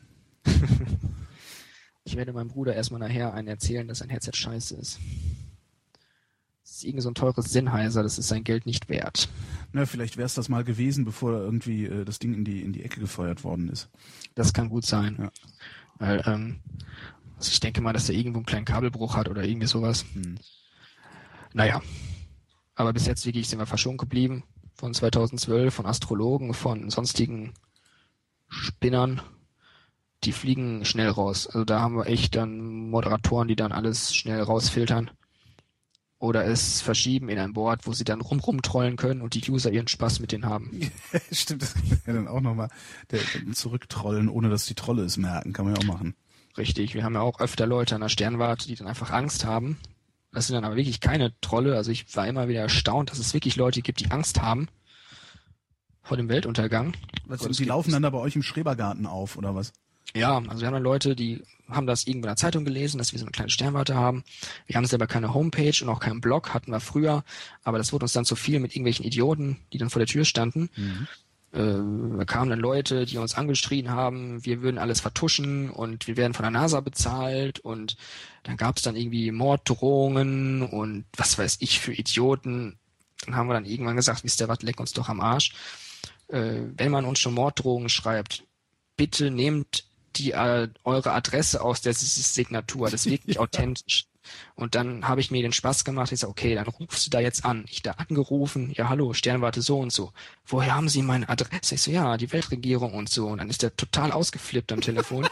Ich werde meinem Bruder erstmal nachher einen erzählen, dass sein Headset scheiße ist. Das ist irgend so ein teures Sennheiser, das ist sein Geld nicht wert. Na, vielleicht wäre es das mal gewesen, bevor irgendwie äh, das Ding in die in die Ecke gefeuert worden ist. Das kann gut sein. Ja. Weil, ähm, also ich denke mal, dass er irgendwo einen kleinen Kabelbruch hat oder irgendwie sowas. Hm. Naja. Aber bis jetzt wirklich sind wir verschont geblieben. Von zweitausendzwölf, von Astrologen, von sonstigen Spinnern. Die fliegen schnell raus. Also da haben wir echt dann Moderatoren, die dann alles schnell rausfiltern. Oder es verschieben in ein Board, wo sie dann rum rumtrollen können und die User ihren Spaß mit denen haben. Stimmt, das kann man ja dann auch nochmal zurücktrollen, ohne dass die Trolle es merken. Kann man ja auch machen. Richtig, wir haben ja auch öfter Leute an der Sternwarte, die dann einfach Angst haben. Das sind dann aber wirklich keine Trolle. Also ich war immer wieder erstaunt, dass es wirklich Leute gibt, die Angst haben vor dem Weltuntergang. Also, die laufen dann da bei euch im Schrebergarten auf, oder was? Ja, also wir haben dann Leute, die haben das irgendwo in der Zeitung gelesen, dass wir so eine kleine Sternwarte haben. Wir haben selber keine Homepage und auch keinen Blog, hatten wir früher, aber das wurde uns dann zu viel mit irgendwelchen Idioten, die dann vor der Tür standen. Mhm. Äh, da kamen dann Leute, die uns angeschrien haben, wir würden alles vertuschen und wir werden von der NASA bezahlt und dann gab es dann irgendwie Morddrohungen und was weiß ich für Idioten. Dann haben wir dann irgendwann gesagt, wisst ihr was, leck uns doch am Arsch. Äh, wenn man uns schon Morddrohungen schreibt, bitte nehmt die äh, eure Adresse aus der Signatur, das ist wirklich authentisch. Und dann habe ich mir den Spaß gemacht, ich sage, okay, dann rufst du da jetzt an. Ich da angerufen, ja hallo, Sternwarte so und so. Woher haben Sie meine Adresse? Ich so, ja, die Weltregierung und so. Und dann ist der total ausgeflippt am Telefon.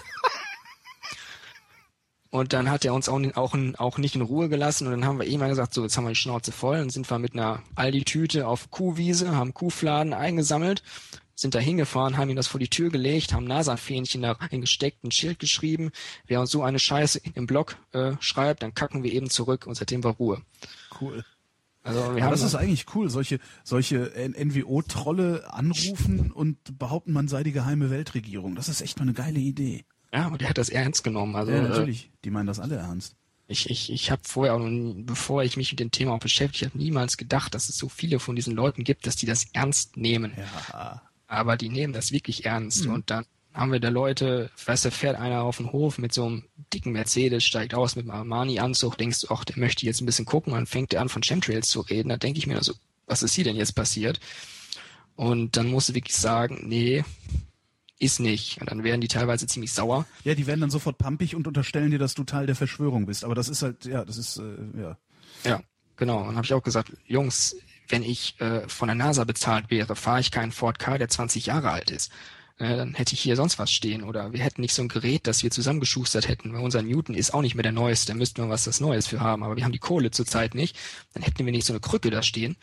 Und dann hat er uns auch, auch, auch nicht in Ruhe gelassen. Und dann haben wir eh mal gesagt, so, jetzt haben wir die Schnauze voll. Dann sind wir mit einer Aldi-Tüte auf Kuhwiese, haben Kuhfladen eingesammelt, sind da hingefahren, haben ihm das vor die Tür gelegt, haben NASA-Fähnchen da reingesteckt, ein Schild geschrieben. Wer uns so eine Scheiße im Blog äh, schreibt, dann kacken wir eben zurück und seitdem war Ruhe. Cool. Also wir ja, haben das ist eigentlich cool, solche solche N W O-Trolle anrufen und behaupten, man sei die geheime Weltregierung. Das ist echt mal eine geile Idee. Ja, und der hat das ernst genommen. Also ja, natürlich. Äh, die meinen das alle ernst. Ich, ich, ich habe vorher, auch noch, bevor ich mich mit dem Thema auch beschäftigt habe, niemals gedacht, dass es so viele von diesen Leuten gibt, dass die das ernst nehmen. Ja. Aber die nehmen das wirklich ernst. Mhm. Und dann haben wir da Leute, weißt du, fährt einer auf den Hof mit so einem dicken Mercedes, steigt aus mit einem Armani-Anzug, denkst du, ach, der möchte jetzt ein bisschen gucken, und dann fängt der an, von Chemtrails zu reden. Da denke ich mir so, was ist hier denn jetzt passiert? Und dann musst du wirklich sagen, nee, ist nicht. Und dann werden die teilweise ziemlich sauer. Ja, die werden dann sofort pampig und unterstellen dir, dass du Teil der Verschwörung bist. Aber das ist halt, ja, das ist, äh, ja. Ja, genau. Und dann habe ich auch gesagt, Jungs, wenn ich äh, von der NASA bezahlt wäre, fahre ich keinen Ford Ka, der zwanzig Jahre alt ist. Äh, dann hätte ich hier sonst was stehen. Oder wir hätten nicht so ein Gerät, das wir zusammengeschustert hätten. Weil unser Newton ist auch nicht mehr der neueste. Da müssten wir was das Neues für haben. Aber wir haben die Kohle zurzeit nicht. Dann hätten wir nicht so eine Krücke da stehen.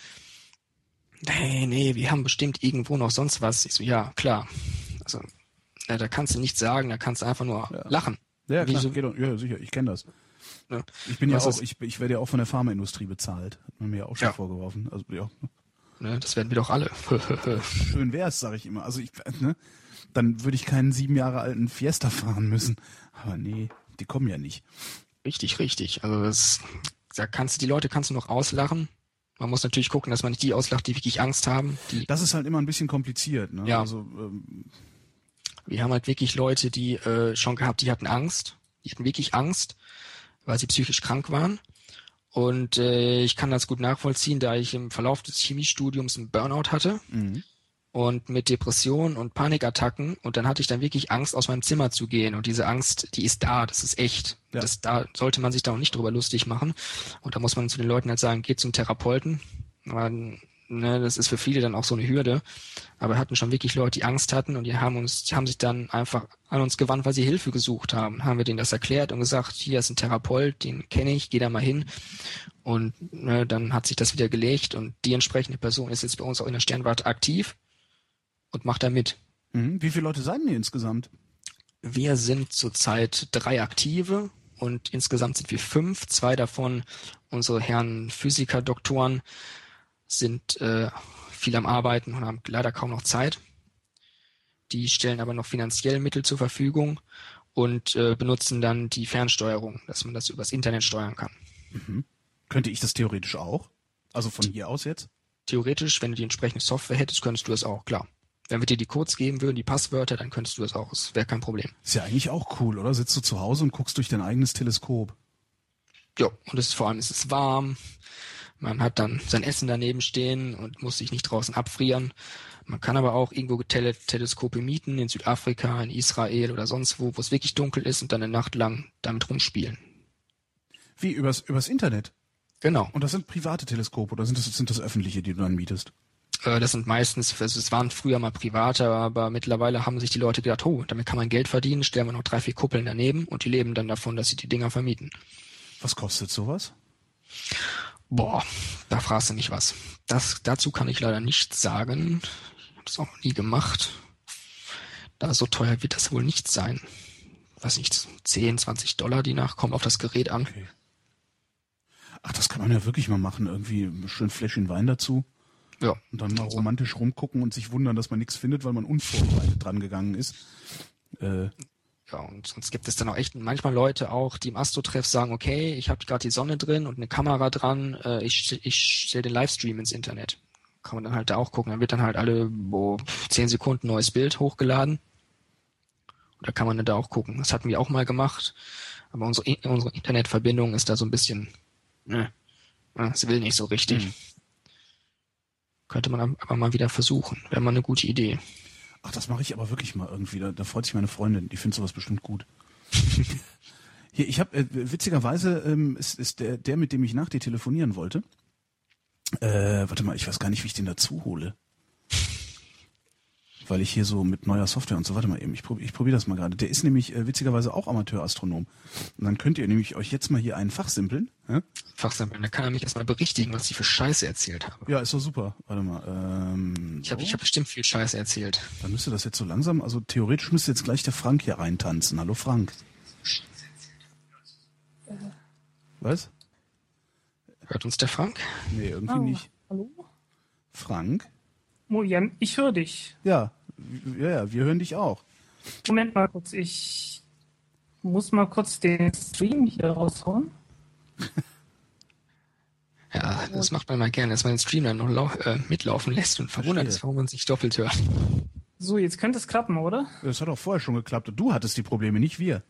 Nee, nee, wir haben bestimmt irgendwo noch sonst was. Ich so, ja, klar. Also, ja, da kannst du nichts sagen, da kannst du einfach nur ja. lachen. Ja, klar, so, geht doch, ja, sicher, ich kenne das. Ja. Ich bin ja Was auch, ist, ich, ich werde ja auch von der Pharmaindustrie bezahlt. Hat man mir ja auch schon ja. vorgeworfen. Also, ja. Ne, das werden wir doch alle. Schön wär's, sage ich immer. Also ich, ne, dann würde ich keinen sieben Jahre alten Fiesta fahren müssen. Aber nee, die kommen ja nicht. Richtig, richtig. Also das, da kannst du die Leute kannst du noch auslachen. Man muss natürlich gucken, dass man nicht die auslacht, die wirklich Angst haben. Die, das ist halt immer ein bisschen kompliziert. Ne? Ja. Also, ähm, wir haben halt wirklich Leute, die äh, schon gehabt, die hatten Angst. Die hatten wirklich Angst, weil sie psychisch krank waren. Und äh, ich kann das gut nachvollziehen, da ich im Verlauf des Chemiestudiums einen Burnout hatte. Mhm. Und mit Depressionen und Panikattacken. Und dann hatte ich dann wirklich Angst, aus meinem Zimmer zu gehen. Und diese Angst, die ist da, das ist echt. Ja. Das, da sollte man sich da auch nicht drüber lustig machen. Und da muss man zu den Leuten halt sagen, geht zum Therapeuten. Man, ne, das ist für viele dann auch so eine Hürde. Aber wir hatten schon wirklich Leute, die Angst hatten. Und die haben uns, die haben sich dann einfach an uns gewandt, weil sie Hilfe gesucht haben. Haben wir denen das erklärt und gesagt, hier ist ein Therapeut, den kenne ich, geh da mal hin. Und ne, dann hat sich das wieder gelegt. Und die entsprechende Person ist jetzt bei uns auch in der Sternwarte aktiv. Und macht da mit. Mhm. Wie viele Leute seid ihr insgesamt? Wir sind zurzeit drei Aktive und insgesamt sind wir fünf. Zwei davon unsere Herren Physiker-Doktoren. sind äh, viel am Arbeiten und haben leider kaum noch Zeit. Die stellen aber noch finanziell Mittel zur Verfügung und äh, benutzen dann die Fernsteuerung, dass man das übers Internet steuern kann. Mhm. Könnte ich das theoretisch auch? Also von hier aus jetzt? Theoretisch, wenn du die entsprechende Software hättest, könntest du das auch, klar. Wenn wir dir die Codes geben würden, die Passwörter, dann könntest du das auch. Das wäre kein Problem. Ist ja eigentlich auch cool, oder? Sitzt du zu Hause und guckst durch dein eigenes Teleskop. Ja, und es ist vor allem, es ist warm. Man hat dann sein Essen daneben stehen und muss sich nicht draußen abfrieren. Man kann aber auch irgendwo Tele- Teleskope mieten, in Südafrika, in Israel oder sonst wo, wo es wirklich dunkel ist und dann eine Nacht lang damit rumspielen. Wie, übers, übers Internet? Genau. Und das sind private Teleskope oder sind das, sind das öffentliche, die du dann mietest? Das sind meistens, also es waren früher mal private, aber mittlerweile haben sich die Leute gedacht, oh, damit kann man Geld verdienen, stellen wir noch drei, vier Kuppeln daneben und die leben dann davon, dass sie die Dinger vermieten. Was kostet sowas? Boah, da fragst du mich was. Das, dazu kann ich leider nichts sagen. Ich habe das auch noch nie gemacht. Da so teuer wird das wohl nicht sein. Weiß nicht, zehn, zwanzig Dollar die nach, kommt auf das Gerät an. Okay. Ach, das kann man ja wirklich mal machen. Irgendwie schön Fläschchen Wein dazu. Ja. Und dann mal romantisch rumgucken und sich wundern, dass man nichts findet, weil man unvorbereitet dran gegangen ist. Äh, ja, und sonst gibt es dann auch echt manchmal Leute auch, die im Astro-Treff sagen, okay, ich habe gerade die Sonne drin und eine Kamera dran, äh, ich, ich stelle den Livestream ins Internet. Kann man dann halt da auch gucken. Dann wird dann halt alle oh, zehn Sekunden neues Bild hochgeladen. Und da kann man dann da auch gucken. Das hatten wir auch mal gemacht. Aber unsere, unsere Internetverbindung ist da so ein bisschen, ne, sie will nicht so richtig. Mhm. Könnte man aber mal wieder versuchen. Wäre mal eine gute Idee. Ach, das mache ich aber wirklich mal irgendwie. Da, da freut sich meine Freundin. Die findet sowas bestimmt gut. Hier, ich habe äh, witzigerweise ähm, ist, ist der, der, mit dem ich nach dir telefonieren wollte. Äh, warte mal, ich weiß gar nicht, wie ich den dazu hole. Weil ich hier so mit neuer Software und so, warte mal eben, ich probiere ich probier das mal gerade. Der ist nämlich äh, witzigerweise auch Amateurastronom. Und dann könnt ihr nämlich euch jetzt mal hier einen fachsimpeln. Ja? Fachsimpeln, da kann er mich erstmal berichtigen, was ich für Scheiße erzählt habe. Ja, ist doch super. Warte mal. Ähm, ich habe so. ich hab bestimmt viel Scheiße erzählt. Dann müsste das jetzt so langsam, also theoretisch müsste jetzt gleich der Frank hier reintanzen. Hallo Frank. Äh. Was? Hört uns der Frank? Nee, irgendwie Oh, nicht. hallo? Frank? Mojan, ich höre dich. Ja, ja, ja, wir hören dich auch. Moment mal kurz, ich muss mal kurz den Stream hier raushauen. Ja, das macht man mal gerne, dass man den Stream dann noch lau- äh, mitlaufen lässt und verwundert ist, warum man sich doppelt hört. So, jetzt könnte es klappen, oder? Das hat auch vorher schon geklappt und du hattest die Probleme, nicht wir.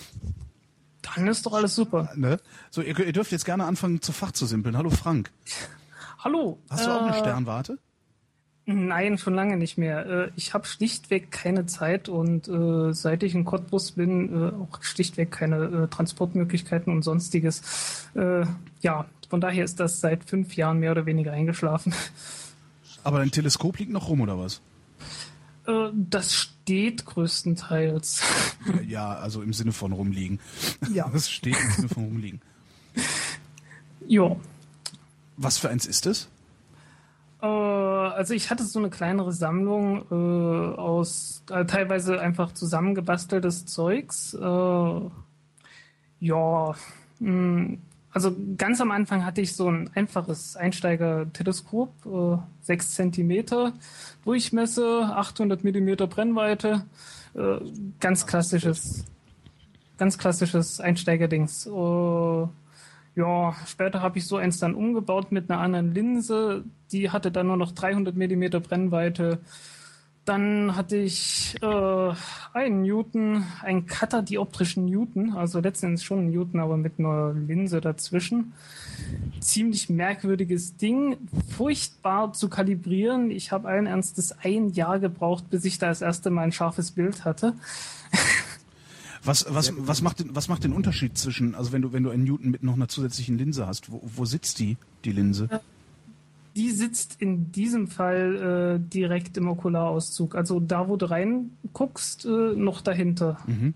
Dann ist doch alles super. Ne? So, ihr, ihr dürft jetzt gerne anfangen, zu Fach zu simpeln. Hallo Frank. Hallo. Hast du auch eine Sternwarte? Nein, schon lange nicht mehr. Äh, Ich habe schlichtweg keine Zeit und äh, seit ich in Cottbus bin, äh, auch schlichtweg keine äh, Transportmöglichkeiten und sonstiges. Äh, Ja, von daher ist das seit fünf Jahren mehr oder weniger eingeschlafen. Aber dein Teleskop liegt noch rum, oder was? Äh, Das steht größtenteils. Ja, also im Sinne von rumliegen. Ja. Das steht im Sinne von rumliegen. Ja. Was für eins ist es? Äh, Also ich hatte so eine kleinere Sammlung äh, aus äh, teilweise einfach zusammengebasteltes Zeugs. Äh, ja, mh, also ganz am Anfang hatte ich so ein einfaches Einsteiger-Teleskop, äh, sechs Zentimeter Durchmesser, achthundert Millimeter Brennweite, äh, ganz klassisches, ganz klassisches Einsteigerdings. Äh, Ja, später habe ich so eins dann umgebaut mit einer anderen Linse. Die hatte dann nur noch dreihundert Millimeter Brennweite. Dann hatte ich äh, einen Newton, einen Cutter dioptrischen Newton, also letztendlich schon ein Newton, aber mit einer Linse dazwischen. Ziemlich merkwürdiges Ding, furchtbar zu kalibrieren. Ich habe allen Ernstes ein Jahr gebraucht, bis ich da das erste Mal ein scharfes Bild hatte. Was, was, was, macht den, was macht den Unterschied zwischen, also wenn du, wenn du einen Newton mit noch einer zusätzlichen Linse hast, wo, wo sitzt die, die Linse? Die sitzt in diesem Fall äh, direkt im Okularauszug. Also da, wo du reinguckst, äh, noch dahinter. Mhm.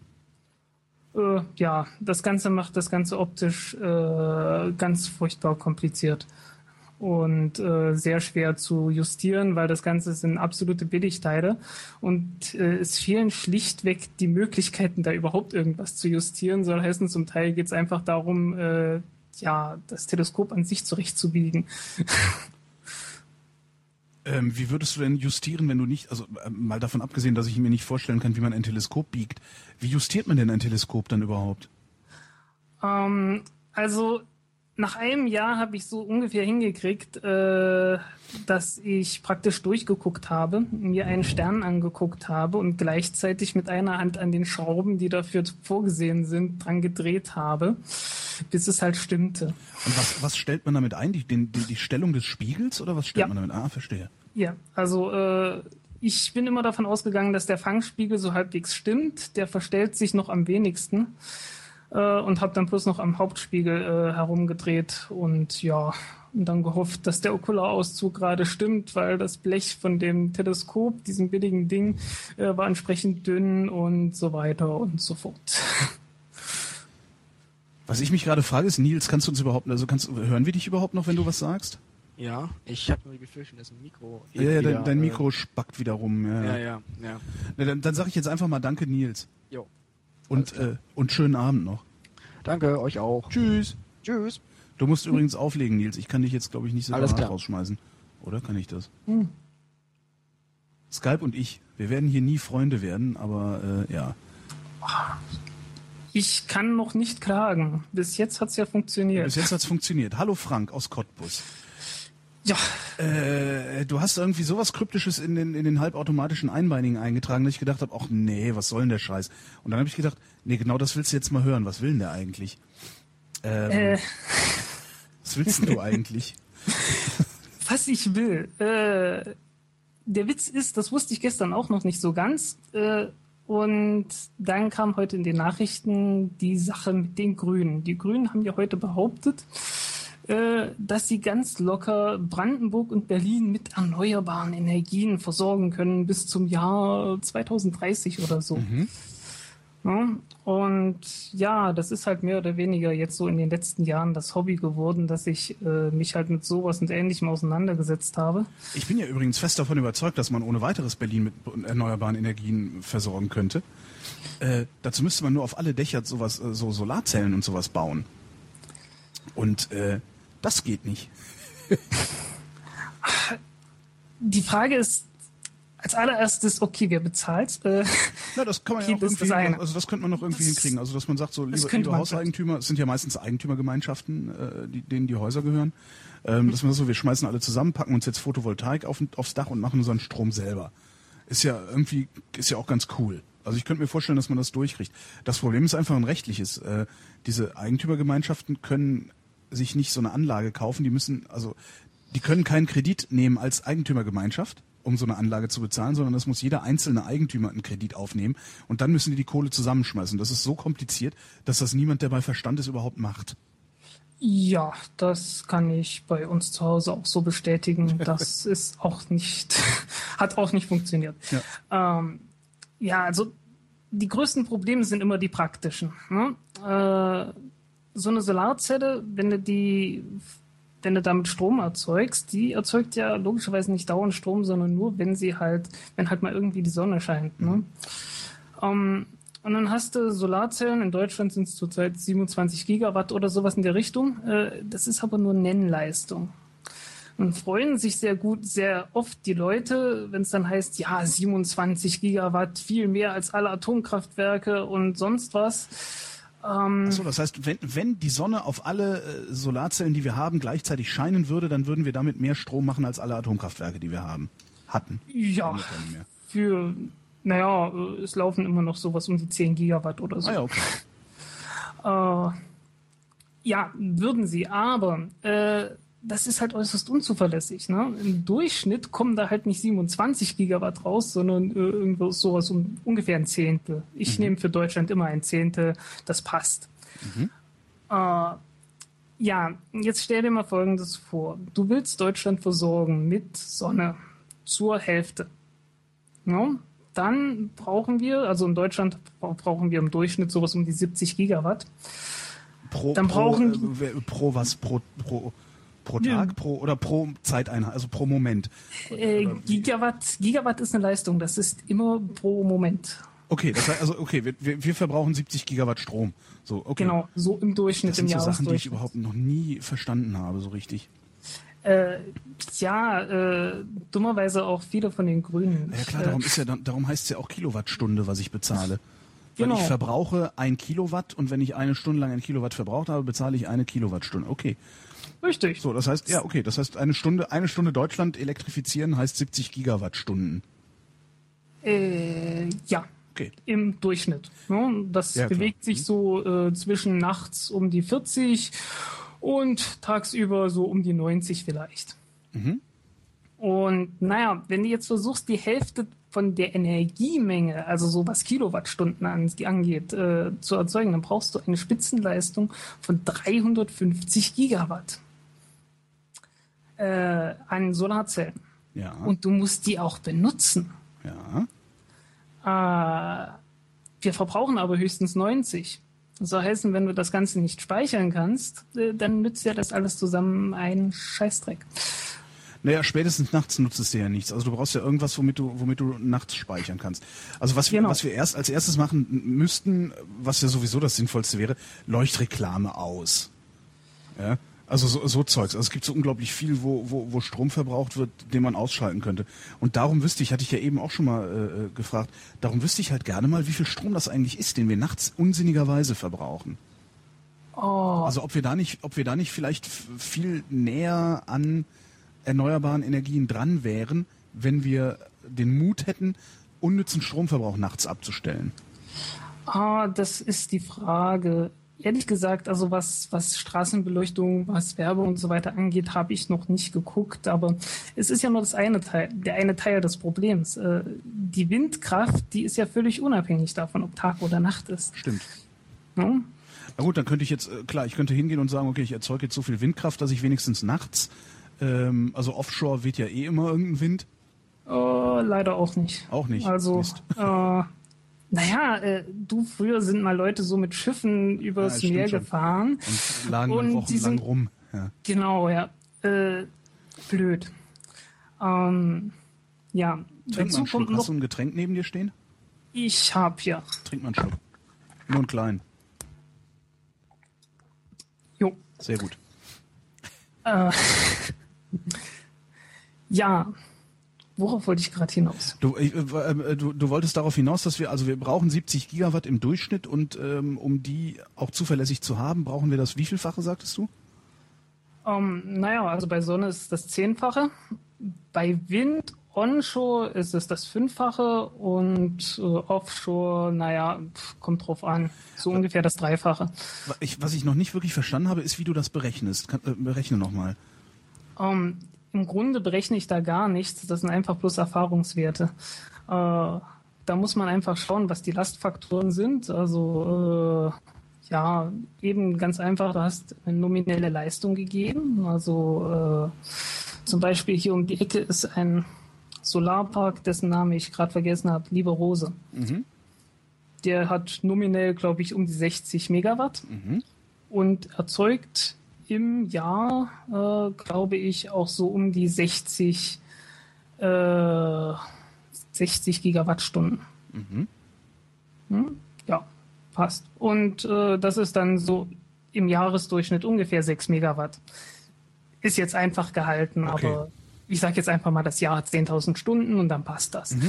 Äh, ja, das Ganze macht das Ganze optisch äh, ganz furchtbar kompliziert. Und äh, sehr schwer zu justieren, weil das Ganze sind absolute Billigteile und äh, es fehlen schlichtweg die Möglichkeiten, da überhaupt irgendwas zu justieren. Soll heißen, zum Teil geht es einfach darum, äh, ja, das Teleskop an sich zurechtzubiegen. Ähm, wie würdest du denn justieren, wenn du nicht, also äh, mal davon abgesehen, dass ich mir nicht vorstellen kann, wie man ein Teleskop biegt, wie justiert man denn ein Teleskop dann überhaupt? Ähm, also nach einem Jahr habe ich so ungefähr hingekriegt, äh, dass ich praktisch durchgeguckt habe, mir einen Stern angeguckt habe und gleichzeitig mit einer Hand an den Schrauben, die dafür vorgesehen sind, dran gedreht habe, bis es halt stimmte. Und was, was stellt man damit ein? Die, die, die Stellung des Spiegels oder was stellt Ja. man damit ein? Ah, verstehe. Ja, also äh, ich bin immer davon ausgegangen, dass der Fangspiegel so halbwegs stimmt. Der verstellt sich noch am wenigsten. Und habe dann bloß noch am Hauptspiegel äh, herumgedreht und ja, und dann gehofft, dass der Okularauszug gerade stimmt, weil das Blech von dem Teleskop, diesem billigen Ding, äh, war entsprechend dünn und so weiter und so fort. Was ich mich gerade frage ist, Nils, kannst du uns überhaupt, also kannst, hören wir dich überhaupt noch, wenn du was sagst? Ja, ich habe nur die Befürchtung, dass ein Mikro... Ja, ja wieder, dein, dein äh, Mikro spackt wieder rum. Ja, Ja, ja, ja. Na, dann dann sage ich jetzt einfach mal Danke, Nils. Jo. Und, äh, und schönen Abend noch. Danke, euch auch. Tschüss. Tschüss. Du musst übrigens auflegen, Nils. Ich kann dich jetzt, glaube ich, nicht Alles separat klar. rausschmeißen. Oder kann ich das? Hm. Skype und ich, wir werden hier nie Freunde werden, aber äh, ja. Ich kann noch nicht klagen. Bis jetzt hat's ja funktioniert. Bis jetzt hat's funktioniert. Hallo Frank aus Cottbus. Ja, Äh, du hast irgendwie sowas Kryptisches in den, in den halbautomatischen Einbeinigen eingetragen, dass ich gedacht habe, ach nee, was soll denn der Scheiß? Und dann habe ich gedacht, nee, genau das willst du jetzt mal hören. Was will denn der eigentlich? Ähm, äh, was willst denn du eigentlich? was ich will. Äh, der Witz ist, das wusste ich gestern auch noch nicht so ganz. Äh, und dann kam heute in den Nachrichten die Sache mit den Grünen. Die Grünen haben ja heute behauptet, äh, dass sie ganz locker Brandenburg und Berlin mit erneuerbaren Energien versorgen können bis zum Jahr zweitausenddreißig oder so. Mhm. Ja, und ja, das ist halt mehr oder weniger jetzt so in den letzten Jahren das Hobby geworden, dass ich äh, mich halt mit sowas und Ähnlichem auseinandergesetzt habe. Ich bin ja übrigens fest davon überzeugt, dass man ohne weiteres Berlin mit erneuerbaren Energien versorgen könnte. Äh, dazu müsste man nur auf alle Dächer sowas, äh, so Solarzellen und sowas bauen. Und äh, das geht nicht. Die Frage ist als allererstes, okay, wer bezahlt? Äh, Na, das kann man okay, ja auch das ist irgendwie, das eine. also das könnte man noch irgendwie Das- hinkriegen. Also dass man sagt, so das liebe, könnte liebe man Hauseigentümer, es sind ja meistens Eigentümergemeinschaften, äh, die, denen die Häuser gehören, ähm, dass man so, wir schmeißen alle zusammen, packen uns jetzt Photovoltaik auf, aufs Dach und machen unseren Strom selber. Ist ja irgendwie, ist ja auch ganz cool. Also ich könnte mir vorstellen, dass man das durchkriegt. Das Problem ist einfach ein rechtliches. Äh, diese Eigentümergemeinschaften können sich nicht so eine Anlage kaufen. Die müssen, also die können keinen Kredit nehmen als Eigentümergemeinschaft, um so eine Anlage zu bezahlen, sondern das muss jeder einzelne Eigentümer einen Kredit aufnehmen und dann müssen die die Kohle zusammenschmeißen. Das ist so kompliziert, dass das niemand, der bei Verstand ist, überhaupt macht. ja, das kann ich bei uns zu Hause auch so bestätigen. Das ist auch nicht, hat auch nicht funktioniert. Ja, ähm, ja also die größten Probleme sind immer die praktischen. Ne? Äh, so eine Solarzelle, wenn du die, wenn du damit Strom erzeugst, die erzeugt ja logischerweise nicht dauernd Strom, sondern nur, wenn sie halt, wenn halt mal irgendwie die Sonne scheint. Ne? Ähm, und dann hast du Solarzellen, in Deutschland sind es zurzeit siebenundzwanzig Gigawatt oder sowas in der Richtung. Äh, das ist aber nur Nennleistung. Und freuen sich sehr gut, sehr oft die Leute, wenn es dann heißt, ja, siebenundzwanzig Gigawatt, viel mehr als alle Atomkraftwerke und sonst was. Ähm, Achso, das heißt, wenn, wenn die Sonne auf alle äh, Solarzellen, die wir haben, gleichzeitig scheinen würde, dann würden wir damit mehr Strom machen als alle Atomkraftwerke, die wir haben. Hatten. ja, Haben wir keine mehr. für, naja, äh, es laufen immer noch sowas um die zehn Gigawatt oder so. Ah ja, okay. Äh, ja, würden sie, aber äh, das ist halt äußerst unzuverlässig. Ne? Im Durchschnitt kommen da halt nicht siebenundzwanzig Gigawatt raus, sondern äh, irgendwo sowas um ungefähr ein Zehntel. Ich Mhm. nehme für Deutschland immer ein Zehntel, das passt. Mhm. Äh, ja, jetzt stell dir mal Folgendes vor. Du willst Deutschland versorgen mit Sonne zur Hälfte. No? Dann brauchen wir, also in Deutschland brauchen wir im Durchschnitt sowas um die siebzig Gigawatt. Pro, Dann pro, brauchen- äh, pro was? Pro, pro, pro Ja. Tag? Pro, oder pro Zeiteinheit? Also pro Moment? Äh, Oder wie? Gigawatt, Gigawatt ist eine Leistung, das ist immer pro Moment. Okay, das heißt, also okay, wir, wir, wir verbrauchen siebzig Gigawatt Strom. So, okay. Genau, so im Durchschnitt, Das im sind so Sachen, die ich Jahresdurchschnitt. überhaupt noch nie verstanden habe, so richtig. Äh, ja, äh, dummerweise auch viele von den Grünen. Ja klar, darum ist ja darum heißt es ja auch Kilowattstunde, was ich bezahle. Weil Genau. ich verbrauche ein Kilowatt und wenn ich eine Stunde lang ein Kilowatt verbraucht habe, bezahle ich eine Kilowattstunde. Okay. Richtig. So, das heißt, ja, okay, das heißt eine Stunde, eine Stunde Deutschland elektrifizieren heißt siebzig Gigawattstunden. Äh, ja. Okay. Im Durchschnitt. Ne? Das Ja, bewegt klar. sich so äh, zwischen nachts um die vierzig und tagsüber so um die neunzig vielleicht. Mhm. Und naja, wenn du jetzt versuchst, die Hälfte von der Energiemenge, also so was Kilowattstunden an, angeht, äh, zu erzeugen, dann brauchst du eine Spitzenleistung von dreihundertfünfzig Gigawatt äh, an Solarzellen. Ja. Und du musst die auch benutzen. ja. Äh, wir verbrauchen aber höchstens neunzig. Das soll heißen, wenn du das Ganze nicht speichern kannst, äh, dann nützt ja das alles zusammen einen Scheißdreck. Naja, spätestens nachts nutzt es dir ja nichts. Also du brauchst ja irgendwas, womit du, womit du nachts speichern kannst. Also was wir, Genau. was wir erst als erstes machen müssten, was ja sowieso das Sinnvollste wäre, Leuchtreklame aus. Ja. Also so, so Zeugs. Also es gibt so unglaublich viel, wo, wo, wo Strom verbraucht wird, den man ausschalten könnte. Und darum wüsste ich, hatte ich ja eben auch schon mal äh, gefragt, darum wüsste ich halt gerne mal, wie viel Strom das eigentlich ist, den wir nachts unsinnigerweise verbrauchen. Oh, Also ob wir da nicht, ob wir da nicht vielleicht f- viel näher an erneuerbaren Energien dran wären, wenn wir den Mut hätten, unnützen Stromverbrauch nachts abzustellen. ah, das ist die Frage. Ehrlich gesagt, also was, was Straßenbeleuchtung, was Werbung und so weiter angeht, habe ich noch nicht geguckt. Aber es ist ja nur das eine Teil, der eine Teil des Problems. Äh, die Windkraft, die ist ja völlig unabhängig davon, ob Tag oder Nacht ist. Stimmt. Ja? Na gut, dann könnte ich jetzt, äh, klar, ich könnte hingehen und sagen, okay, ich erzeuge jetzt so viel Windkraft, dass ich wenigstens nachts, ähm, also offshore weht ja eh immer irgendein Wind. Oh, leider auch nicht. Auch nicht. Also, Mist. äh, naja, äh, du, früher sind mal Leute so mit Schiffen übers Ja, stimmt Meer schon. gefahren. Und lagen dann Und die wochenlang sind- rum. Ja. Genau, ja. Äh, blöd. Ähm, ja, Trink mal dazu einen Schluck. kommt Hast noch, du ein Getränk neben dir stehen? ich hab ja. Trink mal einen Schluck. Nur einen kleinen. Jo. Sehr gut. Äh, ja. Worauf wollte ich gerade hinaus? Du, ich, äh, du, du wolltest darauf hinaus, dass wir, also wir brauchen siebzig Gigawatt im Durchschnitt und ähm, um die auch zuverlässig zu haben, brauchen wir das wievielfache, sagtest du? Ähm, naja, also bei Sonne ist es das Zehnfache. Bei Wind onshore ist es das Fünffache und äh, offshore, naja, pf, kommt drauf an. So ungefähr das Dreifache. Ich, was ich noch nicht wirklich verstanden habe, ist, wie du das berechnest. Kann, äh, berechne nochmal. Ähm, Im Grunde berechne ich da gar nichts. Das sind einfach bloß Erfahrungswerte. Äh, da muss man einfach schauen, was die Lastfaktoren sind. Also äh, ja, eben ganz einfach, du hast eine nominelle Leistung gegeben. Also äh, zum Beispiel hier um die Ecke ist ein Solarpark, dessen Name ich gerade vergessen habe, Liebe Rose. Mhm. Der hat nominell, glaube ich, um die sechzig Megawatt Mhm. und erzeugt im Jahr, äh, glaube ich, auch so um die sechzig, äh, sechzig Gigawattstunden. Mhm. Hm? Ja, passt. Und äh, das ist dann so im Jahresdurchschnitt ungefähr sechs Megawatt. Ist jetzt einfach gehalten, Okay. aber ich sage jetzt einfach mal, das Jahr hat zehntausend Stunden und dann passt das. Mhm.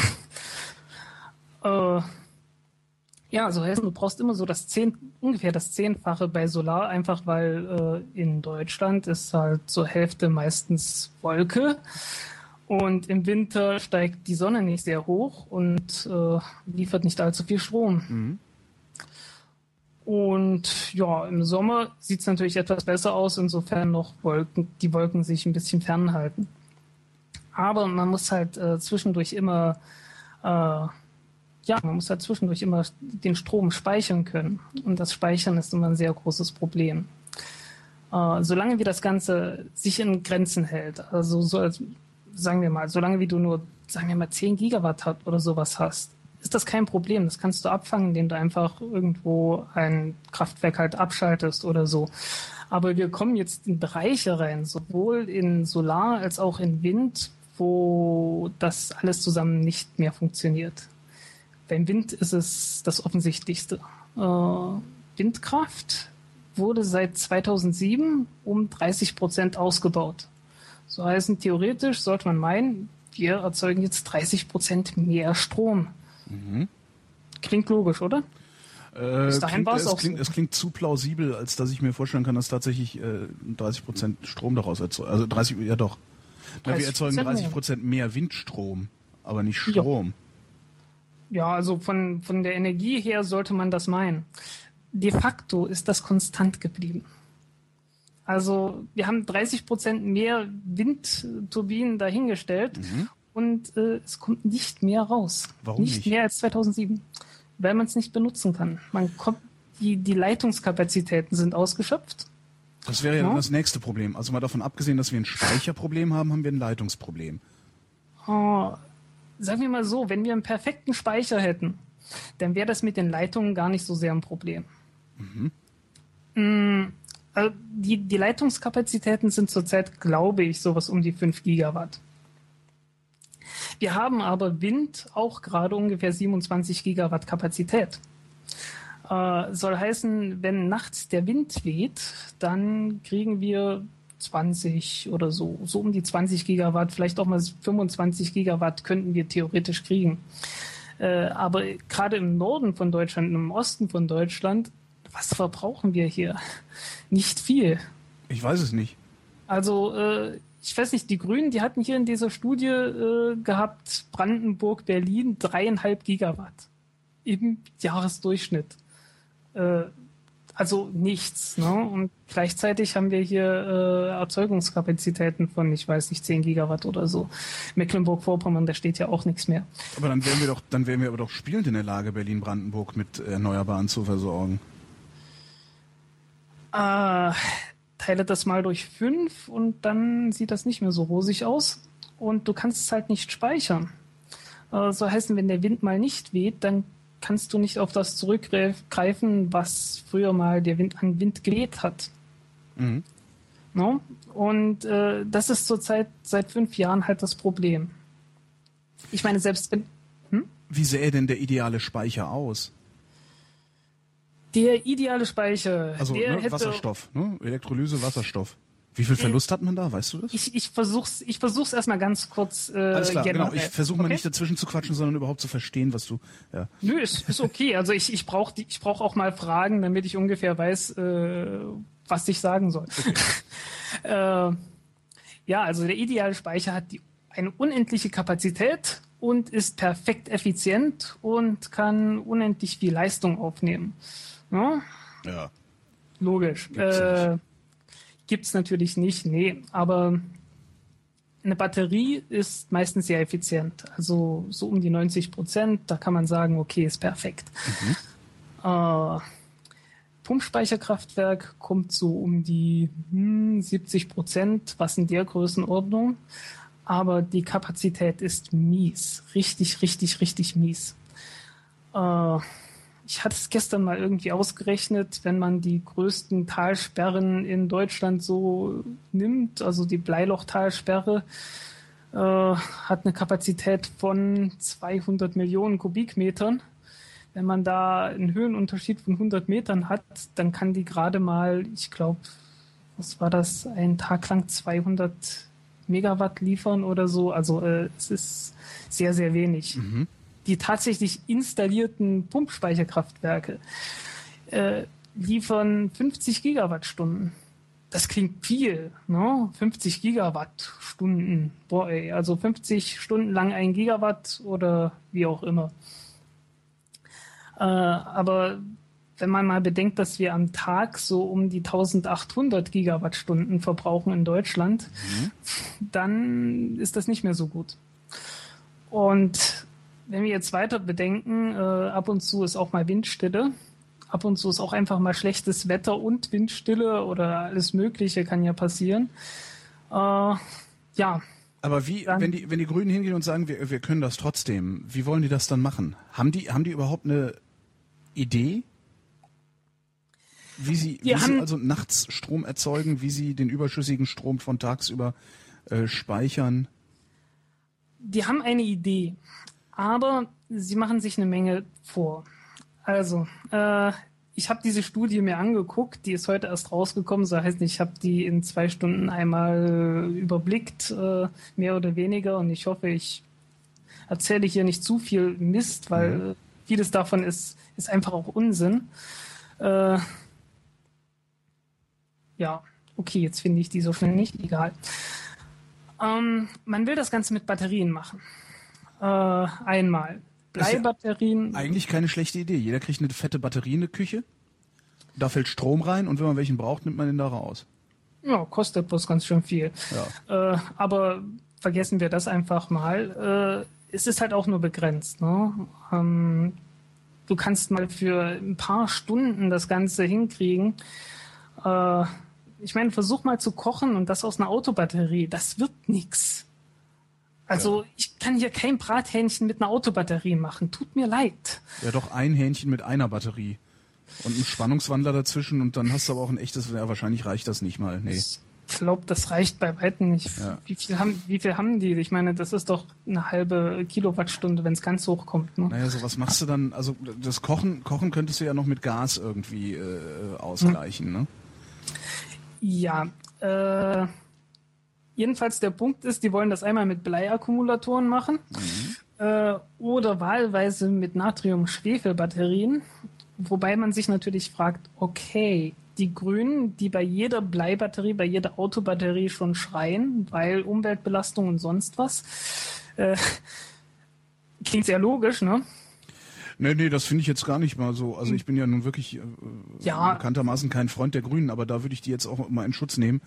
äh, ja, so heißt, du brauchst immer so das zehn, ungefähr das Zehnfache bei Solar, einfach weil äh, in Deutschland ist halt zur Hälfte meistens Wolke und im Winter steigt die Sonne nicht sehr hoch und äh, liefert nicht allzu viel Strom. Mhm. Und ja, im Sommer sieht es natürlich etwas besser aus, insofern noch Wolken, die Wolken sich ein bisschen fernhalten. Aber man muss halt äh, zwischendurch immer äh, ja, man muss halt zwischendurch immer den Strom speichern können. Und das Speichern ist immer ein sehr großes Problem. Äh, solange wie das Ganze sich in Grenzen hält, also so als, sagen wir mal, solange wie du nur, sagen wir mal, zehn Gigawatt hat oder sowas hast, ist das kein Problem. Das kannst du abfangen, indem du einfach irgendwo ein Kraftwerk halt abschaltest oder so. Aber wir kommen jetzt in Bereiche rein, sowohl in Solar als auch in Wind, wo das alles zusammen nicht mehr funktioniert. Beim Wind ist es das Offensichtlichste. Äh, Windkraft wurde seit zweitausendsieben um dreißig Prozent ausgebaut. So heißen, theoretisch sollte man meinen, wir erzeugen jetzt dreißig Prozent mehr Strom. Mhm. Klingt logisch, oder? Äh, Bis dahin klingt, war es es, auch klingt, so. es klingt zu plausibel, als dass ich mir vorstellen kann, dass tatsächlich äh, dreißig Prozent Strom daraus erzeugt. Also dreißig, ja doch. Na, wir erzeugen dreißig Prozent mehr Windstrom, aber nicht Strom. Ja, also von, von der Energie her sollte man das meinen. De facto ist das konstant geblieben. Also wir haben dreißig Prozent mehr Windturbinen dahingestellt Mhm. und äh, es kommt nicht mehr raus. Warum nicht? nicht? Mehr als zweitausendsieben. Weil man es nicht benutzen kann. Man kommt, die, die Leitungskapazitäten sind ausgeschöpft. Das wäre ja Ja. dann das nächste Problem. Also mal davon abgesehen, dass wir ein Speicherproblem haben, haben wir ein Leitungsproblem. Oh, sagen wir mal so, wenn wir einen perfekten Speicher hätten, dann wäre das mit den Leitungen gar nicht so sehr ein Problem. Mhm. Mm, also die, die Leitungskapazitäten sind zurzeit, glaube ich, sowas um die fünf Gigawatt. Wir haben aber Wind auch gerade ungefähr siebenundzwanzig Gigawatt Kapazität. Äh, soll heißen, wenn nachts der Wind weht, dann kriegen wir zwanzig oder so, so um die zwanzig Gigawatt, vielleicht auch mal fünfundzwanzig Gigawatt könnten wir theoretisch kriegen. Äh, aber gerade im Norden von Deutschland, im Osten von Deutschland, was verbrauchen wir hier? Nicht viel. Ich weiß es nicht. Also, äh, ich weiß nicht, die Grünen, die hatten hier in dieser Studie äh, gehabt, Brandenburg, Berlin, dreieinhalb Gigawatt im Jahresdurchschnitt. Äh, also nichts. Ne? Und gleichzeitig haben wir hier äh, Erzeugungskapazitäten von, ich weiß nicht, zehn Gigawatt oder so. Mecklenburg-Vorpommern, da steht ja auch nichts mehr. Aber dann wären wir doch, dann wären wir aber doch spielend in der Lage, Berlin-Brandenburg mit Erneuerbaren zu versorgen. Äh, teile das mal durch fünf und dann sieht das nicht mehr so rosig aus. Und du kannst es halt nicht speichern. Äh, so heißen, wenn der Wind mal nicht weht, dann kannst du nicht auf das zurückgreifen, was früher mal der Wind an Wind geweht hat. Mhm. No? Und äh, das ist zurzeit seit fünf Jahren halt das Problem. Ich meine, selbst wenn hm? Wie sähe denn der ideale Speicher aus? der ideale Speicher, Also der ne, hätte Wasserstoff, ne? Elektrolyse, Wasserstoff. Wie viel Verlust hat man da, weißt du das? Ich, ich versuch's, ich versuch's erstmal ganz kurz. Äh, Alles klar, generell. genau. Ich versuche mal Okay? nicht dazwischen zu quatschen, sondern überhaupt zu verstehen, was du. Ja. Nö, ist, ist okay. Also ich, ich brauche ich brauch auch mal Fragen, damit ich ungefähr weiß, äh, was ich sagen soll. Okay. äh, ja, also der ideale Speicher hat die, eine unendliche Kapazität und ist perfekt effizient und kann unendlich viel Leistung aufnehmen. Ja? Ja. Logisch. Gibt's äh, nicht. Gibt's natürlich nicht, nee. Aber eine Batterie ist meistens sehr effizient. Also so um die neunzig Prozent, da kann man sagen, okay, ist perfekt. Mhm. Äh, Pumpspeicherkraftwerk kommt so um die hm, siebzig Prozent, was in der Größenordnung. Aber die Kapazität ist mies. Richtig, richtig, richtig mies. Äh, Ich hatte es gestern mal irgendwie ausgerechnet, wenn man die größten Talsperren in Deutschland so nimmt, also die Bleilochtalsperre äh, hat eine Kapazität von zweihundert Millionen Kubikmetern. Wenn man da einen Höhenunterschied von hundert Metern hat, dann kann die gerade mal, ich glaube, was war das, einen Tag lang zweihundert Megawatt liefern oder so. Also äh, es ist sehr, sehr wenig. Mhm. Die tatsächlich installierten Pumpspeicherkraftwerke äh, liefern fünfzig Gigawattstunden. Das klingt viel, ne? fünfzig Gigawattstunden. Boah, ey, also fünfzig Stunden lang ein Gigawatt oder wie auch immer. Äh, aber wenn man mal bedenkt, dass wir am Tag so um die eintausendachthundert Gigawattstunden verbrauchen in Deutschland, Mhm. dann ist das nicht mehr so gut. Und wenn wir jetzt weiter bedenken, äh, ab und zu ist auch mal Windstille, ab und zu ist auch einfach mal schlechtes Wetter und Windstille oder alles Mögliche kann ja passieren. Äh, ja, Aber wie, Dann- wenn die, wenn die Grünen hingehen und sagen, wir, wir können das trotzdem, wie wollen die das dann machen? Haben die, haben die überhaupt eine Idee? Wie sie, wie Wir sie haben- also nachts Strom erzeugen, wie sie den überschüssigen Strom von tagsüber äh, speichern? die haben eine Idee, aber sie machen sich eine Menge vor. Also, äh, ich habe diese Studie mir angeguckt, die ist heute erst rausgekommen, so heißt, ich habe die in zwei Stunden einmal überblickt, äh, mehr oder weniger, und ich hoffe, ich erzähle hier nicht zu viel Mist, weil mhm. vieles davon ist, ist einfach auch Unsinn. Äh, ja, okay, jetzt finde ich die so schnell nicht, egal. Ähm, man will das Ganze mit Batterien machen. Äh, einmal. Bleibatterien. Ja eigentlich keine schlechte Idee. Jeder kriegt eine fette Batterie in die Küche. Da fällt Strom rein und wenn man welchen braucht, nimmt man den da raus. Ja, kostet bloß ganz schön viel. Ja. Äh, aber vergessen wir das einfach mal. Äh, es ist halt auch nur begrenzt. Ne? Ähm, du kannst mal für ein paar Stunden das Ganze hinkriegen. Äh, ich meine, versuch mal zu kochen und das aus einer Autobatterie. Das wird nix. Also ja. ich kann hier kein Brathähnchen mit einer Autobatterie machen. Tut mir leid. Ja, doch ein Hähnchen mit einer Batterie. Und einen Spannungswandler dazwischen und dann hast du aber auch ein echtes, ja, wahrscheinlich reicht das nicht mal. Nee. Ich glaube, das reicht bei weitem nicht. Ja. Wie viel haben, wie viel haben die? Ich meine, das ist doch eine halbe Kilowattstunde, wenn es ganz hoch kommt. Ne? Naja, so was machst du dann? Also das Kochen, Kochen könntest du ja noch mit Gas irgendwie äh, ausgleichen, hm. ne? Ja, äh... Jedenfalls der Punkt ist, die wollen das einmal mit Bleiakkumulatoren machen mhm. äh, oder wahlweise mit Natrium-Schwefel-Batterien, wobei man sich natürlich fragt, okay, die Grünen, die bei jeder Bleibatterie, bei jeder Autobatterie schon schreien, weil Umweltbelastung und sonst was, äh, klingt sehr logisch, ne? Nee, nee, das finde ich jetzt gar nicht mal so. Also ich bin ja nun wirklich äh, ja. bekanntermaßen kein Freund der Grünen, aber da würde ich die jetzt auch mal in Schutz nehmen.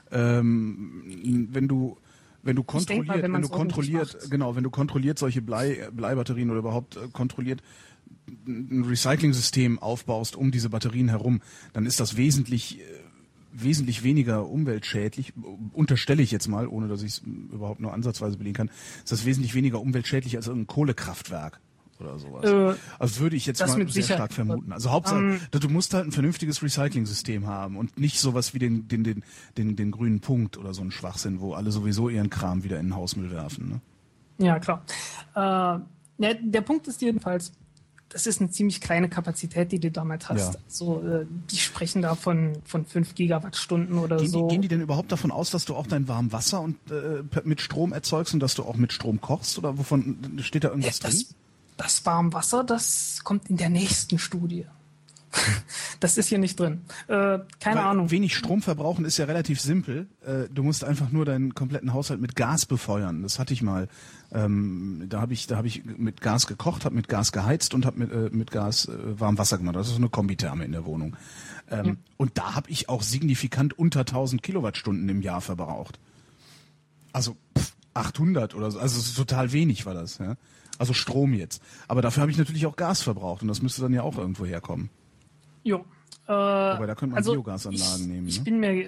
Ähm, wenn du wenn du kontrolliert, mal, wenn, wenn du kontrolliert, genau, wenn du kontrolliert solche Blei, Bleibatterien oder überhaupt äh, kontrolliert ein Recycling-System aufbaust um diese Batterien herum, dann ist das wesentlich äh, wesentlich weniger umweltschädlich, unterstelle ich jetzt mal, ohne dass ich es überhaupt nur ansatzweise belegen kann, ist das wesentlich weniger umweltschädlich als irgendein Kohlekraftwerk oder sowas. Äh, also würde ich jetzt mal sehr Sicherheit stark vermuten. Also Hauptsache, um, du musst halt ein vernünftiges Recycling-System haben und nicht sowas wie den, den, den, den, den grünen Punkt oder so ein Schwachsinn, wo alle sowieso ihren Kram wieder in den Hausmüll werfen. Ne? Ja, klar. Äh, ja, der Punkt ist jedenfalls, das ist eine ziemlich kleine Kapazität, die du damit hast. Ja. Also, äh, die sprechen da von, von fünf Gigawattstunden oder gehen so. Die, gehen die denn überhaupt davon aus, dass du auch dein warmes Wasser und, äh, mit Strom erzeugst und dass du auch mit Strom kochst? Oder wovon steht da irgendwas ja, das, drin? Das Warmwasser, das kommt in der nächsten Studie. Das ist hier nicht drin. Äh, keine Weil Ahnung. Wenig Strom verbrauchen ist ja relativ simpel. Äh, du musst einfach nur deinen kompletten Haushalt mit Gas befeuern. Das hatte ich mal. Ähm, da habe ich, da habe ich mit Gas gekocht, habe mit Gas geheizt und habe mit, äh, mit Gas äh, warm Wasser gemacht. Das ist so eine Kombitherme in der Wohnung. Ähm, ja. Und da habe ich auch signifikant unter tausend Kilowattstunden im Jahr verbraucht. Also pff, achthundert oder so. Also es ist total wenig war das. Ja? Also Strom jetzt. Aber dafür habe ich natürlich auch Gas verbraucht und das müsste dann ja auch irgendwo herkommen. Jo. Äh, Aber da könnte man also Biogasanlagen ich, nehmen. Ich ne? bin mir,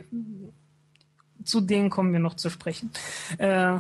zu denen kommen wir noch zu sprechen. Äh,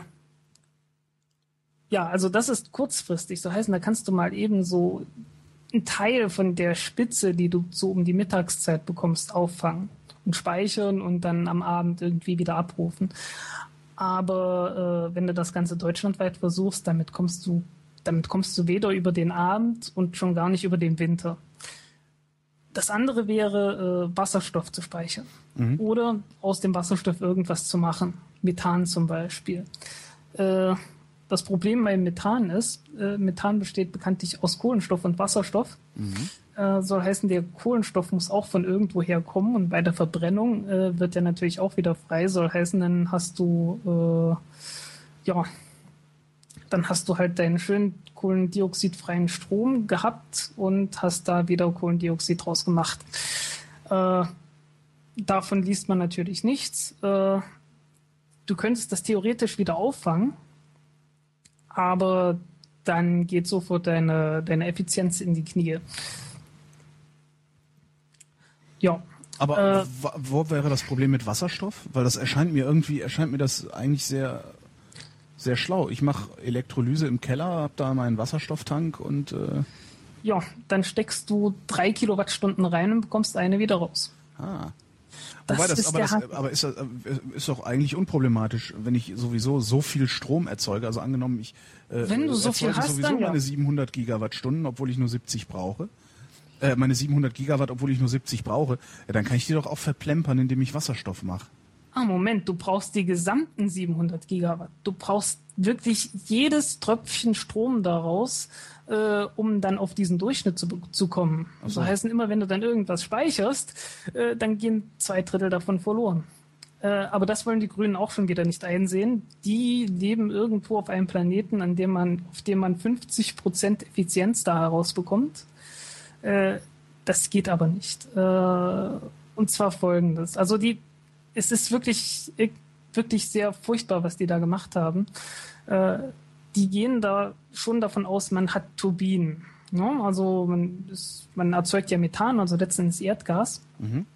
ja, also das ist kurzfristig. So heißen, da kannst du mal eben so einen Teil von der Spitze, die du so um die Mittagszeit bekommst, auffangen und speichern und dann am Abend irgendwie wieder abrufen. Aber äh, wenn du das Ganze deutschlandweit versuchst, damit kommst du, damit kommst du weder über den Abend und schon gar nicht über den Winter. Das andere wäre, äh, Wasserstoff zu speichern. Mhm. Oder aus dem Wasserstoff irgendwas zu machen. Methan zum Beispiel. Äh, das Problem bei Methan ist, äh, Methan besteht bekanntlich aus Kohlenstoff und Wasserstoff. Mhm. Äh, soll heißen, der Kohlenstoff muss auch von irgendwo herkommen. Und bei der Verbrennung äh, wird der natürlich auch wieder frei. Soll heißen, dann hast du, äh, ja, dann hast du halt deinen schönen kohlendioxidfreien Strom gehabt und hast da wieder Kohlendioxid draus gemacht. Äh, davon liest man natürlich nichts. Äh, du könntest das theoretisch wieder auffangen, aber dann geht sofort deine, deine Effizienz in die Knie. Ja. Aber äh, wo wäre das Problem mit Wasserstoff? Weil das erscheint mir irgendwie, erscheint mir das eigentlich sehr... Sehr schlau. Ich mache Elektrolyse im Keller, habe da meinen Wasserstofftank und... Äh ja, dann steckst du drei Kilowattstunden rein und bekommst eine wieder raus. Ah. Das Wobei das, ist aber, das, aber ist, das, ist doch eigentlich unproblematisch, wenn ich sowieso so viel Strom erzeuge. Also angenommen, ich äh, wenn du so viel hast, sowieso dann, ja. meine siebenhundert Gigawattstunden, obwohl ich nur siebzig brauche. äh, meine siebenhundert Gigawatt, obwohl ich nur siebzig brauche, ja, dann kann ich die doch auch verplempern, indem ich Wasserstoff mache. Ah, Moment, du brauchst die gesamten siebenhundert Gigawatt. Du brauchst wirklich jedes Tröpfchen Strom daraus, äh, um dann auf diesen Durchschnitt zu, zu kommen. Ach so. Das heißt, immer wenn du dann irgendwas speicherst, äh, dann gehen zwei Drittel davon verloren. Äh, aber das wollen die Grünen auch schon wieder nicht einsehen. Die leben irgendwo auf einem Planeten, an dem man, auf dem man fünfzig Prozent Effizienz da herausbekommt. Äh, das geht aber nicht. Äh, und zwar Folgendes. Also die Es ist wirklich, wirklich sehr furchtbar, was die da gemacht haben. Äh, die gehen da schon davon aus, man hat Turbinen. Ne? Also man, ist, man erzeugt ja Methan, also letztendlich Erdgas. Mhm.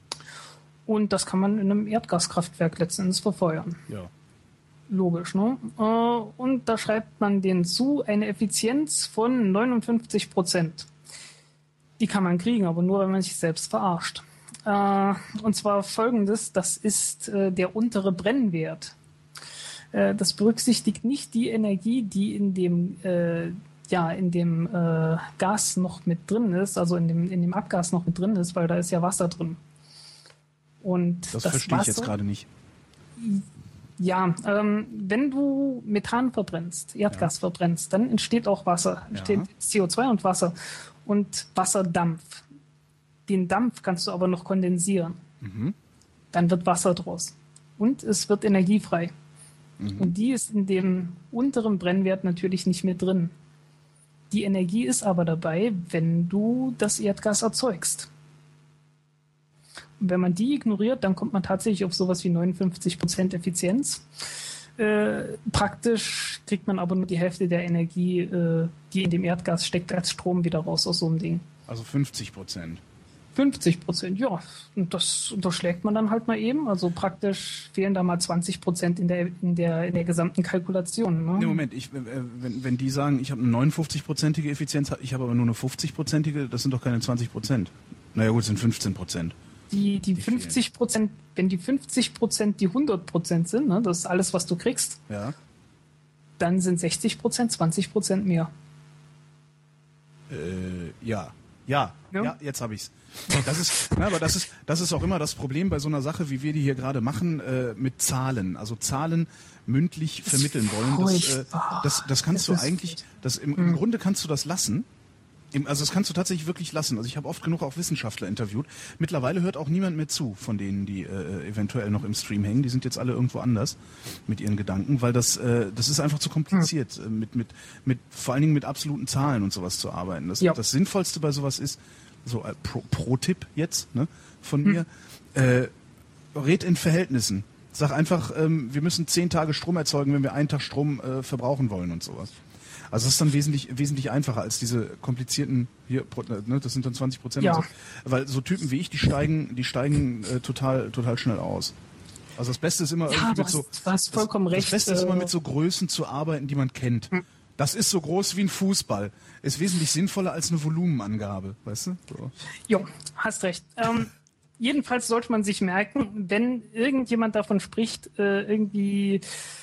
Und das kann man in einem Erdgaskraftwerk letztendlich verfeuern. Ja. Logisch, ne? Äh, und da schreibt man denen zu, eine Effizienz von neunundfünfzig Prozent. Die kann man kriegen, aber nur, wenn man sich selbst verarscht. Uh, und zwar folgendes, das ist äh, der untere Brennwert. Äh, das berücksichtigt nicht die Energie, die in dem, äh, ja, in dem äh, Gas noch mit drin ist, also in dem, in dem Abgas noch mit drin ist, weil da ist ja Wasser drin. Und das, das verstehe Wasser, ich jetzt gerade nicht. Ja, ähm, wenn du Methan verbrennst, Erdgas ja. verbrennst, dann entsteht auch Wasser, entsteht ja. C O zwei und Wasser und Wasserdampf. Den Dampf kannst du aber noch kondensieren. Mhm. Dann wird Wasser draus. Und es wird energiefrei. Mhm. Und die ist in dem unteren Brennwert natürlich nicht mehr drin. Die Energie ist aber dabei, wenn du das Erdgas erzeugst. Und wenn man die ignoriert, dann kommt man tatsächlich auf sowas wie neunundfünfzig Prozent Effizienz. Äh, praktisch kriegt man aber nur die Hälfte der Energie, äh, die in dem Erdgas steckt, als Strom wieder raus aus so einem Ding. Also fünfzig Prozent. fünfzig Prozent, ja. Und das unterschlägt man dann halt mal eben. Also praktisch fehlen da mal zwanzig Prozent in der, in der, in der gesamten Kalkulation. Ne? Nee, Moment, ich, wenn, wenn die sagen, ich habe eine neunundfünfzig-prozentige Effizienz, ich habe aber nur eine fünfzig-prozentige, das sind doch keine zwanzig Prozent. Naja gut, das sind fünfzehn Prozent. Die, die, die fünfzig Prozent, wenn die fünfzig Prozent die hundert Prozent sind, ne, das ist alles, was du kriegst, ja. Dann sind sechzig Prozent, zwanzig Prozent mehr. Äh, ja. Ja, ja, ja, jetzt habe ich's. Das ist, na, aber das ist, das ist auch immer das Problem bei so einer Sache, wie wir die hier gerade machen, äh, mit Zahlen. Also Zahlen mündlich vermitteln wollen. Das, äh, das, das kannst das du eigentlich, das im, im Grunde kannst du das lassen. Im, also das kannst du tatsächlich wirklich lassen. Also ich habe oft genug auch Wissenschaftler interviewt. Mittlerweile hört auch niemand mehr zu, von denen, die äh, eventuell noch im Stream hängen. Die sind jetzt alle irgendwo anders mit ihren Gedanken, weil das, äh, das ist einfach zu kompliziert, äh, mit, mit, mit, vor allen Dingen mit absoluten Zahlen und sowas zu arbeiten. Das, ja. das Sinnvollste bei sowas ist, so äh, Pro, Pro-Tipp jetzt, ne, von mir, hm. äh, red in Verhältnissen. Sag einfach, ähm, wir müssen zehn Tage Strom erzeugen, wenn wir einen Tag Strom äh, verbrauchen wollen und sowas. Also das ist dann wesentlich wesentlich einfacher als diese komplizierten hier, ne, das sind dann zwanzig Prozent. Ja. So, weil so Typen wie ich, die steigen, die steigen äh, total total schnell aus. Also das Beste ist immer ja, irgendwie du mit so. hast, du hast vollkommen das, recht. Das Beste äh, ist immer mit so Größen zu arbeiten, die man kennt. Hm. Das ist so groß wie ein Fußball. Ist wesentlich sinnvoller als eine Volumenangabe, weißt du? So. Jo, hast recht. Ähm, jedenfalls sollte man sich merken, wenn irgendjemand davon spricht, äh, irgendwie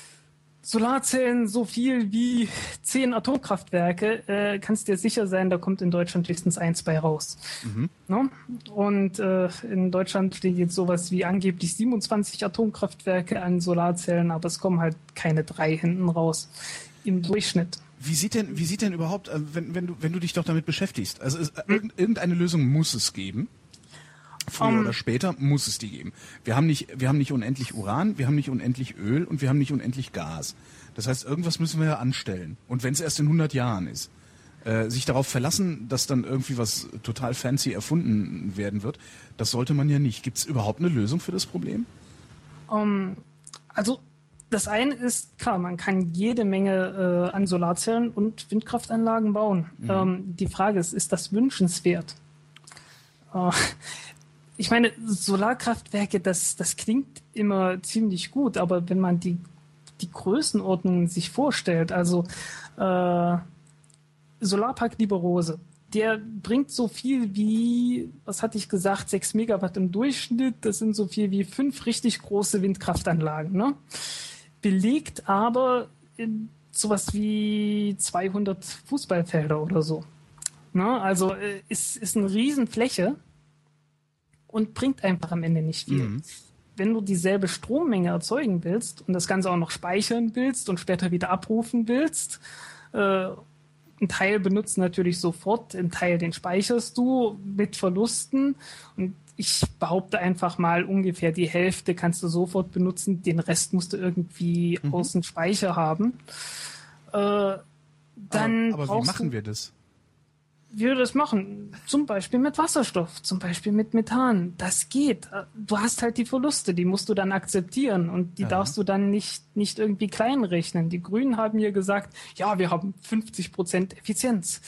Solarzellen so viel wie zehn Atomkraftwerke, äh, kannst dir sicher sein, da kommt in Deutschland höchstens eins bei raus. Mhm. No? Und äh, in Deutschland steht jetzt sowas wie angeblich siebenundzwanzig Atomkraftwerke an Solarzellen, aber es kommen halt keine drei hinten raus im Durchschnitt. Wie sieht denn, wie sieht denn überhaupt, äh, wenn, wenn du, wenn du dich doch damit beschäftigst? Also ist, hm? irgendeine Lösung muss es geben. Früher um, oder später muss es die geben. Wir haben nicht, wir haben nicht unendlich Uran, wir haben nicht unendlich Öl und wir haben nicht unendlich Gas. Das heißt, irgendwas müssen wir ja anstellen. Und wenn es erst in hundert Jahren ist, äh, sich darauf verlassen, dass dann irgendwie was total fancy erfunden werden wird, das sollte man ja nicht. Gibt es überhaupt eine Lösung für das Problem? Um, also das eine ist, klar, man kann jede Menge äh, an Solarzellen und Windkraftanlagen bauen. Mhm. Ähm, die Frage ist, ist das wünschenswert? Äh, Ich meine, Solarkraftwerke, das, das klingt immer ziemlich gut, aber wenn man die, die Größenordnungen sich vorstellt, also äh, Solarpark Lieberose, der bringt so viel wie, was hatte ich gesagt, sechs Megawatt im Durchschnitt, das sind so viel wie fünf richtig große Windkraftanlagen, ne? Belegt aber in sowas wie zweihundert Fußballfelder oder so. Ne? Also äh, ist, ist eine Riesenfläche und bringt einfach am Ende nicht viel. Mhm. Wenn du dieselbe Strommenge erzeugen willst und das Ganze auch noch speichern willst und später wieder abrufen willst, äh, ein Teil benutzt natürlich sofort, ein Teil den speicherst du mit Verlusten und ich behaupte einfach mal, ungefähr die Hälfte kannst du sofort benutzen, den Rest musst du irgendwie mhm. aus dem Speicher haben. Äh, dann aber aber wie machen wir das? Wie wir das machen, zum Beispiel mit Wasserstoff, zum Beispiel mit Methan, das geht. Du hast halt die Verluste, die musst du dann akzeptieren und die ja. darfst du dann nicht, nicht irgendwie kleinrechnen. Die Grünen haben hier gesagt, ja, wir haben fünfzig Prozent Effizienz.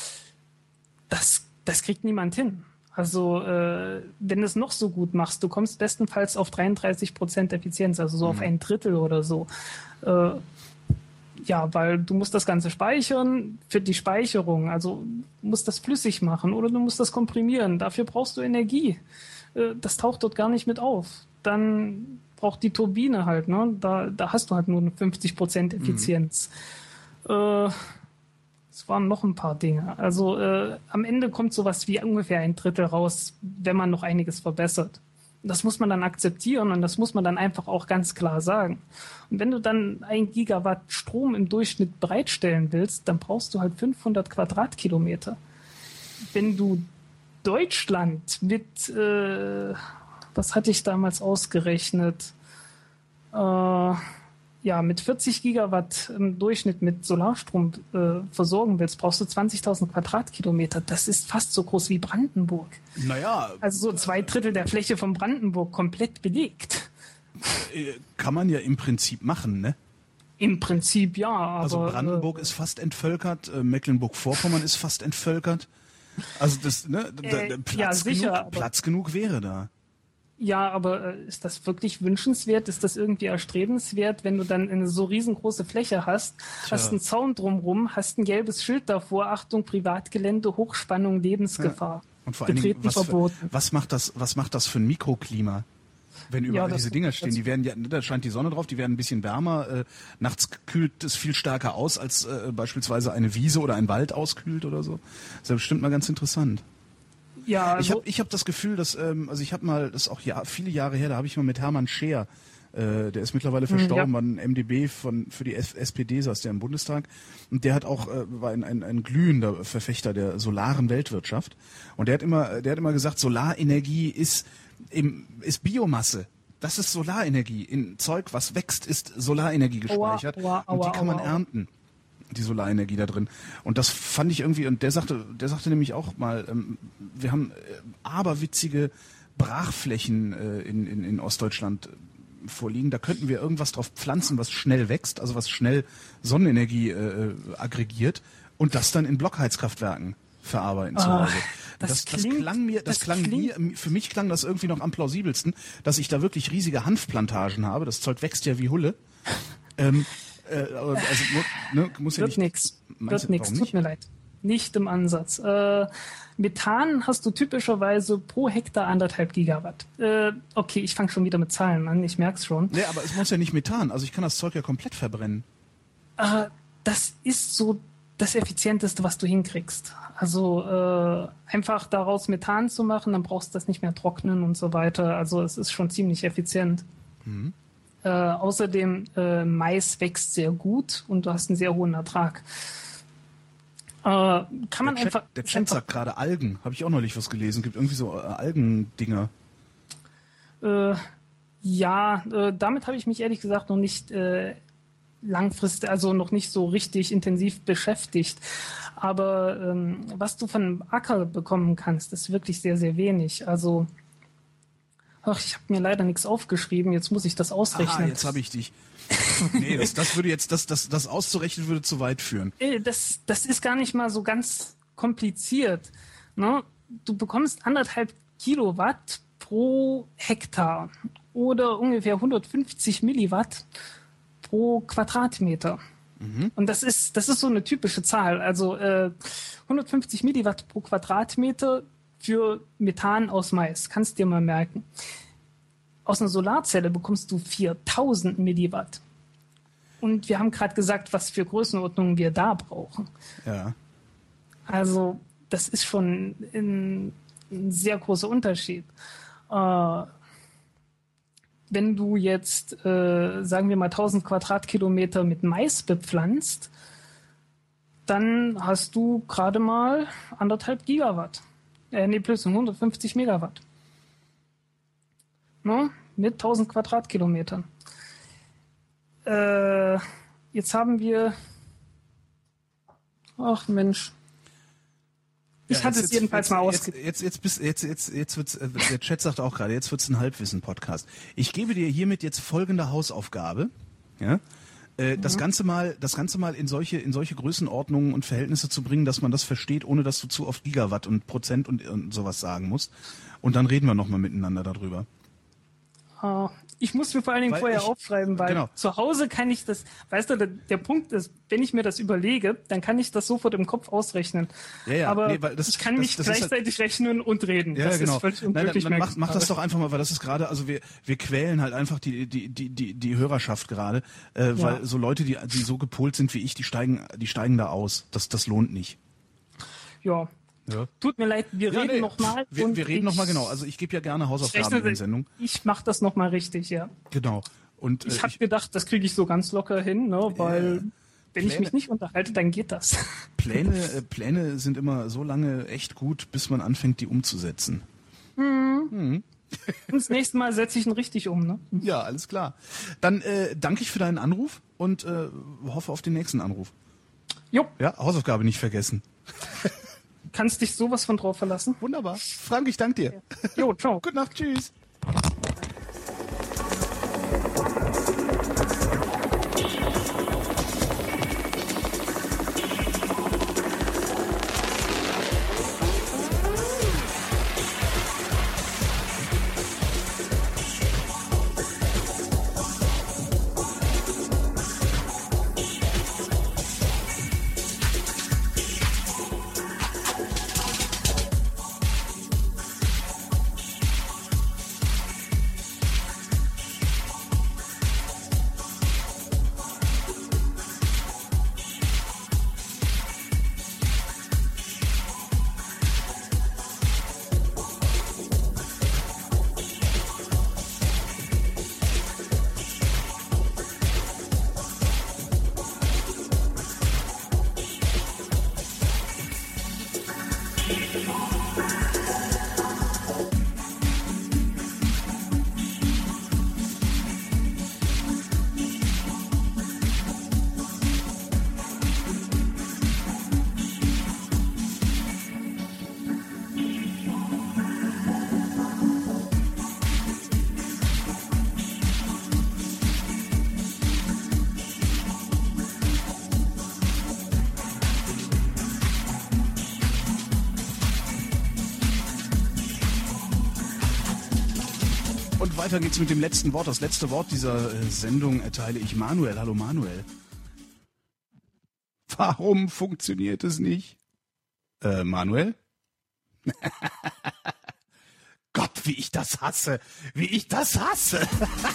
Das, das kriegt niemand hin. Also äh, wenn du es noch so gut machst, du kommst bestenfalls auf dreiunddreißig Prozent Effizienz, also so mhm. auf ein Drittel oder so. Äh, Ja, weil du musst das Ganze speichern für die Speicherung. Also du musst das flüssig machen oder du musst das komprimieren. Dafür brauchst du Energie. Das taucht dort gar nicht mit auf. Dann braucht die Turbine halt, ne? Da, da hast du halt nur eine fünfzig Prozent Effizienz. Mhm. Äh, es waren noch ein paar Dinge. Also äh, am Ende kommt sowas wie ungefähr ein Drittel raus, wenn man noch einiges verbessert. Das muss man dann akzeptieren und das muss man dann einfach auch ganz klar sagen. Und wenn du dann ein Gigawatt Strom im Durchschnitt bereitstellen willst, dann brauchst du halt fünfhundert Quadratkilometer. Wenn du Deutschland mit, äh, was hatte ich damals ausgerechnet, äh, ja, mit vierzig Gigawatt im Durchschnitt mit Solarstrom äh, versorgen willst, brauchst du zwanzigtausend Quadratkilometer. Das ist fast so groß wie Brandenburg. Naja. Also so zwei Drittel der Fläche von Brandenburg komplett belegt. Kann man ja im Prinzip machen, ne? Im Prinzip ja, aber... Also Brandenburg äh, ist fast entvölkert, äh, Mecklenburg-Vorpommern ist fast entvölkert. Also das, ne, da, äh, Platz, ja, sicher, genug, Platz genug wäre da. Ja, aber äh, ist das wirklich wünschenswert? Ist das irgendwie erstrebenswert, wenn du dann eine so riesengroße Fläche hast, Tja. hast einen Zaun drumrum, hast ein gelbes Schild davor, Achtung, Privatgelände, Hochspannung, Lebensgefahr. Ja. Und vor allen Dingen, was, für, was macht das, was macht das für ein Mikroklima? Wenn überall ja, diese Dinger stehen, die werden ja, da scheint die Sonne drauf, die werden ein bisschen wärmer, äh, nachts kühlt es viel stärker aus, als äh, beispielsweise eine Wiese oder ein Wald auskühlt oder so. Das ist ja bestimmt mal ganz interessant. Ja, also ich habe ich hab das Gefühl, dass, ähm, also ich habe mal, das ist auch ja, viele Jahre her, da habe ich mal mit Hermann Scheer, äh, der ist mittlerweile verstorben, ja. war ein M D B von, für die S P D, saß der im Bundestag, und der hat auch, äh, war ein, ein, ein glühender Verfechter der solaren Weltwirtschaft, und der hat immer, der hat immer gesagt, Solarenergie ist, im, ist Biomasse. Das ist Solarenergie. In Zeug, was wächst, ist Solarenergie gespeichert, aua, aua, aua, und die kann man aua, aua. ernten. Die Solarenergie da drin. Und das fand ich irgendwie, und der sagte, der sagte nämlich auch mal, ähm, wir haben äh, aberwitzige Brachflächen äh, in, in, in Ostdeutschland vorliegen. Da könnten wir irgendwas drauf pflanzen, was schnell wächst, also was schnell Sonnenenergie äh, aggregiert und das dann in Blockheizkraftwerken verarbeiten zu Hause. Das, das, das klingt, klang mir, das, das klang mir, für mich klang das irgendwie noch am plausibelsten, dass ich da wirklich riesige Hanfplantagen habe. Das Zeug wächst ja wie Hulle. Ähm, Äh, also, ne, muss wird ja nichts. Wird nichts. Tut mir leid. Nicht im Ansatz. Äh, Methan hast du typischerweise pro Hektar anderthalb Gigawatt. Äh, okay, ich fange schon wieder mit Zahlen an. Ich merk's schon. Nee, aber es muss ja nicht Methan. Also ich kann das Zeug ja komplett verbrennen. Äh, das ist so das Effizienteste, was du hinkriegst. Also äh, einfach daraus Methan zu machen, dann brauchst du das nicht mehr trocknen und so weiter. Also es ist schon ziemlich effizient. Mhm. Äh, außerdem, äh, Mais wächst sehr gut und du hast einen sehr hohen Ertrag. Äh, kann man der einfach... Chat, der Chat sagt gerade Algen. Habe ich auch neulich was gelesen. Gibt irgendwie so äh, Algendinger. Äh, ja, äh, damit habe ich mich ehrlich gesagt noch nicht äh, langfristig, also noch nicht so richtig intensiv beschäftigt. Aber ähm, was du von einem Acker bekommen kannst, ist wirklich sehr, sehr wenig. Also... Ach, ich habe mir leider nichts aufgeschrieben, jetzt muss ich das ausrechnen. Ah, jetzt habe ich dich. Nee, das, das würde jetzt, das, das, das auszurechnen würde zu weit führen. Das, das ist gar nicht mal so ganz kompliziert. Ne? Du bekommst anderthalb Kilowatt pro Hektar oder ungefähr hundertfünfzig Milliwatt pro Quadratmeter. Mhm. Und das ist, das ist so eine typische Zahl. Also äh, hundertfünfzig Milliwatt pro Quadratmeter für Methan aus Mais. Kannst dir mal merken. Aus einer Solarzelle bekommst du viertausend Milliwatt. Und wir haben gerade gesagt, was für Größenordnungen wir da brauchen. Ja. Also das ist schon ein, ein sehr großer Unterschied. Äh, wenn du jetzt, äh, sagen wir mal, tausend Quadratkilometer mit Mais bepflanzt, dann hast du gerade mal anderthalb Gigawatt. Äh, nee, plus hundertfünfzig Megawatt. No? Mit tausend Quadratkilometern. Äh, jetzt haben wir... Ach Mensch. Ich Ja, hatte jetzt, es jedenfalls jetzt, mal jetzt, ausgegeben. jetzt, jetzt, jetzt, jetzt, jetzt, jetzt wird's, äh, der Chat sagt auch gerade, jetzt wird's ein Halbwissen-Podcast. Ich gebe dir hiermit jetzt folgende Hausaufgabe. Ja? Äh, das Ganze mal, das Ganze mal in solche, in solche Größenordnungen und Verhältnisse zu bringen, dass man das versteht, ohne dass du zu oft Gigawatt und Prozent und, und sowas sagen musst. Und dann reden wir nochmal miteinander darüber. Uh, ich muss mir vor allen Dingen Weil vorher ich- aufschreiben, weil genau. zu Hause kann ich das, weißt du, der, der Punkt ist, wenn ich mir das überlege, dann kann ich das sofort im Kopf ausrechnen. Ja, ja, Aber nee, weil das- ich kann das- mich das ist halt- gleichzeitig rechnen und reden. Ja, das genau. ist völlig Nein, unmöglich. nein, merke mach, ich mach das gerade. doch einfach mal, weil das ist gerade, also wir, wir quälen halt einfach die, die, die, die, die Hörerschaft gerade, äh, Ja. weil so Leute, die, die so gepolt sind wie ich, die steigen, die steigen da aus. Das, das lohnt nicht. Ja. Ja. Tut mir leid, wir Ja, reden nee, nochmal. Wir, wir reden nochmal genau. Also ich gebe ja gerne Hausaufgaben in den Sendungen. Ich mache das nochmal richtig, ja. Genau. Und äh, Ich habe gedacht, das kriege ich so ganz locker hin, ne, weil wenn ich Pläne- mich nicht unterhalte, dann geht das. Pläne, äh, Pläne sind immer so lange echt gut, bis man anfängt, die umzusetzen. Und das nächste Mal setze ich ihn richtig um, ne? Ja, alles klar. Dann äh, danke ich für deinen Anruf und äh, hoffe auf den nächsten Anruf. Jo, Ja, Hausaufgabe nicht vergessen. kannst dich sowas von drauf verlassen. Wunderbar. Frank, ich danke dir. Jo, ciao. Gute Nacht, tschüss. Und weiter geht's mit dem letzten Wort. Das letzte Wort dieser äh, Sendung erteile ich Manuel. Hallo Manuel. Warum funktioniert es nicht? Äh, Manuel? Gott, wie ich das hasse. Wie ich das hasse.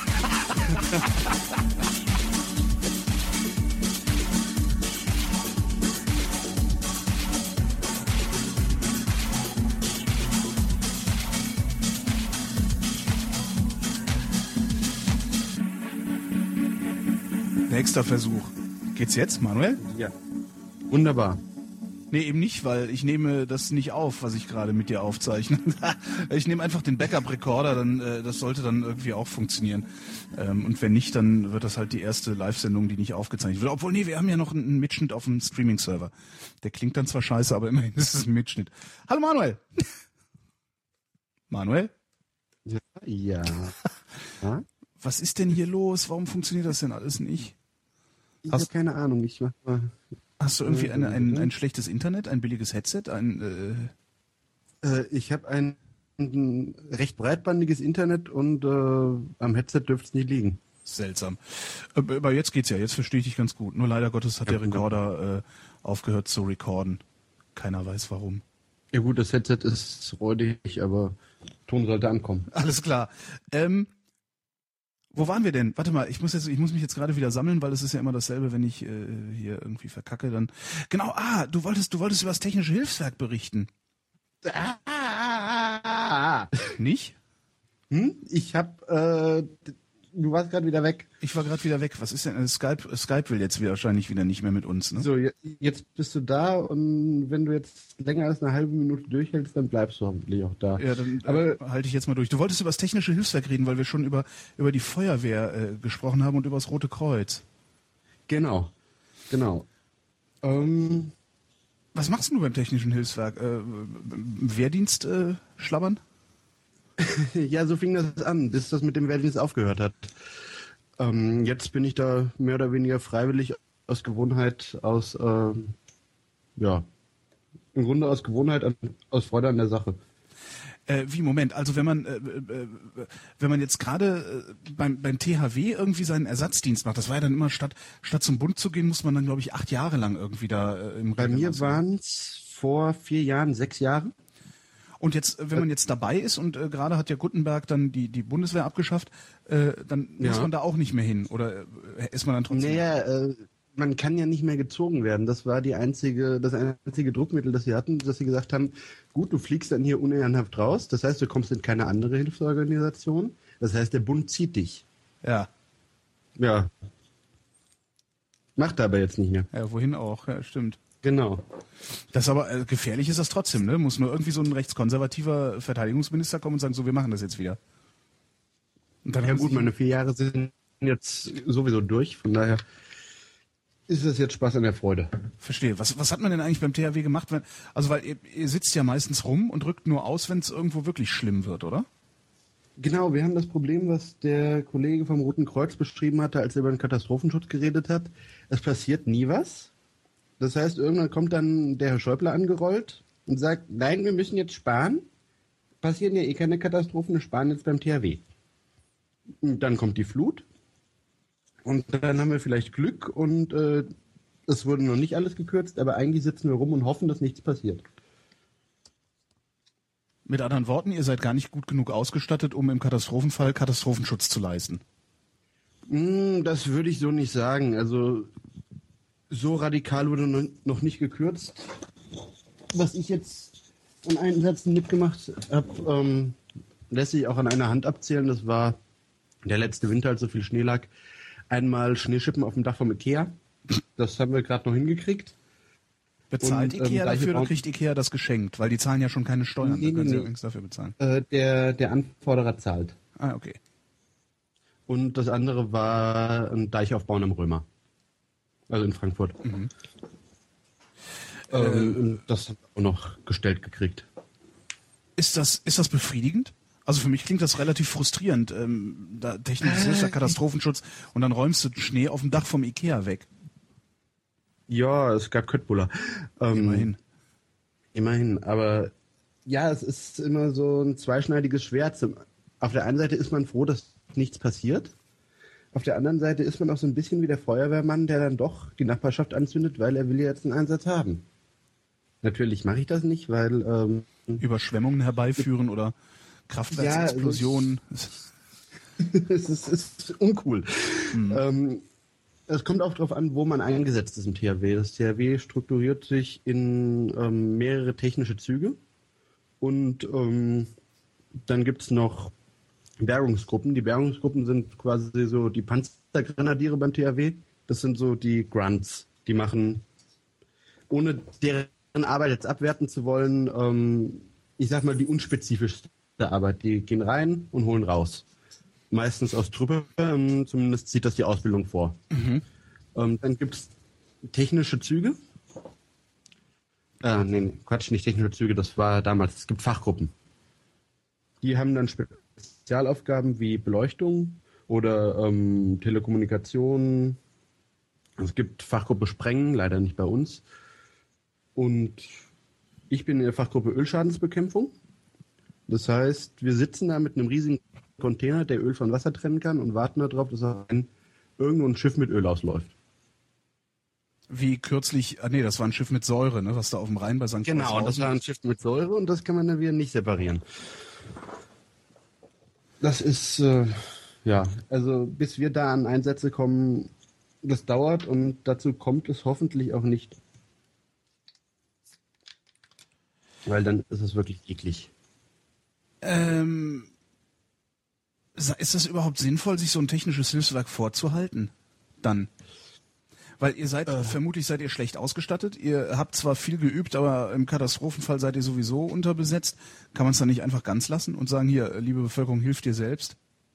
Nächster Versuch. Geht's jetzt, Manuel? Ja. Wunderbar. Nee, eben nicht, weil ich nehme das nicht auf, was ich gerade mit dir aufzeichne. Ich nehme einfach den Backup-Recorder, dann äh, das sollte dann irgendwie auch funktionieren. Ähm, und wenn nicht, dann wird das halt die erste Live-Sendung, die nicht aufgezeichnet wird. Obwohl, nee, wir haben ja noch einen Mitschnitt auf dem Streaming-Server. Der klingt dann zwar scheiße, aber immerhin ist es ein Mitschnitt. Hallo Manuel! Manuel? Ja. ja. ja? Was ist denn hier los? Warum funktioniert das denn alles nicht? Ich Hast- habe keine Ahnung. Ich mach mal. Hast du irgendwie eine, ein, ein schlechtes Internet, ein billiges Headset, ein... Äh, Äh, ich habe ein, ein recht breitbandiges Internet und äh, am Headset dürfte es nicht liegen. Seltsam. Aber aber jetzt geht's ja, jetzt verstehe ich dich ganz gut. Nur leider Gottes hat Ja, der Recorder äh, aufgehört zu recorden. Keiner weiß warum. Ja gut, das Headset ist räudig, aber Ton sollte ankommen. Alles klar. Ähm, Wo waren wir denn? Warte mal, ich muss jetzt, ich muss mich jetzt gerade wieder sammeln, weil es ist ja immer dasselbe, wenn ich äh, hier irgendwie verkacke, dann. Genau, ah, du wolltest, du wolltest über das Technische Hilfswerk berichten. Ah, Nicht? hm? Ich hab, äh, du warst gerade wieder weg. Ich war gerade wieder weg. Was ist denn? Äh, Skype, Skype will jetzt wieder, wahrscheinlich wieder nicht mehr mit uns, ne? So, je- jetzt bist du da und wenn du jetzt länger als eine halbe Minute durchhältst, dann bleibst du hoffentlich auch da. Ja, dann Aber- äh, halte ich jetzt mal durch. Du wolltest über das Technische Hilfswerk reden, weil wir schon über über die Feuerwehr äh, gesprochen haben und über das Rote Kreuz. Genau, genau. Ähm, Was machst du beim Technischen Hilfswerk? Äh, Wehrdienst äh, schlabbern? ja, so fing das an, bis das mit dem Wehrdienst aufgehört hat. Ähm, jetzt bin ich da mehr oder weniger freiwillig aus Gewohnheit, aus, ähm, ja, im Grunde aus Gewohnheit, an, aus Freude an der Sache. Äh, wie, Moment, also wenn man äh, äh, wenn man jetzt gerade äh, beim, beim T H W irgendwie seinen Ersatzdienst macht, das war ja dann immer, statt statt zum Bund zu gehen, muss man dann, glaube ich, acht Jahre lang irgendwie da äh, im Bei Regiment mir sein. waren es vor vier Jahren, sechs Jahre. Und jetzt, äh, wenn man jetzt dabei ist und äh, gerade hat ja Guttenberg dann die die Bundeswehr abgeschafft, äh, dann muss Ja. man da auch nicht mehr hin oder äh, ist man dann trotzdem? Naja, äh, man kann ja nicht mehr gezogen werden. Das war die einzige, das einzige Druckmittel, das sie hatten, dass sie gesagt haben, gut, du fliegst dann hier unehrenhaft raus. Das heißt, du kommst in keine andere Hilfsorganisation. Das heißt, der Bund zieht dich. Ja, Ja. Macht er aber jetzt nicht mehr. ja, wohin auch? Ja, stimmt. Genau. Das ist aber äh, gefährlich ist das trotzdem, ne? Muss nur irgendwie so ein rechtskonservativer Verteidigungsminister kommen und sagen, so, wir machen das jetzt wieder. Und dann Ja haben gut, sie- meine vier Jahre sind jetzt sowieso durch. Von daher ist es jetzt Spaß an der Freude. Verstehe. Was, was hat man denn eigentlich beim T H W gemacht? Wenn, also, weil ihr, ihr sitzt ja meistens rum und rückt nur aus, wenn es irgendwo wirklich schlimm wird, oder? Genau, wir haben das Problem, was der Kollege vom Roten Kreuz beschrieben hatte, als er über den Katastrophenschutz geredet hat. Es passiert nie was. Das heißt, irgendwann kommt dann der Herr Schäuble angerollt und sagt, nein, wir müssen jetzt sparen. Passieren ja eh keine Katastrophen, wir sparen jetzt beim T H W. Und dann kommt die Flut. Und dann haben wir vielleicht Glück und äh, es wurde noch nicht alles gekürzt, aber eigentlich sitzen wir rum und hoffen, dass nichts passiert. Mit anderen Worten, ihr seid gar nicht gut genug ausgestattet, um im Katastrophenfall Katastrophenschutz zu leisten. Mm, Das würde ich so nicht sagen. Also so radikal wurde noch- noch nicht gekürzt. Was ich jetzt an Einsätzen mitgemacht habe, ähm, lässt sich auch an einer Hand abzählen. Das war der letzte Winter, als so viel Schnee lag. Einmal Schneeschippen auf dem Dach vom Ikea. Das haben wir gerade noch hingekriegt. Bezahlt Und, ähm, Ikea da dafür hier oder auch- kriegt Ikea das geschenkt? Weil die zahlen ja schon keine Steuern, Nee, dann können nee, sie nee. übrigens dafür bezahlen. Äh, der, der Anforderer zahlt. Ah, okay. Und das andere war ein Deichaufbauen am Römer. Also in Frankfurt. Mhm. Ähm, und das haben wir auch noch gestellt gekriegt. Ist das, ist das befriedigend? Also für mich klingt das relativ frustrierend. Ähm, da technisches Hilfswerk, Katastrophenschutz und dann räumst du Schnee auf dem Dach vom Ikea weg. Ja, es gab Köttbullar. Ähm, Immerhin. Immerhin, aber ja, es ist immer so ein zweischneidiges Schwert. Zum- Auf der einen Seite ist man froh, dass nichts passiert. Auf der anderen Seite ist man auch so ein bisschen wie der Feuerwehrmann, der dann doch die Nachbarschaft anzündet, weil er will ja jetzt einen Einsatz haben. Natürlich mache ich das nicht, weil ähm, Überschwemmungen herbeiführen oder Kraftwerksexplosionen. es ist, es ist uncool. Ähm, es kommt auch darauf an, wo man eingesetzt ist im T H W. Das T H W strukturiert sich in ähm, mehrere technische Züge und ähm, dann gibt es noch Bergungsgruppen. Die Bergungsgruppen sind quasi so die Panzergrenadiere beim T H W. Das sind so die Grunts. Die machen, ohne deren Arbeit jetzt abwerten zu wollen, ähm, ich sag mal die unspezifischste Arbeit. Die gehen rein und holen raus. Meistens aus Truppe, ähm, zumindest sieht das die Ausbildung vor. Ähm, dann gibt es technische Züge. Äh, nee, nee, Quatsch, nicht technische Züge, das war damals. Es gibt Fachgruppen. Die haben dann Spezialaufgaben wie Beleuchtung oder ähm, Telekommunikation. Es gibt Fachgruppe Sprengen, leider nicht bei uns. Und ich bin in der Fachgruppe Ölschadensbekämpfung. Das heißt, wir sitzen da mit einem riesigen Container, der Öl von Wasser trennen kann und warten darauf, dass ein, irgendwo ein Schiff mit Öl ausläuft. Wie kürzlich, ah nee, das war ein Schiff mit Säure, ne, was da auf dem Rhein bei Sankt Genau, und das war ein Schiff mit Säure und das kann man dann wieder nicht separieren. Das ist, äh, ja, also bis wir da an Einsätze kommen, das dauert und dazu kommt es hoffentlich auch nicht. Weil dann ist es wirklich eklig. Ähm, ist das überhaupt sinnvoll, sich so ein technisches Hilfswerk vorzuhalten? Dann. Weil ihr seid, äh. vermutlich seid ihr schlecht ausgestattet. Ihr habt zwar viel geübt, aber im Katastrophenfall seid ihr sowieso unterbesetzt. Kann man es dann nicht einfach ganz lassen und sagen, hier, liebe Bevölkerung, hilft dir selbst?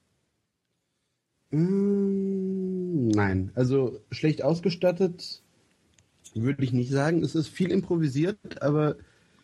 Mm, nein, also schlecht ausgestattet würde ich nicht sagen. Es ist viel improvisiert, aber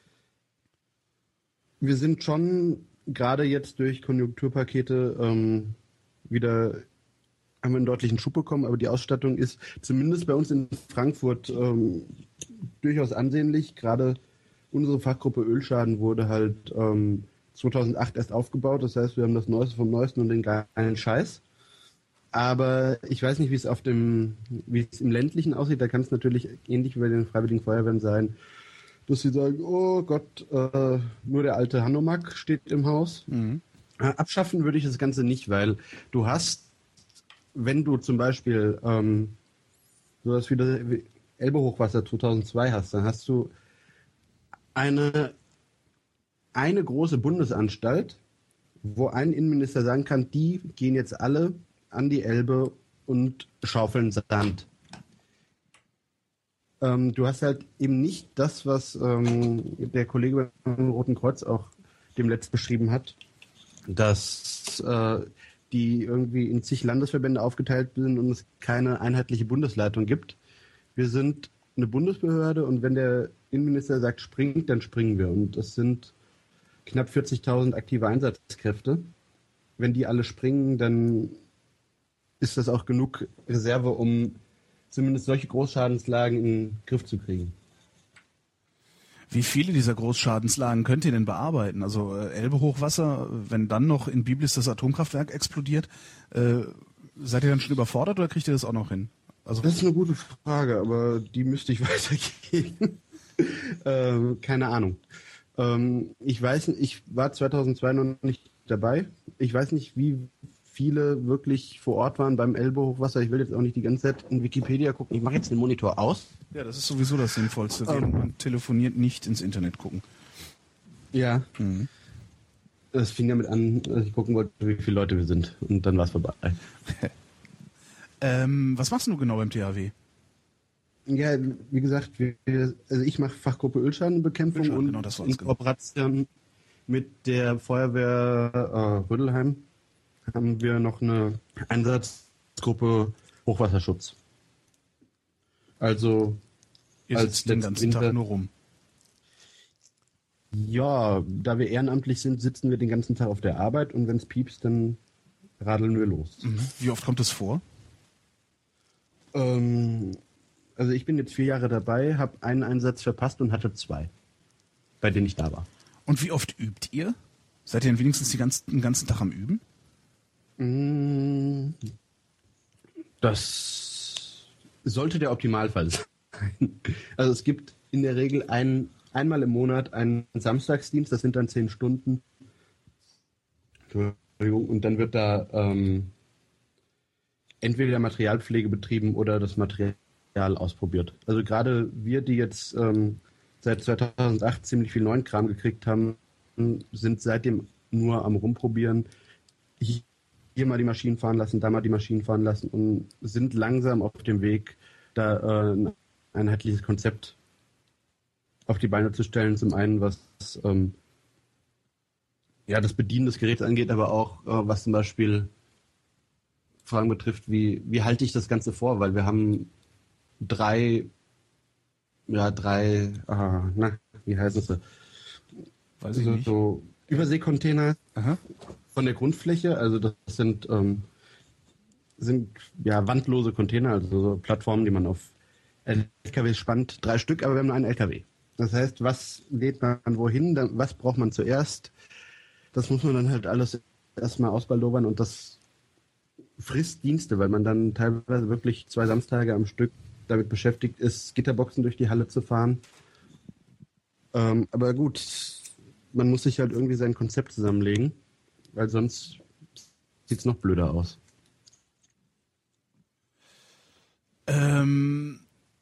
wir sind schon gerade jetzt durch Konjunkturpakete ähm, wieder, haben wir einen deutlichen Schub bekommen, aber die Ausstattung ist zumindest bei uns in Frankfurt ähm, durchaus ansehnlich. Gerade unsere Fachgruppe Ölschaden wurde halt ähm, zweitausendacht erst aufgebaut. Das heißt, wir haben das Neueste vom Neuesten und den geilen Scheiß. Aber ich weiß nicht, wie es auf dem, wie es im ländlichen aussieht. Da kann es natürlich ähnlich wie bei den Freiwilligen Feuerwehren sein, dass sie sagen, oh Gott, äh, nur der alte Hanomag steht im Haus. Mhm. Abschaffen würde ich das Ganze nicht, weil du hast, wenn du zum Beispiel ähm, sowas wie das Elbe-Hochwasser zweitausendzwei hast, dann hast du eine, eine große Bundesanstalt, wo ein Innenminister sagen kann, die gehen jetzt alle an die Elbe und schaufeln Sand. Ähm, du hast halt eben nicht das, was ähm, der Kollege beim Roten Kreuz auch dem letzt beschrieben hat, dass äh, die irgendwie in zig Landesverbände aufgeteilt sind und es keine einheitliche Bundesleitung gibt. Wir sind eine Bundesbehörde und wenn der Innenminister sagt, springt, dann springen wir. Und das sind knapp vierzigtausend aktive Einsatzkräfte. Wenn die alle springen, dann ist das auch genug Reserve, um zumindest solche Großschadenslagen in den Griff zu kriegen. Wie viele dieser Großschadenslagen könnt ihr denn bearbeiten? Also äh, Elbe-Hochwasser, wenn dann noch in Biblis das Atomkraftwerk explodiert, äh, seid ihr dann schon überfordert oder kriegt ihr das auch noch hin? Also das ist eine gute Frage, aber die müsste ich weitergeben. ähm, keine Ahnung. Ähm, ich weiß, ich war zweitausendzwei noch nicht dabei. Ich weiß nicht, wie viele wirklich vor Ort waren beim Elbe-Hochwasser. Ich will jetzt auch nicht die ganze Zeit in Wikipedia gucken. Ich mache jetzt den Monitor aus. Ja, das ist sowieso das Sinnvollste. Während man telefoniert, nicht ins Internet gucken. Ja. Mhm. Das fing damit an, dass ich gucken wollte, wie viele Leute wir sind. Und dann war es vorbei. ähm, was machst du genau beim T H W? Ja, wie gesagt, wir, also ich mache Fachgruppe Ölschadenbekämpfung Ölschaden, und genau, das in genau. Kooperation mit der Feuerwehr äh, Rödelheim haben wir noch eine Einsatzgruppe Hochwasserschutz. Also ihr als sitzt den ganzen Winter, Tag nur rum. Ja, da wir ehrenamtlich sind, sitzen wir den ganzen Tag auf der Arbeit und wenn es piepst, dann radeln wir los. Mhm. Wie oft kommt das vor? Ähm, also ich bin jetzt vier Jahre dabei, habe einen Einsatz verpasst und hatte zwei, bei denen ich da war. Und wie oft übt ihr? Seid ihr denn wenigstens die ganzen, den ganzen Tag am Üben? Das sollte der Optimalfall sein. Also es gibt in der Regel ein, einmal im Monat einen Samstagsdienst, das sind dann zehn Stunden. Entschuldigung, und dann wird da ähm, entweder Materialpflege betrieben oder das Material ausprobiert. Also gerade wir, die jetzt ähm, seit zweitausendacht ziemlich viel neuen Kram gekriegt haben, sind seitdem nur am Rumprobieren. Ich hier mal die Maschinen fahren lassen, da mal die Maschinen fahren lassen und sind langsam auf dem Weg, da äh, ein einheitliches Konzept auf die Beine zu stellen. Zum einen, was ähm, ja, das Bedienen des Geräts angeht, aber auch äh, was zum Beispiel Fragen betrifft, wie, wie halte ich das Ganze vor? Weil wir haben drei, ja, drei, aha, na, wie heißen sie? Weiß ich so, nicht. So Überseekontainer. Aha. Von der Grundfläche, also das sind, ähm, sind ja wandlose Container, also so Plattformen, die man auf L K Ws spannt, drei Stück, aber wir haben nur einen L K W. Das heißt, was lädt man wohin, dann, was braucht man zuerst? Das muss man dann halt alles erstmal ausbaldowern und das frisst Dienste, weil man dann teilweise wirklich zwei Samstage am Stück damit beschäftigt ist, Gitterboxen durch die Halle zu fahren. Ähm, aber gut, man muss sich halt irgendwie sein Konzept zusammenlegen. Weil sonst sieht es noch blöder aus. Ähm,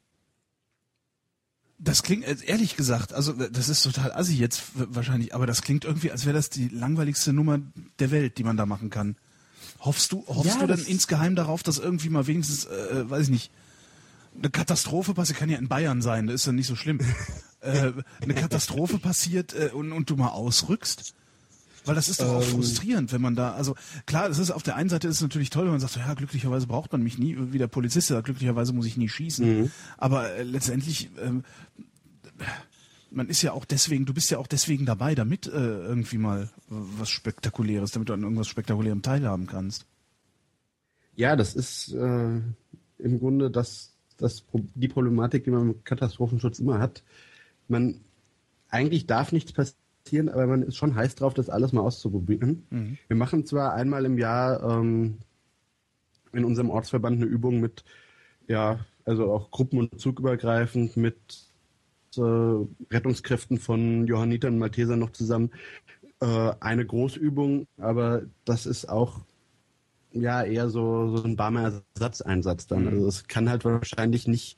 das klingt, ehrlich gesagt, also das ist total assi jetzt wahrscheinlich, aber das klingt irgendwie, als wäre das die langweiligste Nummer der Welt, die man da machen kann. Hoffst du, hoffst ja, du dann insgeheim darauf, dass irgendwie mal wenigstens, äh, weiß ich nicht, eine Katastrophe passiert, kann ja in Bayern sein, das ist ja nicht so schlimm. äh, eine Katastrophe passiert äh, und, und du mal ausrückst? Weil das ist doch auch ähm, frustrierend, wenn man da, also klar, das ist auf der einen Seite ist es natürlich toll, wenn man sagt, ja, glücklicherweise braucht man mich nie, wie der Polizist sagt, glücklicherweise muss ich nie schießen. Mhm. Aber äh, letztendlich, ähm, man ist ja auch deswegen, du bist ja auch deswegen dabei, damit äh, irgendwie mal was Spektakuläres, damit du an irgendwas Spektakulärem teilhaben kannst. Ja, das ist äh, im Grunde das, das, die Problematik, die man mit Katastrophenschutz immer hat. Man, eigentlich darf nichts passieren, aber man ist schon heiß drauf, das alles mal auszuprobieren. Mhm. Wir machen zwar einmal im Jahr ähm, in unserem Ortsverband eine Übung mit, ja, also auch gruppen- und zugübergreifend mit äh, Rettungskräften von Johannitern und Maltesern noch zusammen. Äh, eine Großübung, aber das ist auch ja eher so, so ein warmer Ersatzeinsatz dann. Mhm. Also es kann halt wahrscheinlich nicht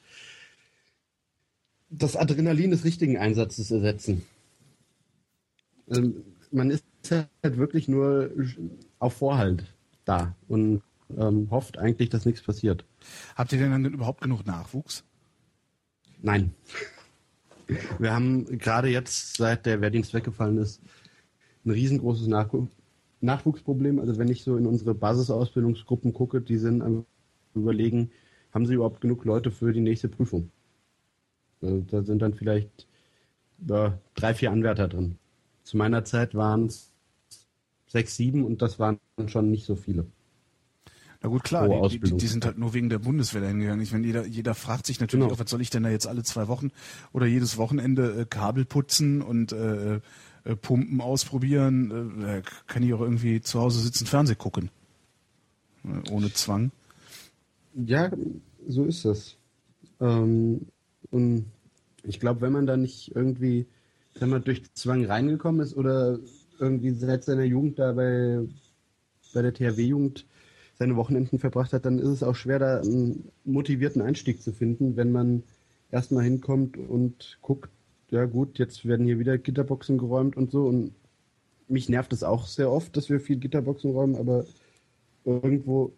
das Adrenalin des richtigen Einsatzes ersetzen. Also man ist halt wirklich nur auf Vorhalt da und ähm, hofft eigentlich, dass nichts passiert. Habt ihr denn dann überhaupt genug Nachwuchs? Nein. Wir haben gerade jetzt, seit der Wehrdienst weggefallen ist, ein riesengroßes Nachw- Nachwuchsproblem. Also wenn ich so in unsere Basisausbildungsgruppen gucke, die sind am Überlegen, haben sie überhaupt genug Leute für die nächste Prüfung? Also da sind dann vielleicht ja, drei, vier Anwärter drin. Zu meiner Zeit waren es sechs, sieben und das waren schon nicht so viele. Na gut, klar, die, die, die sind halt nur wegen der Bundeswehr hingegangen. Ich meine, jeder, jeder fragt sich natürlich genau. auch, was soll ich denn da jetzt alle zwei Wochen oder jedes Wochenende äh, Kabel putzen und äh, äh, Pumpen ausprobieren? Äh, kann ich auch irgendwie zu Hause sitzen, Fernsehen gucken. Äh, ohne Zwang. Ja, so ist das. Ähm, und ich glaube, wenn man da nicht irgendwie wenn man durch Zwang reingekommen ist oder irgendwie seit seiner Jugend da bei, bei der T H W-Jugend seine Wochenenden verbracht hat, dann ist es auch schwer, da einen motivierten Einstieg zu finden, wenn man erstmal hinkommt und guckt, ja gut, jetzt werden hier wieder Gitterboxen geräumt und so. Und mich nervt es auch sehr oft, dass wir viel Gitterboxen räumen, aber irgendwo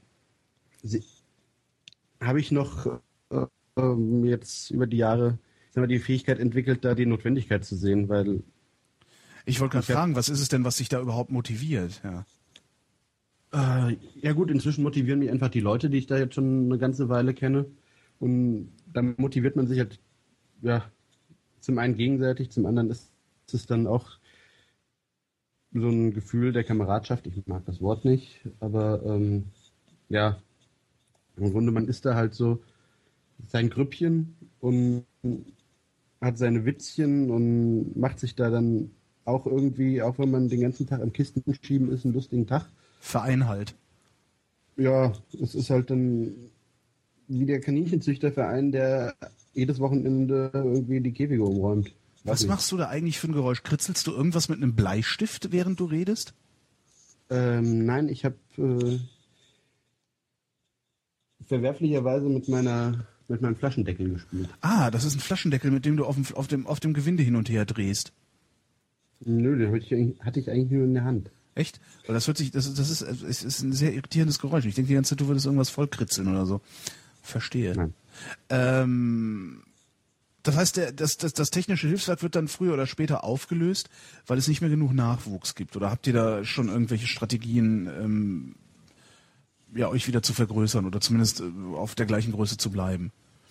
habe ich noch äh, jetzt über die Jahre die Fähigkeit entwickelt, da die Notwendigkeit zu sehen, weil... Ich wollte gerade fragen, was ist es denn, was dich da überhaupt motiviert? Ja. Äh, ja gut, inzwischen motivieren mich einfach die Leute, die ich da jetzt schon eine ganze Weile kenne. Und dann motiviert man sich halt, ja, zum einen gegenseitig, zum anderen ist es dann auch so ein Gefühl der Kameradschaft. Ich mag das Wort nicht, aber ähm, ja, im Grunde, man ist da halt so sein Grüppchen und hat seine Witzchen und macht sich da dann auch irgendwie, auch wenn man den ganzen Tag am Kistenschieben ist, einen lustigen Tag. Verein halt. Ja, es ist halt dann wie der Kaninchenzüchterverein, der jedes Wochenende irgendwie die Käfige umräumt. Was nicht. Machst du da eigentlich für ein Geräusch? Kritzelst du irgendwas mit einem Bleistift, während du redest? Ähm, nein, ich habe äh, verwerflicherweise mit meiner mit meinem Flaschendeckel gespielt. Ah, das ist ein Flaschendeckel, mit dem du auf dem, auf dem, auf dem Gewinde hin und her drehst. Nö, den hatte ich, hatte ich eigentlich nur in der Hand. Echt? Weil das hört sich, das, das ist, es ist ein sehr irritierendes Geräusch. Ich denke die ganze Zeit, du würdest irgendwas vollkritzeln oder so. Verstehe. Nein. Ähm, das heißt, der, das, das, das technische Hilfswerk wird dann früher oder später aufgelöst, weil es nicht mehr genug Nachwuchs gibt. Oder habt ihr da schon irgendwelche Strategien, ähm, ja, euch wieder zu vergrößern oder zumindest auf der gleichen Größe zu bleiben?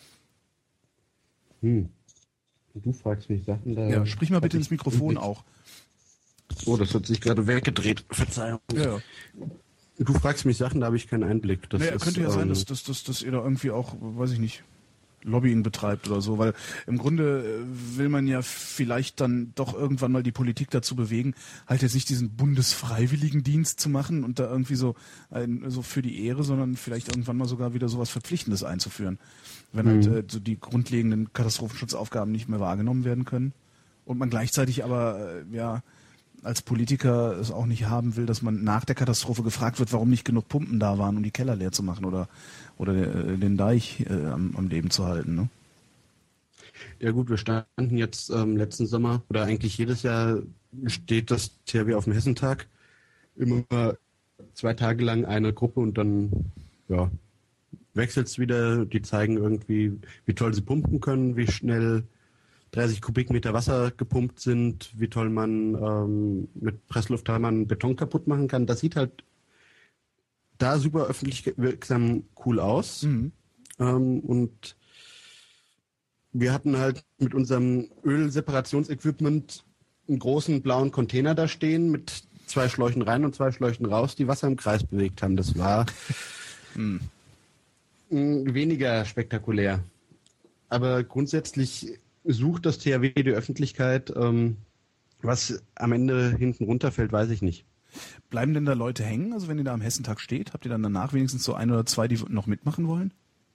Hm. Du fragst mich Sachen da. Ja, sprich mal bitte ins Mikrofon auch. Oh, das hat sich gerade weggedreht. Verzeihung. Ja. Du fragst mich Sachen, da habe ich keinen Einblick. Das naja, ist, könnte ja ähm, sein, dass, dass, dass, dass ihr da irgendwie auch, weiß ich nicht, Lobbying betreibt oder so, weil im Grunde will man ja vielleicht dann doch irgendwann mal die Politik dazu bewegen, halt jetzt nicht diesen Bundesfreiwilligendienst zu machen und da irgendwie so ein, so für die Ehre, sondern vielleicht irgendwann mal sogar wieder sowas Verpflichtendes einzuführen, wenn halt Mhm. äh, so die grundlegenden Katastrophenschutzaufgaben nicht mehr wahrgenommen werden können und man gleichzeitig aber äh, ja als Politiker es auch nicht haben will, dass man nach der Katastrophe gefragt wird, warum nicht genug Pumpen da waren, um die Keller leer zu machen oder, oder den Deich äh, am, am Leben zu halten. Ne? Ja gut, wir standen jetzt ähm, letzten Sommer, oder eigentlich jedes Jahr steht das T H W auf dem Hessentag. Immer zwei Tage lang eine Gruppe und dann ja, wechselt es wieder. Die zeigen irgendwie, wie toll sie pumpen können, wie schnell dreißig Kubikmeter Wasser gepumpt sind, wie toll man ähm, mit Presslufthammer Beton kaputt machen kann. Das sieht halt da super öffentlich wirksam cool aus. Mhm. Ähm, und wir hatten halt mit unserem Ölseparationsequipment einen großen blauen Container da stehen mit zwei Schläuchen rein und zwei Schläuchen raus, die Wasser im Kreis bewegt haben. Das war hm. weniger spektakulär. Aber grundsätzlich sucht das T H W die Öffentlichkeit. Ähm, was am Ende hinten runterfällt, weiß ich nicht. Bleiben denn da Leute hängen? Also wenn ihr da am Hessentag steht, habt ihr dann danach wenigstens so ein oder zwei, die noch mitmachen wollen?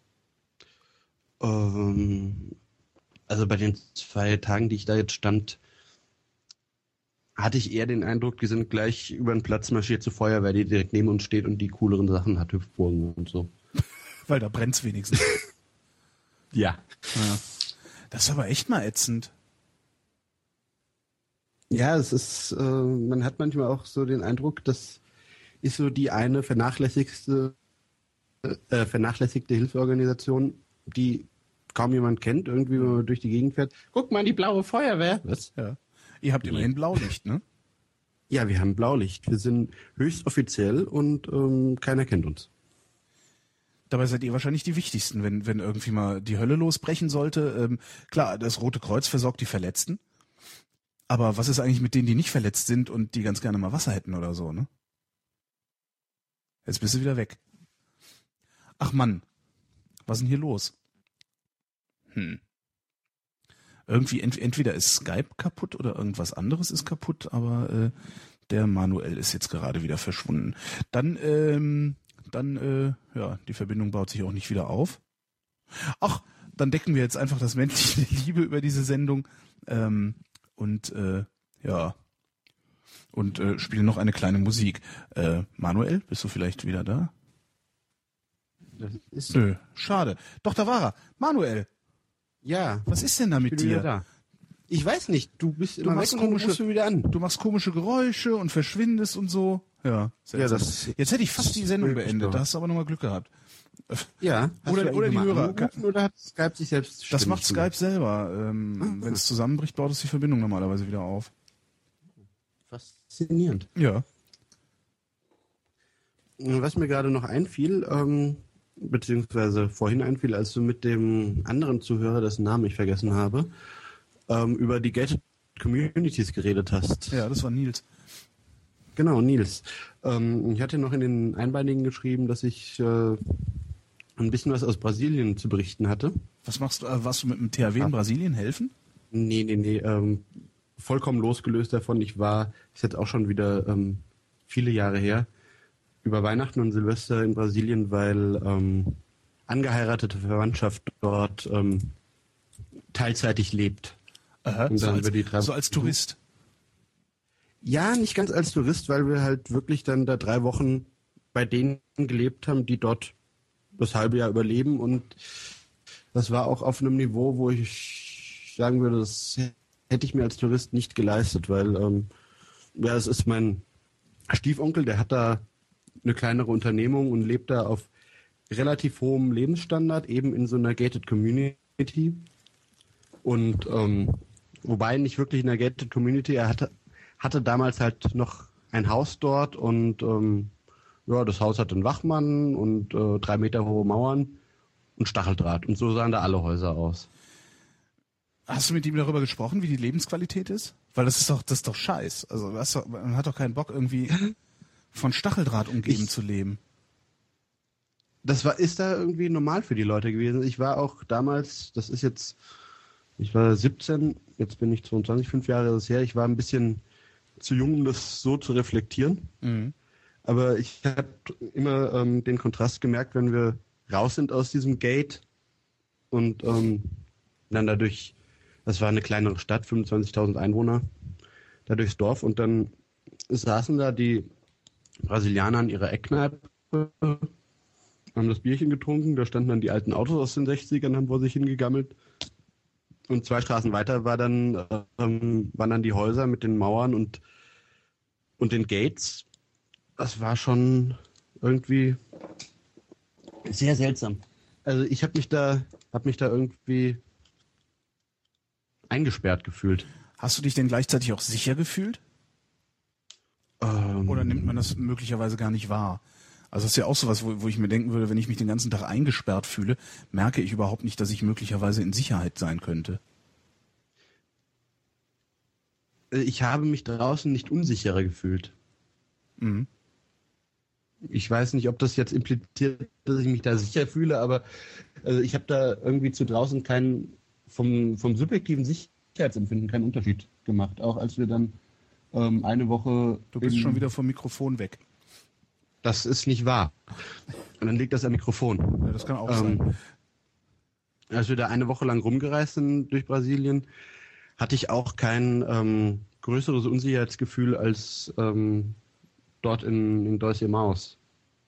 Ähm, also bei den zwei Tagen, die ich da jetzt stand, hatte ich eher den Eindruck, die sind gleich über den Platz marschiert zur Feuerwehr, die direkt neben uns steht und die cooleren Sachen hat, Hüpfburgen und so. Weil da brennt's wenigstens. ja. ja. Das ist aber echt mal ätzend. Ja, es ist, äh, man hat manchmal auch so den Eindruck, das ist so die eine vernachlässigste, äh, vernachlässigte Hilfsorganisation, die kaum jemand kennt, irgendwie, wenn man durch die Gegend fährt. Guck mal, die blaue Feuerwehr. Was? Ja. Ihr habt immerhin Blaulicht, ne? Ja, wir haben Blaulicht. Wir sind höchst offiziell und ähm, keiner kennt uns. Dabei seid ihr wahrscheinlich die Wichtigsten, wenn, wenn irgendwie mal die Hölle losbrechen sollte. Ähm, klar, das Rote Kreuz versorgt die Verletzten. Aber was ist eigentlich mit denen, die nicht verletzt sind und die ganz gerne mal Wasser hätten oder so, ne? Jetzt bist du wieder weg. Ach Mann, was ist denn hier los? Hm. Irgendwie, ent, entweder ist Skype kaputt oder irgendwas anderes ist kaputt, aber äh, der Manuel ist jetzt gerade wieder verschwunden. Dann, ähm, dann, äh, ja, die Verbindung baut sich auch nicht wieder auf. Ach, dann decken wir jetzt einfach das menschliche Liebe über diese Sendung ähm, und, äh, ja, und äh, spielen noch eine kleine Musik. Äh, Manuel, bist du vielleicht wieder da? Das ist Nö, schade. Doch, da war er. Manuel. Ja. Was ist denn da mit dir? Da. Ich weiß nicht, du bist immer du machst weg und komische, du wieder an. Du machst komische Geräusche und verschwindest und so. Ja, ja das jetzt hätte ich fast die Sendung beendet, da hast du aber nochmal Glück gehabt. Ja. Oder, oder die Hörer. Oder hat Skype sich selbst Das macht Skype selber. Ähm, ah, wenn es zusammenbricht, baut es die Verbindung normalerweise wieder auf. Faszinierend. Ja. Was mir gerade noch einfiel, ähm, beziehungsweise vorhin einfiel, als du mit dem anderen Zuhörer, dessen Namen ich vergessen habe, ähm, über die Gated Communities geredet hast. Ja, das war Nils. Genau, Nils. Ähm, ich hatte noch in den Einbeinigen geschrieben, dass ich äh, ein bisschen was aus Brasilien zu berichten hatte. Was machst du? Äh, warst du mit dem T H W in Brasilien helfen? Nee, nee, nee. Ähm, vollkommen losgelöst davon. Ich war, ist jetzt auch schon wieder ähm, viele Jahre her, über Weihnachten und Silvester in Brasilien, weil ähm, angeheiratete Verwandtschaft dort ähm, teilzeitig lebt. Aha, und so, als, die drei so als Tourist? Ja, nicht ganz als Tourist, weil wir halt wirklich dann da drei Wochen bei denen gelebt haben, die dort das halbe Jahr überleben. Und das war auch auf einem Niveau, wo ich sagen würde, das hätte ich mir als Tourist nicht geleistet, weil ähm, ja, es ist mein Stiefonkel, der hat da eine kleinere Unternehmung und lebt da auf relativ hohem Lebensstandard, eben in so einer gated Community. Und ähm, wobei nicht wirklich in einer gated Community, er hatte, hatte damals halt noch ein Haus dort und ähm, ja, das Haus hat einen Wachmann und äh, drei Meter hohe Mauern und Stacheldraht. Und so sahen da alle Häuser aus. Hast du mit ihm darüber gesprochen, wie die Lebensqualität ist? Weil das ist doch, das ist doch scheiß. Also das doch, man hat doch keinen Bock, irgendwie von Stacheldraht umgeben ich, zu leben. Das war, ist da irgendwie normal für die Leute gewesen. Ich war auch damals, das ist jetzt, ich war siebzehn, jetzt bin ich zweiundzwanzig, fünf Jahre ist her. Ich war ein bisschen zu jung, um das so zu reflektieren. Mhm. Aber ich habe immer ähm, den Kontrast gemerkt, wenn wir raus sind aus diesem Gate und ähm, dann dadurch, das war eine kleinere Stadt, fünfundzwanzigtausend Einwohner, da durchs Dorf und dann saßen da die Brasilianer an ihrer Eckkneipe, haben das Bierchen getrunken, da standen dann die alten Autos aus den sechzigern, haben vor sich hingegammelt. Und zwei Straßen weiter war dann, ähm, waren dann die Häuser mit den Mauern und, und den Gates. Das war schon irgendwie sehr seltsam. Also ich habe mich da, habe mich da irgendwie eingesperrt gefühlt. Hast du dich denn gleichzeitig auch sicher gefühlt? Ähm, Oder nimmt man das möglicherweise gar nicht wahr? Also das ist ja auch sowas, wo, wo ich mir denken würde, wenn ich mich den ganzen Tag eingesperrt fühle, merke ich überhaupt nicht, dass ich möglicherweise in Sicherheit sein könnte. Ich habe mich draußen nicht unsicherer gefühlt. Mhm. Ich weiß nicht, ob das jetzt impliziert, dass ich mich da sicher fühle, aber also ich habe da irgendwie zu draußen keinen, vom, vom subjektiven Sicherheitsempfinden keinen Unterschied gemacht. Auch als wir dann ähm, eine Woche... Du bist in, schon wieder vom Mikrofon weg. Das ist nicht wahr. Und dann liegt das am Mikrofon. Ja, das kann auch ähm, sein. Als wir da eine Woche lang rumgereist sind durch Brasilien, hatte ich auch kein ähm, größeres Unsicherheitsgefühl als ähm, dort in, in Dois Irmãos.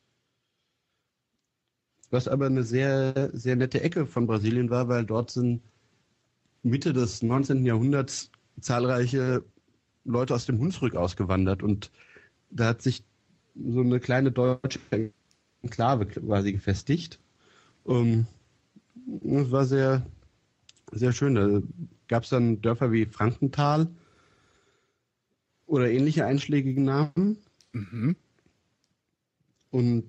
Was aber eine sehr, sehr nette Ecke von Brasilien war, weil dort sind Mitte des neunzehnten Jahrhunderts zahlreiche Leute aus dem Hunsrück ausgewandert und da hat sich so eine kleine deutsche Enklave quasi gefestigt. Um, das war sehr, sehr schön. Da gab es dann Dörfer wie Frankenthal oder ähnliche einschlägige Namen. Mhm. Und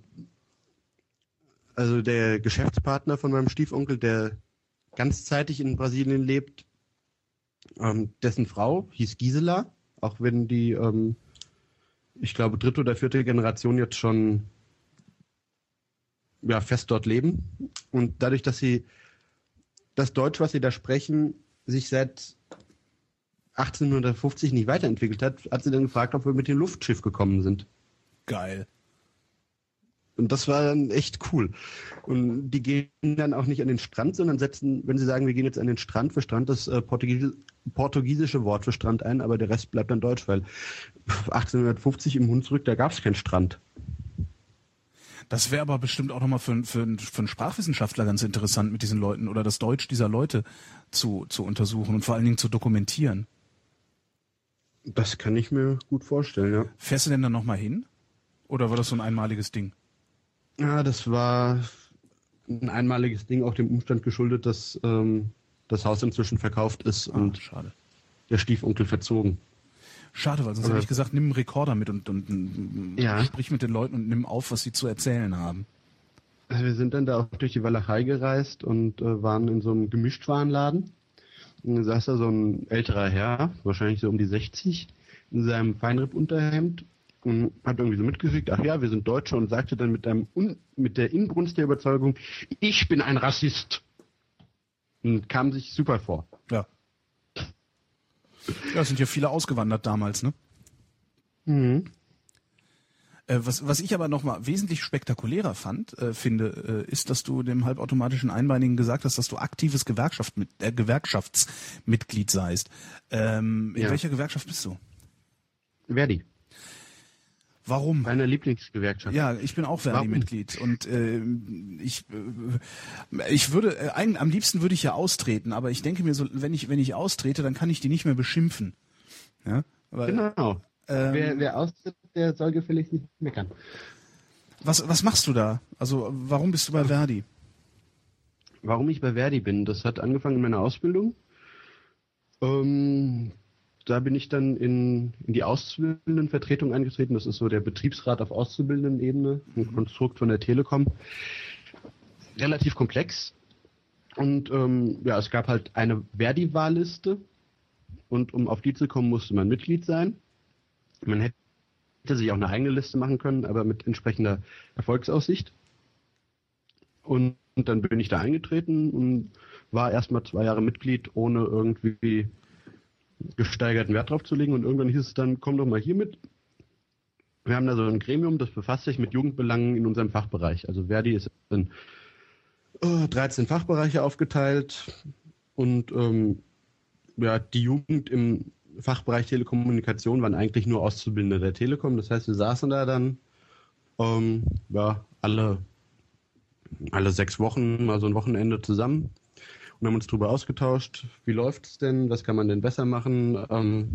also der Geschäftspartner von meinem Stiefonkel, der ganzzeitig in Brasilien lebt, ähm, dessen Frau hieß Gisela, auch wenn die ähm, ich glaube, dritte oder vierte Generation jetzt schon ja, fest dort leben. Und dadurch, dass sie das Deutsch, was sie da sprechen, sich seit achtzehnhundertfünfzig nicht weiterentwickelt hat, hat sie dann gefragt, ob wir mit dem Luftschiff gekommen sind. Geil. Und das war dann echt cool. Und die gehen dann auch nicht an den Strand, sondern setzen, wenn sie sagen, wir gehen jetzt an den Strand, für Strand das äh, Portugies portugiesische Wort für Strand ein, aber der Rest bleibt dann deutsch, weil achtzehnhundertfünfzig im Hunsrück, da gab es keinen Strand. Das wäre aber bestimmt auch nochmal für, für, für einen Sprachwissenschaftler ganz interessant, mit diesen Leuten oder das Deutsch dieser Leute zu, zu untersuchen und vor allen Dingen zu dokumentieren. Das kann ich mir gut vorstellen, ja. Fährst du denn dann nochmal hin? Oder war das so ein einmaliges Ding? Ja, das war ein einmaliges Ding, auch dem Umstand geschuldet, dass ähm, das Haus inzwischen verkauft ist Ah, und schade. der Stiefonkel verzogen. Schade, weil sonst hätte ich gesagt, nimm einen Rekorder mit und, und, und Ja. sprich mit den Leuten und nimm auf, was sie zu erzählen haben. Also wir sind dann da auch durch die Walachei gereist und äh, waren in so einem Gemischtwarenladen. Und dann saß da so ein älterer Herr, wahrscheinlich so um die sechzig, in seinem Feinripp-Unterhemd und hat irgendwie so mitgekriegt, ach ja, wir sind Deutsche, und sagte dann mit einem Un mit der Inbrunst der Überzeugung, ich bin ein Rassist. Und kam sich super vor. Ja. Ja, es sind ja viele ausgewandert damals, ne? Mhm. Äh, was, was ich aber nochmal wesentlich spektakulärer fand, äh, finde, äh, ist, dass du dem halbautomatischen Einbeinigen gesagt hast, dass du aktives Gewerkschaft mit, äh, Gewerkschaftsmitglied seist. Ähm, in Ja. welcher Gewerkschaft bist du? Verdi. Warum? Meine Lieblingsgewerkschaft. Ja, ich bin auch Verdi-Mitglied und äh, ich äh, ich würde äh, eigentlich am liebsten würde ich ja austreten, aber ich denke mir so, wenn ich wenn ich austrete, dann kann ich die nicht mehr beschimpfen. Ja, weil, Genau. ähm, wer, wer austritt, der soll gefälligst nicht meckern. was was machst du da? Also warum bist du bei Verdi? Warum ich bei Verdi bin, das hat angefangen in meiner Ausbildung. Ähm, da bin ich dann in, in die Auszubildendenvertretung eingetreten. Das ist so der Betriebsrat auf Auszubildendenebene, ein Konstrukt von der Telekom. Relativ komplex. Und ähm, ja, es gab halt eine Verdi-Wahlliste. Und um auf die zu kommen, musste man Mitglied sein. Man hätte sich auch eine eigene Liste machen können, aber mit entsprechender Erfolgsaussicht. Und, und dann bin ich da eingetreten und war erstmal zwei Jahre Mitglied, ohne irgendwie gesteigerten Wert drauf zu legen. Und irgendwann hieß es dann, komm doch mal hier mit. Wir haben da so ein Gremium, das befasst sich mit Jugendbelangen in unserem Fachbereich. Also Verdi ist in äh, dreizehn Fachbereiche aufgeteilt und ähm, ja, die Jugend im Fachbereich Telekommunikation waren eigentlich nur Auszubildende der Telekom. Das heißt, wir saßen da dann ähm, ja, alle, alle sechs Wochen, also ein Wochenende zusammen und haben uns darüber ausgetauscht, wie läuft es denn, was kann man denn besser machen. Ähm,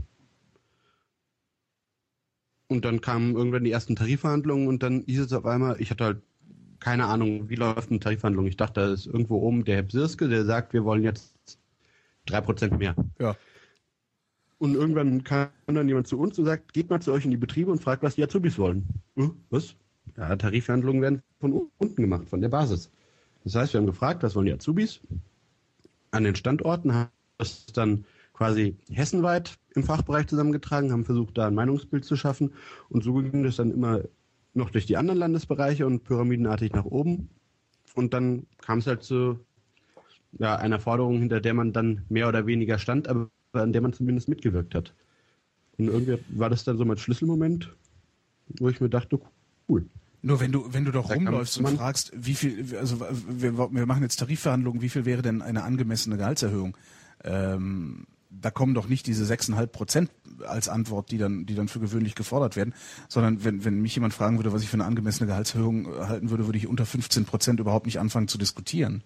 und dann kamen irgendwann die ersten Tarifverhandlungen und dann hieß es auf einmal, ich hatte halt keine Ahnung, wie läuft eine Tarifverhandlung. Ich dachte, da ist irgendwo oben der Herr Bsirske, der sagt, wir wollen jetzt drei Prozent mehr. Ja. Und irgendwann kam dann jemand zu uns und sagt, geht mal zu euch in die Betriebe und fragt, was die Azubis wollen. Hm, was? Ja, Tarifverhandlungen werden von unten gemacht, von der Basis. Das heißt, wir haben gefragt, was wollen die Azubis? An den Standorten haben wir das dann quasi hessenweit im Fachbereich zusammengetragen, haben versucht, da ein Meinungsbild zu schaffen. Und so ging das dann immer noch durch die anderen Landesbereiche und pyramidenartig nach oben. Und dann kam es halt zu ja, einer Forderung, hinter der man dann mehr oder weniger stand, aber an der man zumindest mitgewirkt hat. Und irgendwie war das dann so mein Schlüsselmoment, wo ich mir dachte, cool. Nur wenn du, wenn du doch Da rumläufst und fragst, wie viel, also wir, wir machen jetzt Tarifverhandlungen, wie viel wäre denn eine angemessene Gehaltserhöhung? Ähm, da kommen doch nicht diese sechs Komma fünf Prozent als Antwort, die dann, die dann für gewöhnlich gefordert werden, sondern wenn, wenn mich jemand fragen würde, was ich für eine angemessene Gehaltserhöhung halten würde, würde ich unter fünfzehn Prozent überhaupt nicht anfangen zu diskutieren.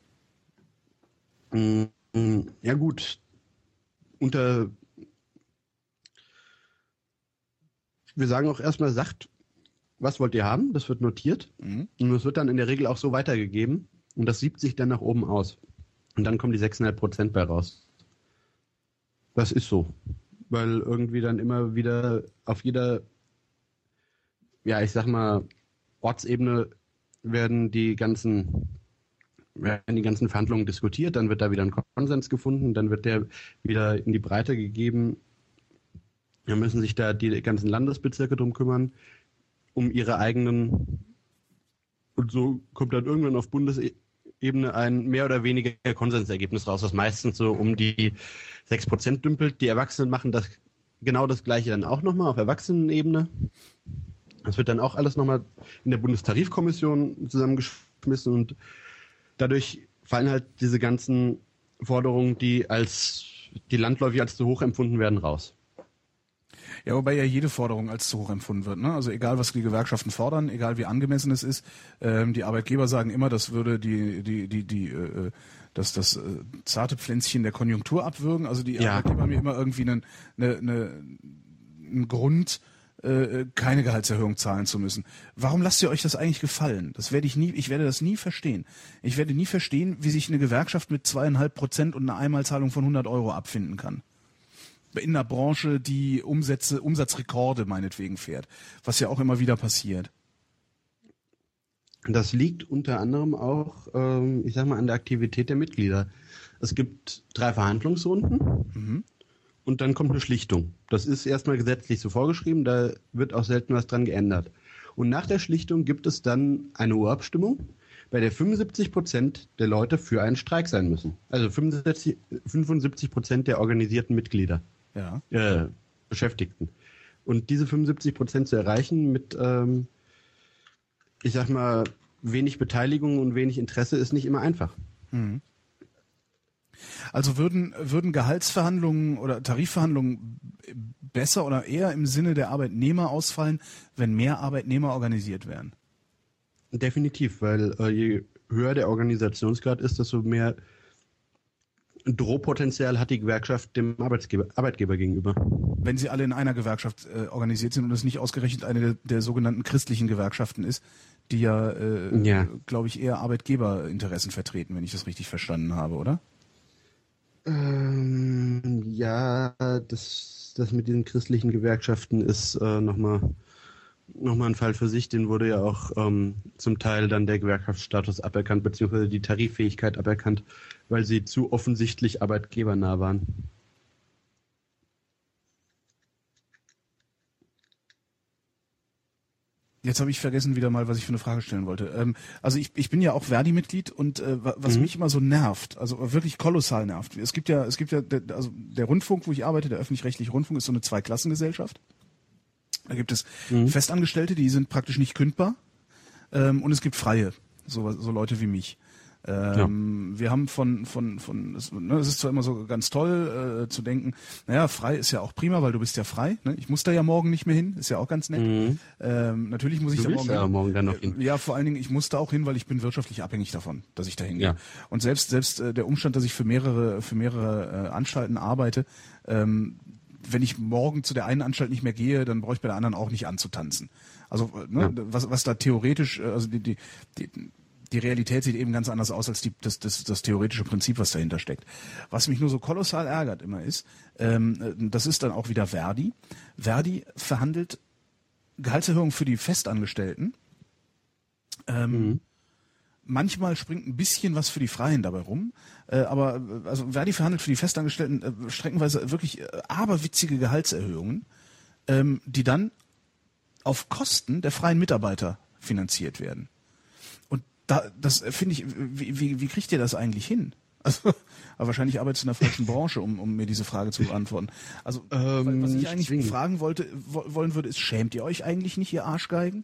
Ja gut, unter, wir sagen auch erstmal, sagt, was wollt ihr haben? Das wird notiert. Mhm. Und das wird dann in der Regel auch so weitergegeben. Und das siebt sich dann nach oben aus. Und dann kommen die sechs Komma fünf Prozent bei raus. Das ist so. Weil irgendwie dann immer wieder auf jeder, ja, ich sag mal, Ortsebene werden die ganzen werden die ganzen Verhandlungen diskutiert, dann wird da wieder ein Konsens gefunden, dann wird der wieder in die Breite gegeben. Dann müssen sich da die ganzen Landesbezirke drum kümmern, um ihre eigenen, und so kommt dann irgendwann auf Bundesebene ein mehr oder weniger Konsensergebnis raus, das meistens so um die sechs Prozent dümpelt. Die Erwachsenen machen das genau das Gleiche dann auch nochmal auf Erwachsenenebene. Das wird dann auch alles nochmal in der Bundestarifkommission zusammengeschmissen und dadurch fallen halt diese ganzen Forderungen, die als die landläufig als zu hoch empfunden werden, raus. Ja, wobei ja jede Forderung als zu hoch empfunden wird. Ne? Also egal, was die Gewerkschaften fordern, egal wie angemessen es ist, ähm, die Arbeitgeber sagen immer, das würde die die die die äh, das das äh, zarte Pflänzchen der Konjunktur abwürgen. Also die ja. Arbeitgeber haben ja immer irgendwie einen eine, eine, einen Grund, äh, keine Gehaltserhöhung zahlen zu müssen. Warum lasst ihr euch das eigentlich gefallen? Das werde ich nie, ich werde das nie verstehen. Ich werde nie verstehen, wie sich eine Gewerkschaft mit zweieinhalb Prozent und einer Einmalzahlung von hundert Euro abfinden kann. In einer Branche, die Umsätze, Umsatzrekorde meinetwegen fährt, was ja auch immer wieder passiert. Das liegt unter anderem auch, ähm, ich sag mal, an der Aktivität der Mitglieder. Es gibt drei Verhandlungsrunden. Mhm. Und dann kommt eine Schlichtung. Das ist erstmal gesetzlich so vorgeschrieben, da wird auch selten was dran geändert. Und nach der Schlichtung gibt es dann eine Urabstimmung, bei der fünfundsiebzig Prozent der Leute für einen Streik sein müssen. Also fünfundsiebzig Prozent der organisierten Mitglieder, ja. äh, Beschäftigten. Und diese fünfundsiebzig Prozent zu erreichen mit, ähm, ich sag mal, wenig Beteiligung und wenig Interesse ist nicht immer einfach. Mhm. Also würden, würden Gehaltsverhandlungen oder Tarifverhandlungen besser oder eher im Sinne der Arbeitnehmer ausfallen, wenn mehr Arbeitnehmer organisiert wären? Definitiv, weil äh, je höher der Organisationsgrad ist, desto mehr Drohpotenzial hat die Gewerkschaft dem Arbeitsgeber, Arbeitgeber gegenüber. Wenn sie alle in einer Gewerkschaft äh, organisiert sind und es nicht ausgerechnet eine der, der sogenannten christlichen Gewerkschaften ist, die ja, äh, ja. glaube ich, eher Arbeitgeberinteressen vertreten, wenn ich das richtig verstanden habe, oder? Ähm, ja, das, das mit diesen christlichen Gewerkschaften ist äh, nochmal noch mal ein Fall für sich. Den wurde ja auch ähm, zum Teil dann der Gewerkschaftsstatus aberkannt, beziehungsweise die Tariffähigkeit aberkannt, weil sie zu offensichtlich arbeitgebernah waren. Jetzt habe ich vergessen wieder mal, was ich für eine Frage stellen wollte. Ähm, also ich, ich bin ja auch Verdi-Mitglied und äh, was mhm. mich immer so nervt, also wirklich kolossal nervt. Es gibt ja, es gibt ja, der, also der Rundfunk, wo ich arbeite, der öffentlich-rechtliche Rundfunk, ist so eine Zweiklassengesellschaft. Da gibt es mhm. Festangestellte, die sind praktisch nicht kündbar, ähm, und es gibt Freie, so, so Leute wie mich. Ähm, ja. Wir haben von, von, von, es, ne, es ist zwar immer so ganz toll äh, zu denken, naja, frei ist ja auch prima, weil du bist ja frei. Ne? Ich muss da ja morgen nicht mehr hin, ist ja auch ganz nett. Mhm. Ähm, natürlich muss ich du da morgen, ja hin. morgen dann noch hin. Ja, vor allen Dingen, ich muss da auch hin, weil ich bin wirtschaftlich abhängig davon, dass ich da hingehe. Ja. Und selbst selbst äh, der Umstand, dass ich für mehrere für mehrere äh, Anstalten arbeite, ähm, wenn ich morgen zu der einen Anstalt nicht mehr gehe, dann brauche ich bei der anderen auch nicht anzutanzen. Also ne, ja. was was da theoretisch, also die die, die Die Realität sieht eben ganz anders aus als die, das, das, das theoretische Prinzip, was dahinter steckt. Was mich nur so kolossal ärgert immer ist, ähm, das ist dann auch wieder Verdi. Verdi verhandelt Gehaltserhöhungen für die Festangestellten. Ähm, mhm. Manchmal springt ein bisschen was für die Freien dabei rum, äh, aber also Verdi verhandelt für die Festangestellten äh, streckenweise wirklich äh, aberwitzige Gehaltserhöhungen, ähm, die dann auf Kosten der freien Mitarbeiter finanziert werden. Da, das finde ich, wie, wie, wie kriegt ihr das eigentlich hin? Also, aber wahrscheinlich arbeitest du in der falschen Branche, um, um mir diese Frage zu beantworten. Also, ähm, was ich eigentlich zwingend. fragen wollte, wo, wollen würde, ist, schämt ihr euch eigentlich nicht, ihr Arschgeigen?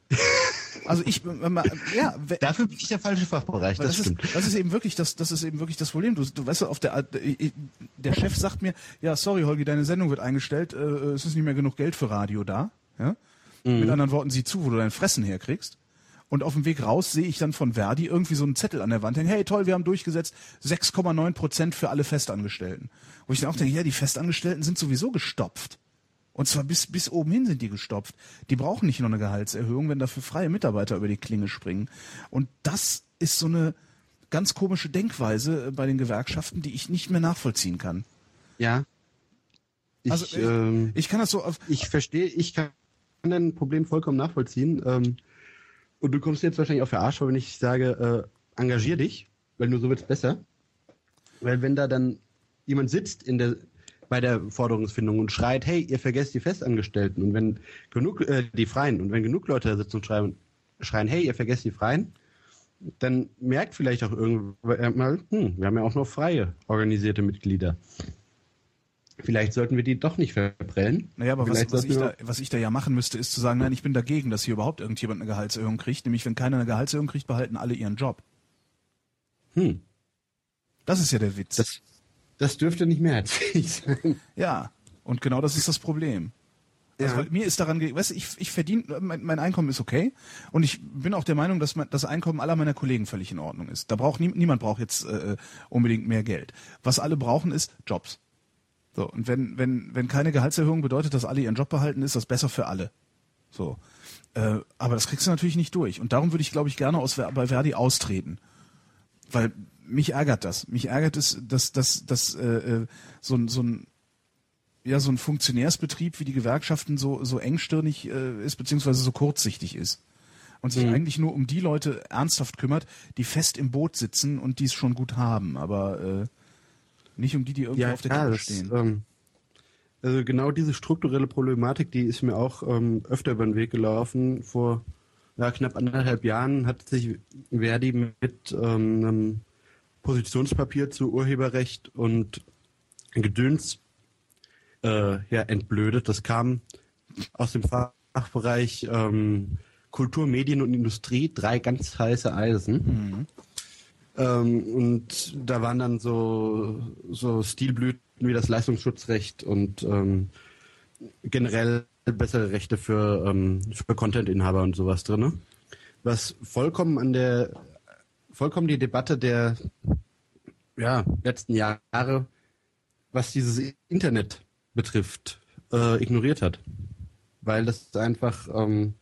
Also ich, ja. Dafür bin ich der falsche Fachbereich, das, das stimmt. Ist, das ist eben wirklich, das, das ist eben wirklich das Problem. Du, du weißt, auf der, der Chef sagt mir, ja, sorry, Holgi, deine Sendung wird eingestellt, äh, es ist nicht mehr genug Geld für Radio da, ja? Mhm. Mit anderen Worten, sieh zu, wo du dein Fressen herkriegst. Und auf dem Weg raus sehe ich dann von Verdi irgendwie so einen Zettel an der Wand hängen. Hey, toll, wir haben durchgesetzt sechs Komma neun Prozent für alle Festangestellten. Wo ich dann auch denke, ja, die Festangestellten sind sowieso gestopft. Und zwar bis, bis oben hin sind die gestopft. Die brauchen nicht noch eine Gehaltserhöhung, wenn dafür freie Mitarbeiter über die Klinge springen. Und das ist so eine ganz komische Denkweise bei den Gewerkschaften, die ich nicht mehr nachvollziehen kann. Ja. Ich, also, ich, ähm, ich kann das so auf... Ich verstehe, ich kann dein Problem vollkommen nachvollziehen. Ähm, Und du kommst jetzt wahrscheinlich auf den Arsch, wenn ich sage, äh, engagier dich, weil nur so wird's besser. Weil wenn da dann jemand sitzt in der bei der Forderungsfindung und schreit, hey, ihr vergesst die Festangestellten, und wenn genug äh, die Freien, und wenn genug Leute da sitzen und schreien, schreien, hey, ihr vergesst die Freien, dann merkt vielleicht auch irgendwann mal, hm, wir haben ja auch noch freie organisierte Mitglieder. Vielleicht sollten wir die doch nicht verprellen. Naja, aber was, was, ich da, was ich da ja machen müsste, ist zu sagen, nein, ich bin dagegen, dass hier überhaupt irgendjemand eine Gehaltserhöhung kriegt. Nämlich, wenn keiner eine Gehaltserhöhung kriegt, behalten alle ihren Job. Hm. Das ist ja der Witz. Das, das dürfte nicht mehrheitsfähig sein. Ja, und genau das ist das Problem. Also, ja. Weil mir ist daran, weißt du, ich, ich verdiene, mein, mein Einkommen ist okay, und ich bin auch der Meinung, dass mein, das Einkommen aller meiner Kollegen völlig in Ordnung ist. Da braucht nie, niemand braucht jetzt äh, unbedingt mehr Geld. Was alle brauchen, ist Jobs. So, und wenn, wenn, wenn keine Gehaltserhöhung bedeutet, dass alle ihren Job behalten, ist das besser für alle. So. Äh, aber das kriegst du natürlich nicht durch. Und darum würde ich, glaube ich, gerne aus, bei Verdi austreten. Weil mich ärgert das. Mich ärgert es, dass, dass, dass äh, so, ein, so ein ja, so ein Funktionärsbetrieb wie die Gewerkschaften so, so engstirnig äh, ist, beziehungsweise so kurzsichtig ist. Und sich mhm. eigentlich nur um die Leute ernsthaft kümmert, die fest im Boot sitzen und die es schon gut haben. Aber äh, nicht um die, die irgendwo ja, auf der ja, Kippe das, stehen. Ähm, also genau diese strukturelle Problematik, die ist mir auch ähm, öfter über den Weg gelaufen. Vor ja, knapp anderthalb Jahren hat sich Verdi mit ähm, einem Positionspapier zu Urheberrecht und Gedöns äh, ja, entblödet. Das kam aus dem Fachbereich ähm, Kultur, Medien und Industrie, drei ganz heiße Eisen. Mhm. Ähm, und da waren dann so, so Stilblüten wie das Leistungsschutzrecht und ähm, generell bessere Rechte für, ähm, für Content-Inhaber und sowas drin. Was vollkommen an der, vollkommen die Debatte der ja, letzten Jahre, was dieses Internet betrifft, äh, ignoriert hat. Weil das einfach ähm,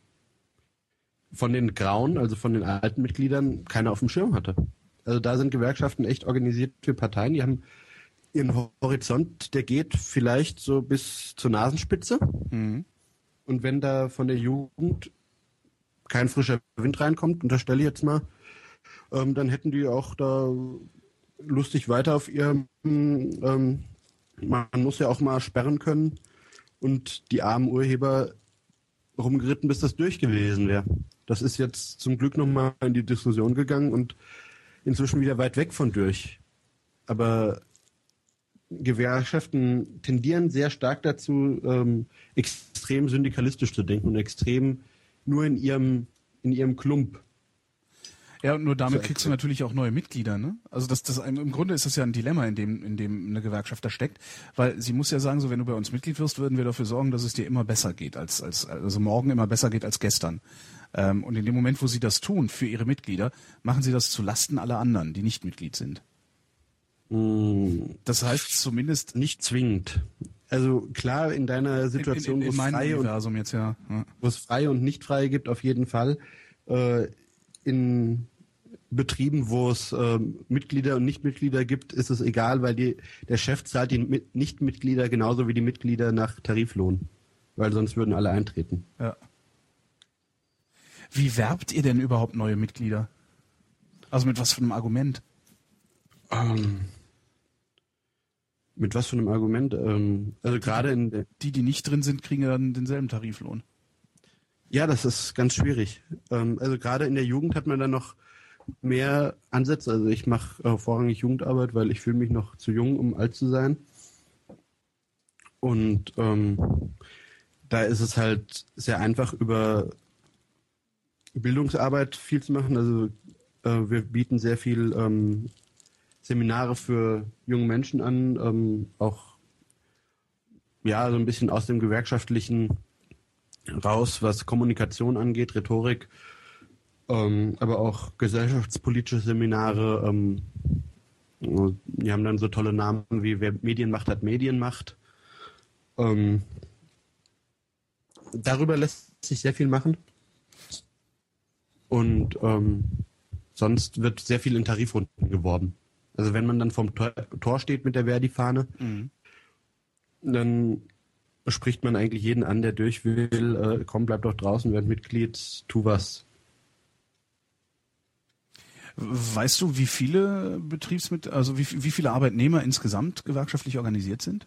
von den Grauen, also von den alten Mitgliedern, keiner auf dem Schirm hatte. Also da sind Gewerkschaften echt organisiert für Parteien, die haben ihren Horizont, der geht vielleicht so bis zur Nasenspitze. Mhm. Und wenn da von der Jugend kein frischer Wind reinkommt, unterstelle ich jetzt mal, ähm, dann hätten die auch da lustig weiter auf ihrem, ähm, man muss ja auch mal sperren können, und die armen Urheber rumgeritten, bis das durch gewesen wäre. Das ist jetzt zum Glück nochmal in die Diskussion gegangen und inzwischen wieder weit weg von durch. Aber Gewerkschaften tendieren sehr stark dazu, ähm, extrem syndikalistisch zu denken und extrem nur in ihrem, in ihrem Klump. Ja, und nur damit So, kriegst du natürlich auch neue Mitglieder, ne? Also das, das im Grunde ist das ja ein Dilemma, in dem, in dem eine Gewerkschaft da steckt, weil sie muss ja sagen, so wenn du bei uns Mitglied wirst, würden wir dafür sorgen, dass es dir immer besser geht als, als also morgen immer besser geht als gestern. Ähm, und in dem Moment, wo sie das tun für ihre Mitglieder, machen sie das zu Lasten aller anderen, die nicht Mitglied sind. Das heißt zumindest nicht zwingend. Also klar, in deiner Situation, in, in, in wo es freie Universum jetzt, ja. ja. wo es freie und nicht freie gibt, auf jeden Fall. Äh, in Betrieben, wo es äh, Mitglieder und Nichtmitglieder gibt, ist es egal, weil die, der Chef zahlt die Mit- Nichtmitglieder genauso wie die Mitglieder nach Tariflohn, weil sonst würden alle eintreten. Ja. Wie werbt ihr denn überhaupt neue Mitglieder? Also mit was für einem Argument? Ähm, mit was für einem Argument? Ähm, also gerade in der, Die, die nicht drin sind, kriegen ja dann denselben Tariflohn. ja, das ist ganz schwierig. Ähm, also gerade in der Jugend hat man dann noch mehr Ansätze. Also ich mache äh, vorrangig Jugendarbeit, weil ich fühle mich noch zu jung, um alt zu sein. Und ähm, da ist es halt sehr einfach, über Bildungsarbeit viel zu machen. Also äh, wir bieten sehr viel ähm, Seminare für junge Menschen an, ähm, auch ja so ein bisschen aus dem Gewerkschaftlichen raus, was Kommunikation angeht, Rhetorik, ähm, aber auch gesellschaftspolitische Seminare. Ähm, die haben dann so tolle Namen wie Wer Medienmacht hat Medienmacht. Ähm, darüber lässt sich sehr viel machen. Und ähm, sonst wird sehr viel in Tarifrunden geworben. Also wenn man dann vom Tor, Tor steht mit der Verdi-Fahne, mhm. dann spricht man eigentlich jeden an, der durch will, äh, komm, bleib doch draußen, werd Mitglied, tu was. Weißt du, wie viele Betriebsmit, also wie, wie viele Arbeitnehmer insgesamt gewerkschaftlich organisiert sind?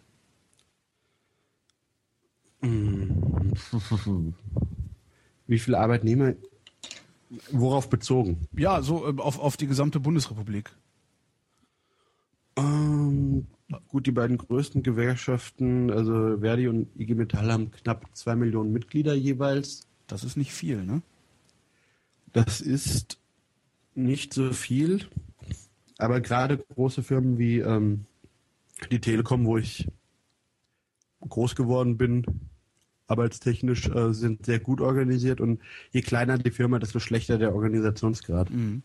Wie viele Arbeitnehmer? Worauf bezogen? Ja, so äh, auf, auf die gesamte Bundesrepublik. Ähm, gut, die beiden größten Gewerkschaften, also Verdi und I G Metall, haben knapp zwei Millionen Mitglieder jeweils. Das ist nicht viel, ne? Das ist nicht so viel, aber gerade große Firmen wie ähm, die Telekom, wo ich groß geworden bin, arbeitstechnisch, äh, sind sehr gut organisiert, und je kleiner die Firma, desto schlechter der Organisationsgrad. Mhm.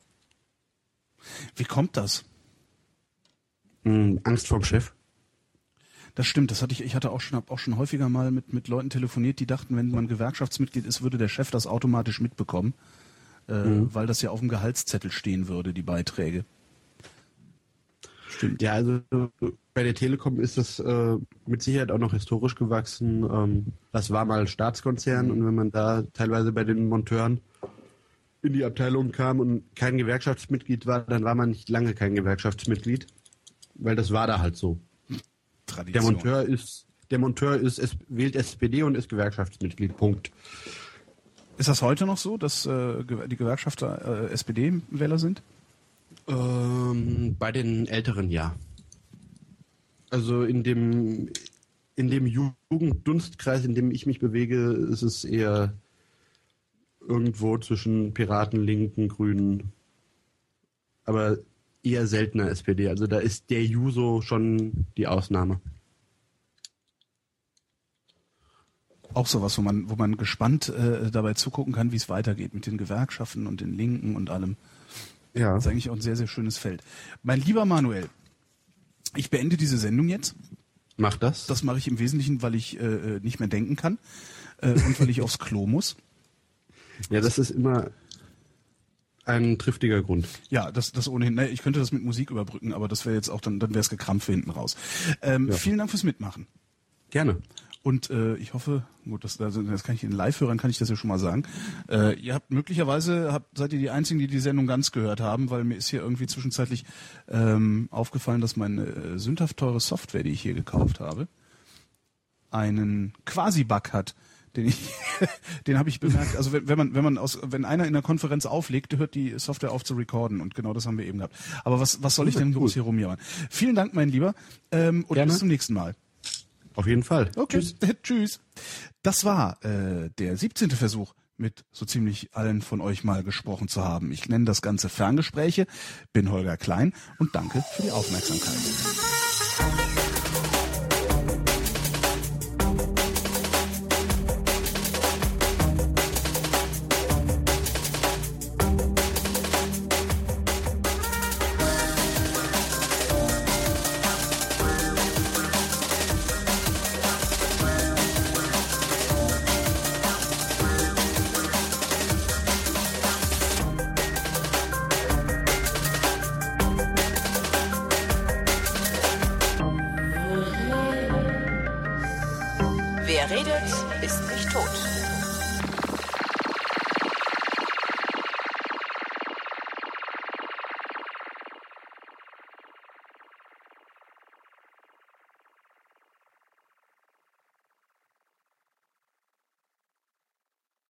Wie kommt das? Mhm, Angst vorm Chef. Das stimmt, das hatte ich, ich hatte auch schon, habe auch schon häufiger mal mit, mit Leuten telefoniert, die dachten, wenn man Gewerkschaftsmitglied ist, würde der Chef das automatisch mitbekommen, äh, mhm. weil das ja auf dem Gehaltszettel stehen würde, die Beiträge. Stimmt. Ja, also bei der Telekom ist das äh, mit Sicherheit auch noch historisch gewachsen. Ähm, das war mal Staatskonzern, mhm. und wenn man da teilweise bei den Monteuren in die Abteilung kam und kein Gewerkschaftsmitglied war, dann war man nicht lange kein Gewerkschaftsmitglied, weil das war da halt so. Tradition. Der Monteur ist, der Monteur ist, es wählt S P D und ist Gewerkschaftsmitglied. Punkt. Ist das heute noch so, dass äh, die Gewerkschafter äh, S P D-Wähler sind? Ähm, bei den Älteren ja. Also in dem in dem Jugenddunstkreis, in dem ich mich bewege, ist es eher irgendwo zwischen Piraten, Linken, Grünen, aber eher seltener S P D. Also da ist der Juso schon die Ausnahme. Auch sowas, wo man, wo man gespannt äh, dabei zugucken kann, wie es weitergeht mit den Gewerkschaften und den Linken und allem. Ja. Das ist eigentlich auch ein sehr, sehr schönes Feld. Mein lieber Manuel, ich beende diese Sendung jetzt. Mach das. Das mache ich im Wesentlichen, weil ich äh, nicht mehr denken kann äh, und weil ich aufs Klo muss. Ja, das ist immer ein triftiger Grund. Ja, das, das ohnehin. Ne, ich könnte das mit Musik überbrücken, aber das wäre jetzt auch, dann, dann wäre es Gekrampfe hinten raus. Ähm, ja. Vielen Dank fürs Mitmachen. Gerne. Und äh, ich hoffe, gut, das, also das kann ich in den Live-Hörern, kann ich das ja schon mal sagen. Äh, ihr habt möglicherweise, habt, seid ihr die Einzigen, die die Sendung ganz gehört haben, weil mir ist hier irgendwie zwischenzeitlich ähm, aufgefallen, dass meine äh, sündhaft teure Software, die ich hier gekauft habe, einen Quasi-Bug hat. Den ich, den habe ich bemerkt. Also wenn, wenn man, wenn man aus, wenn einer in der Konferenz auflegt, hört die Software auf zu recorden, und genau das haben wir eben gehabt. Aber was, was soll ich denn groß hier rumjammern? Vielen Dank, mein Lieber, ähm, und Gerne. Bis zum nächsten Mal. Auf jeden Fall. Okay. Tschüss. Tschüss. Das war äh, der siebzehnte Versuch mit so ziemlich allen von euch mal gesprochen zu haben. Ich nenne das Ganze Ferngespräche, bin Holger Klein und danke für die Aufmerksamkeit. Wer redet, ist nicht tot.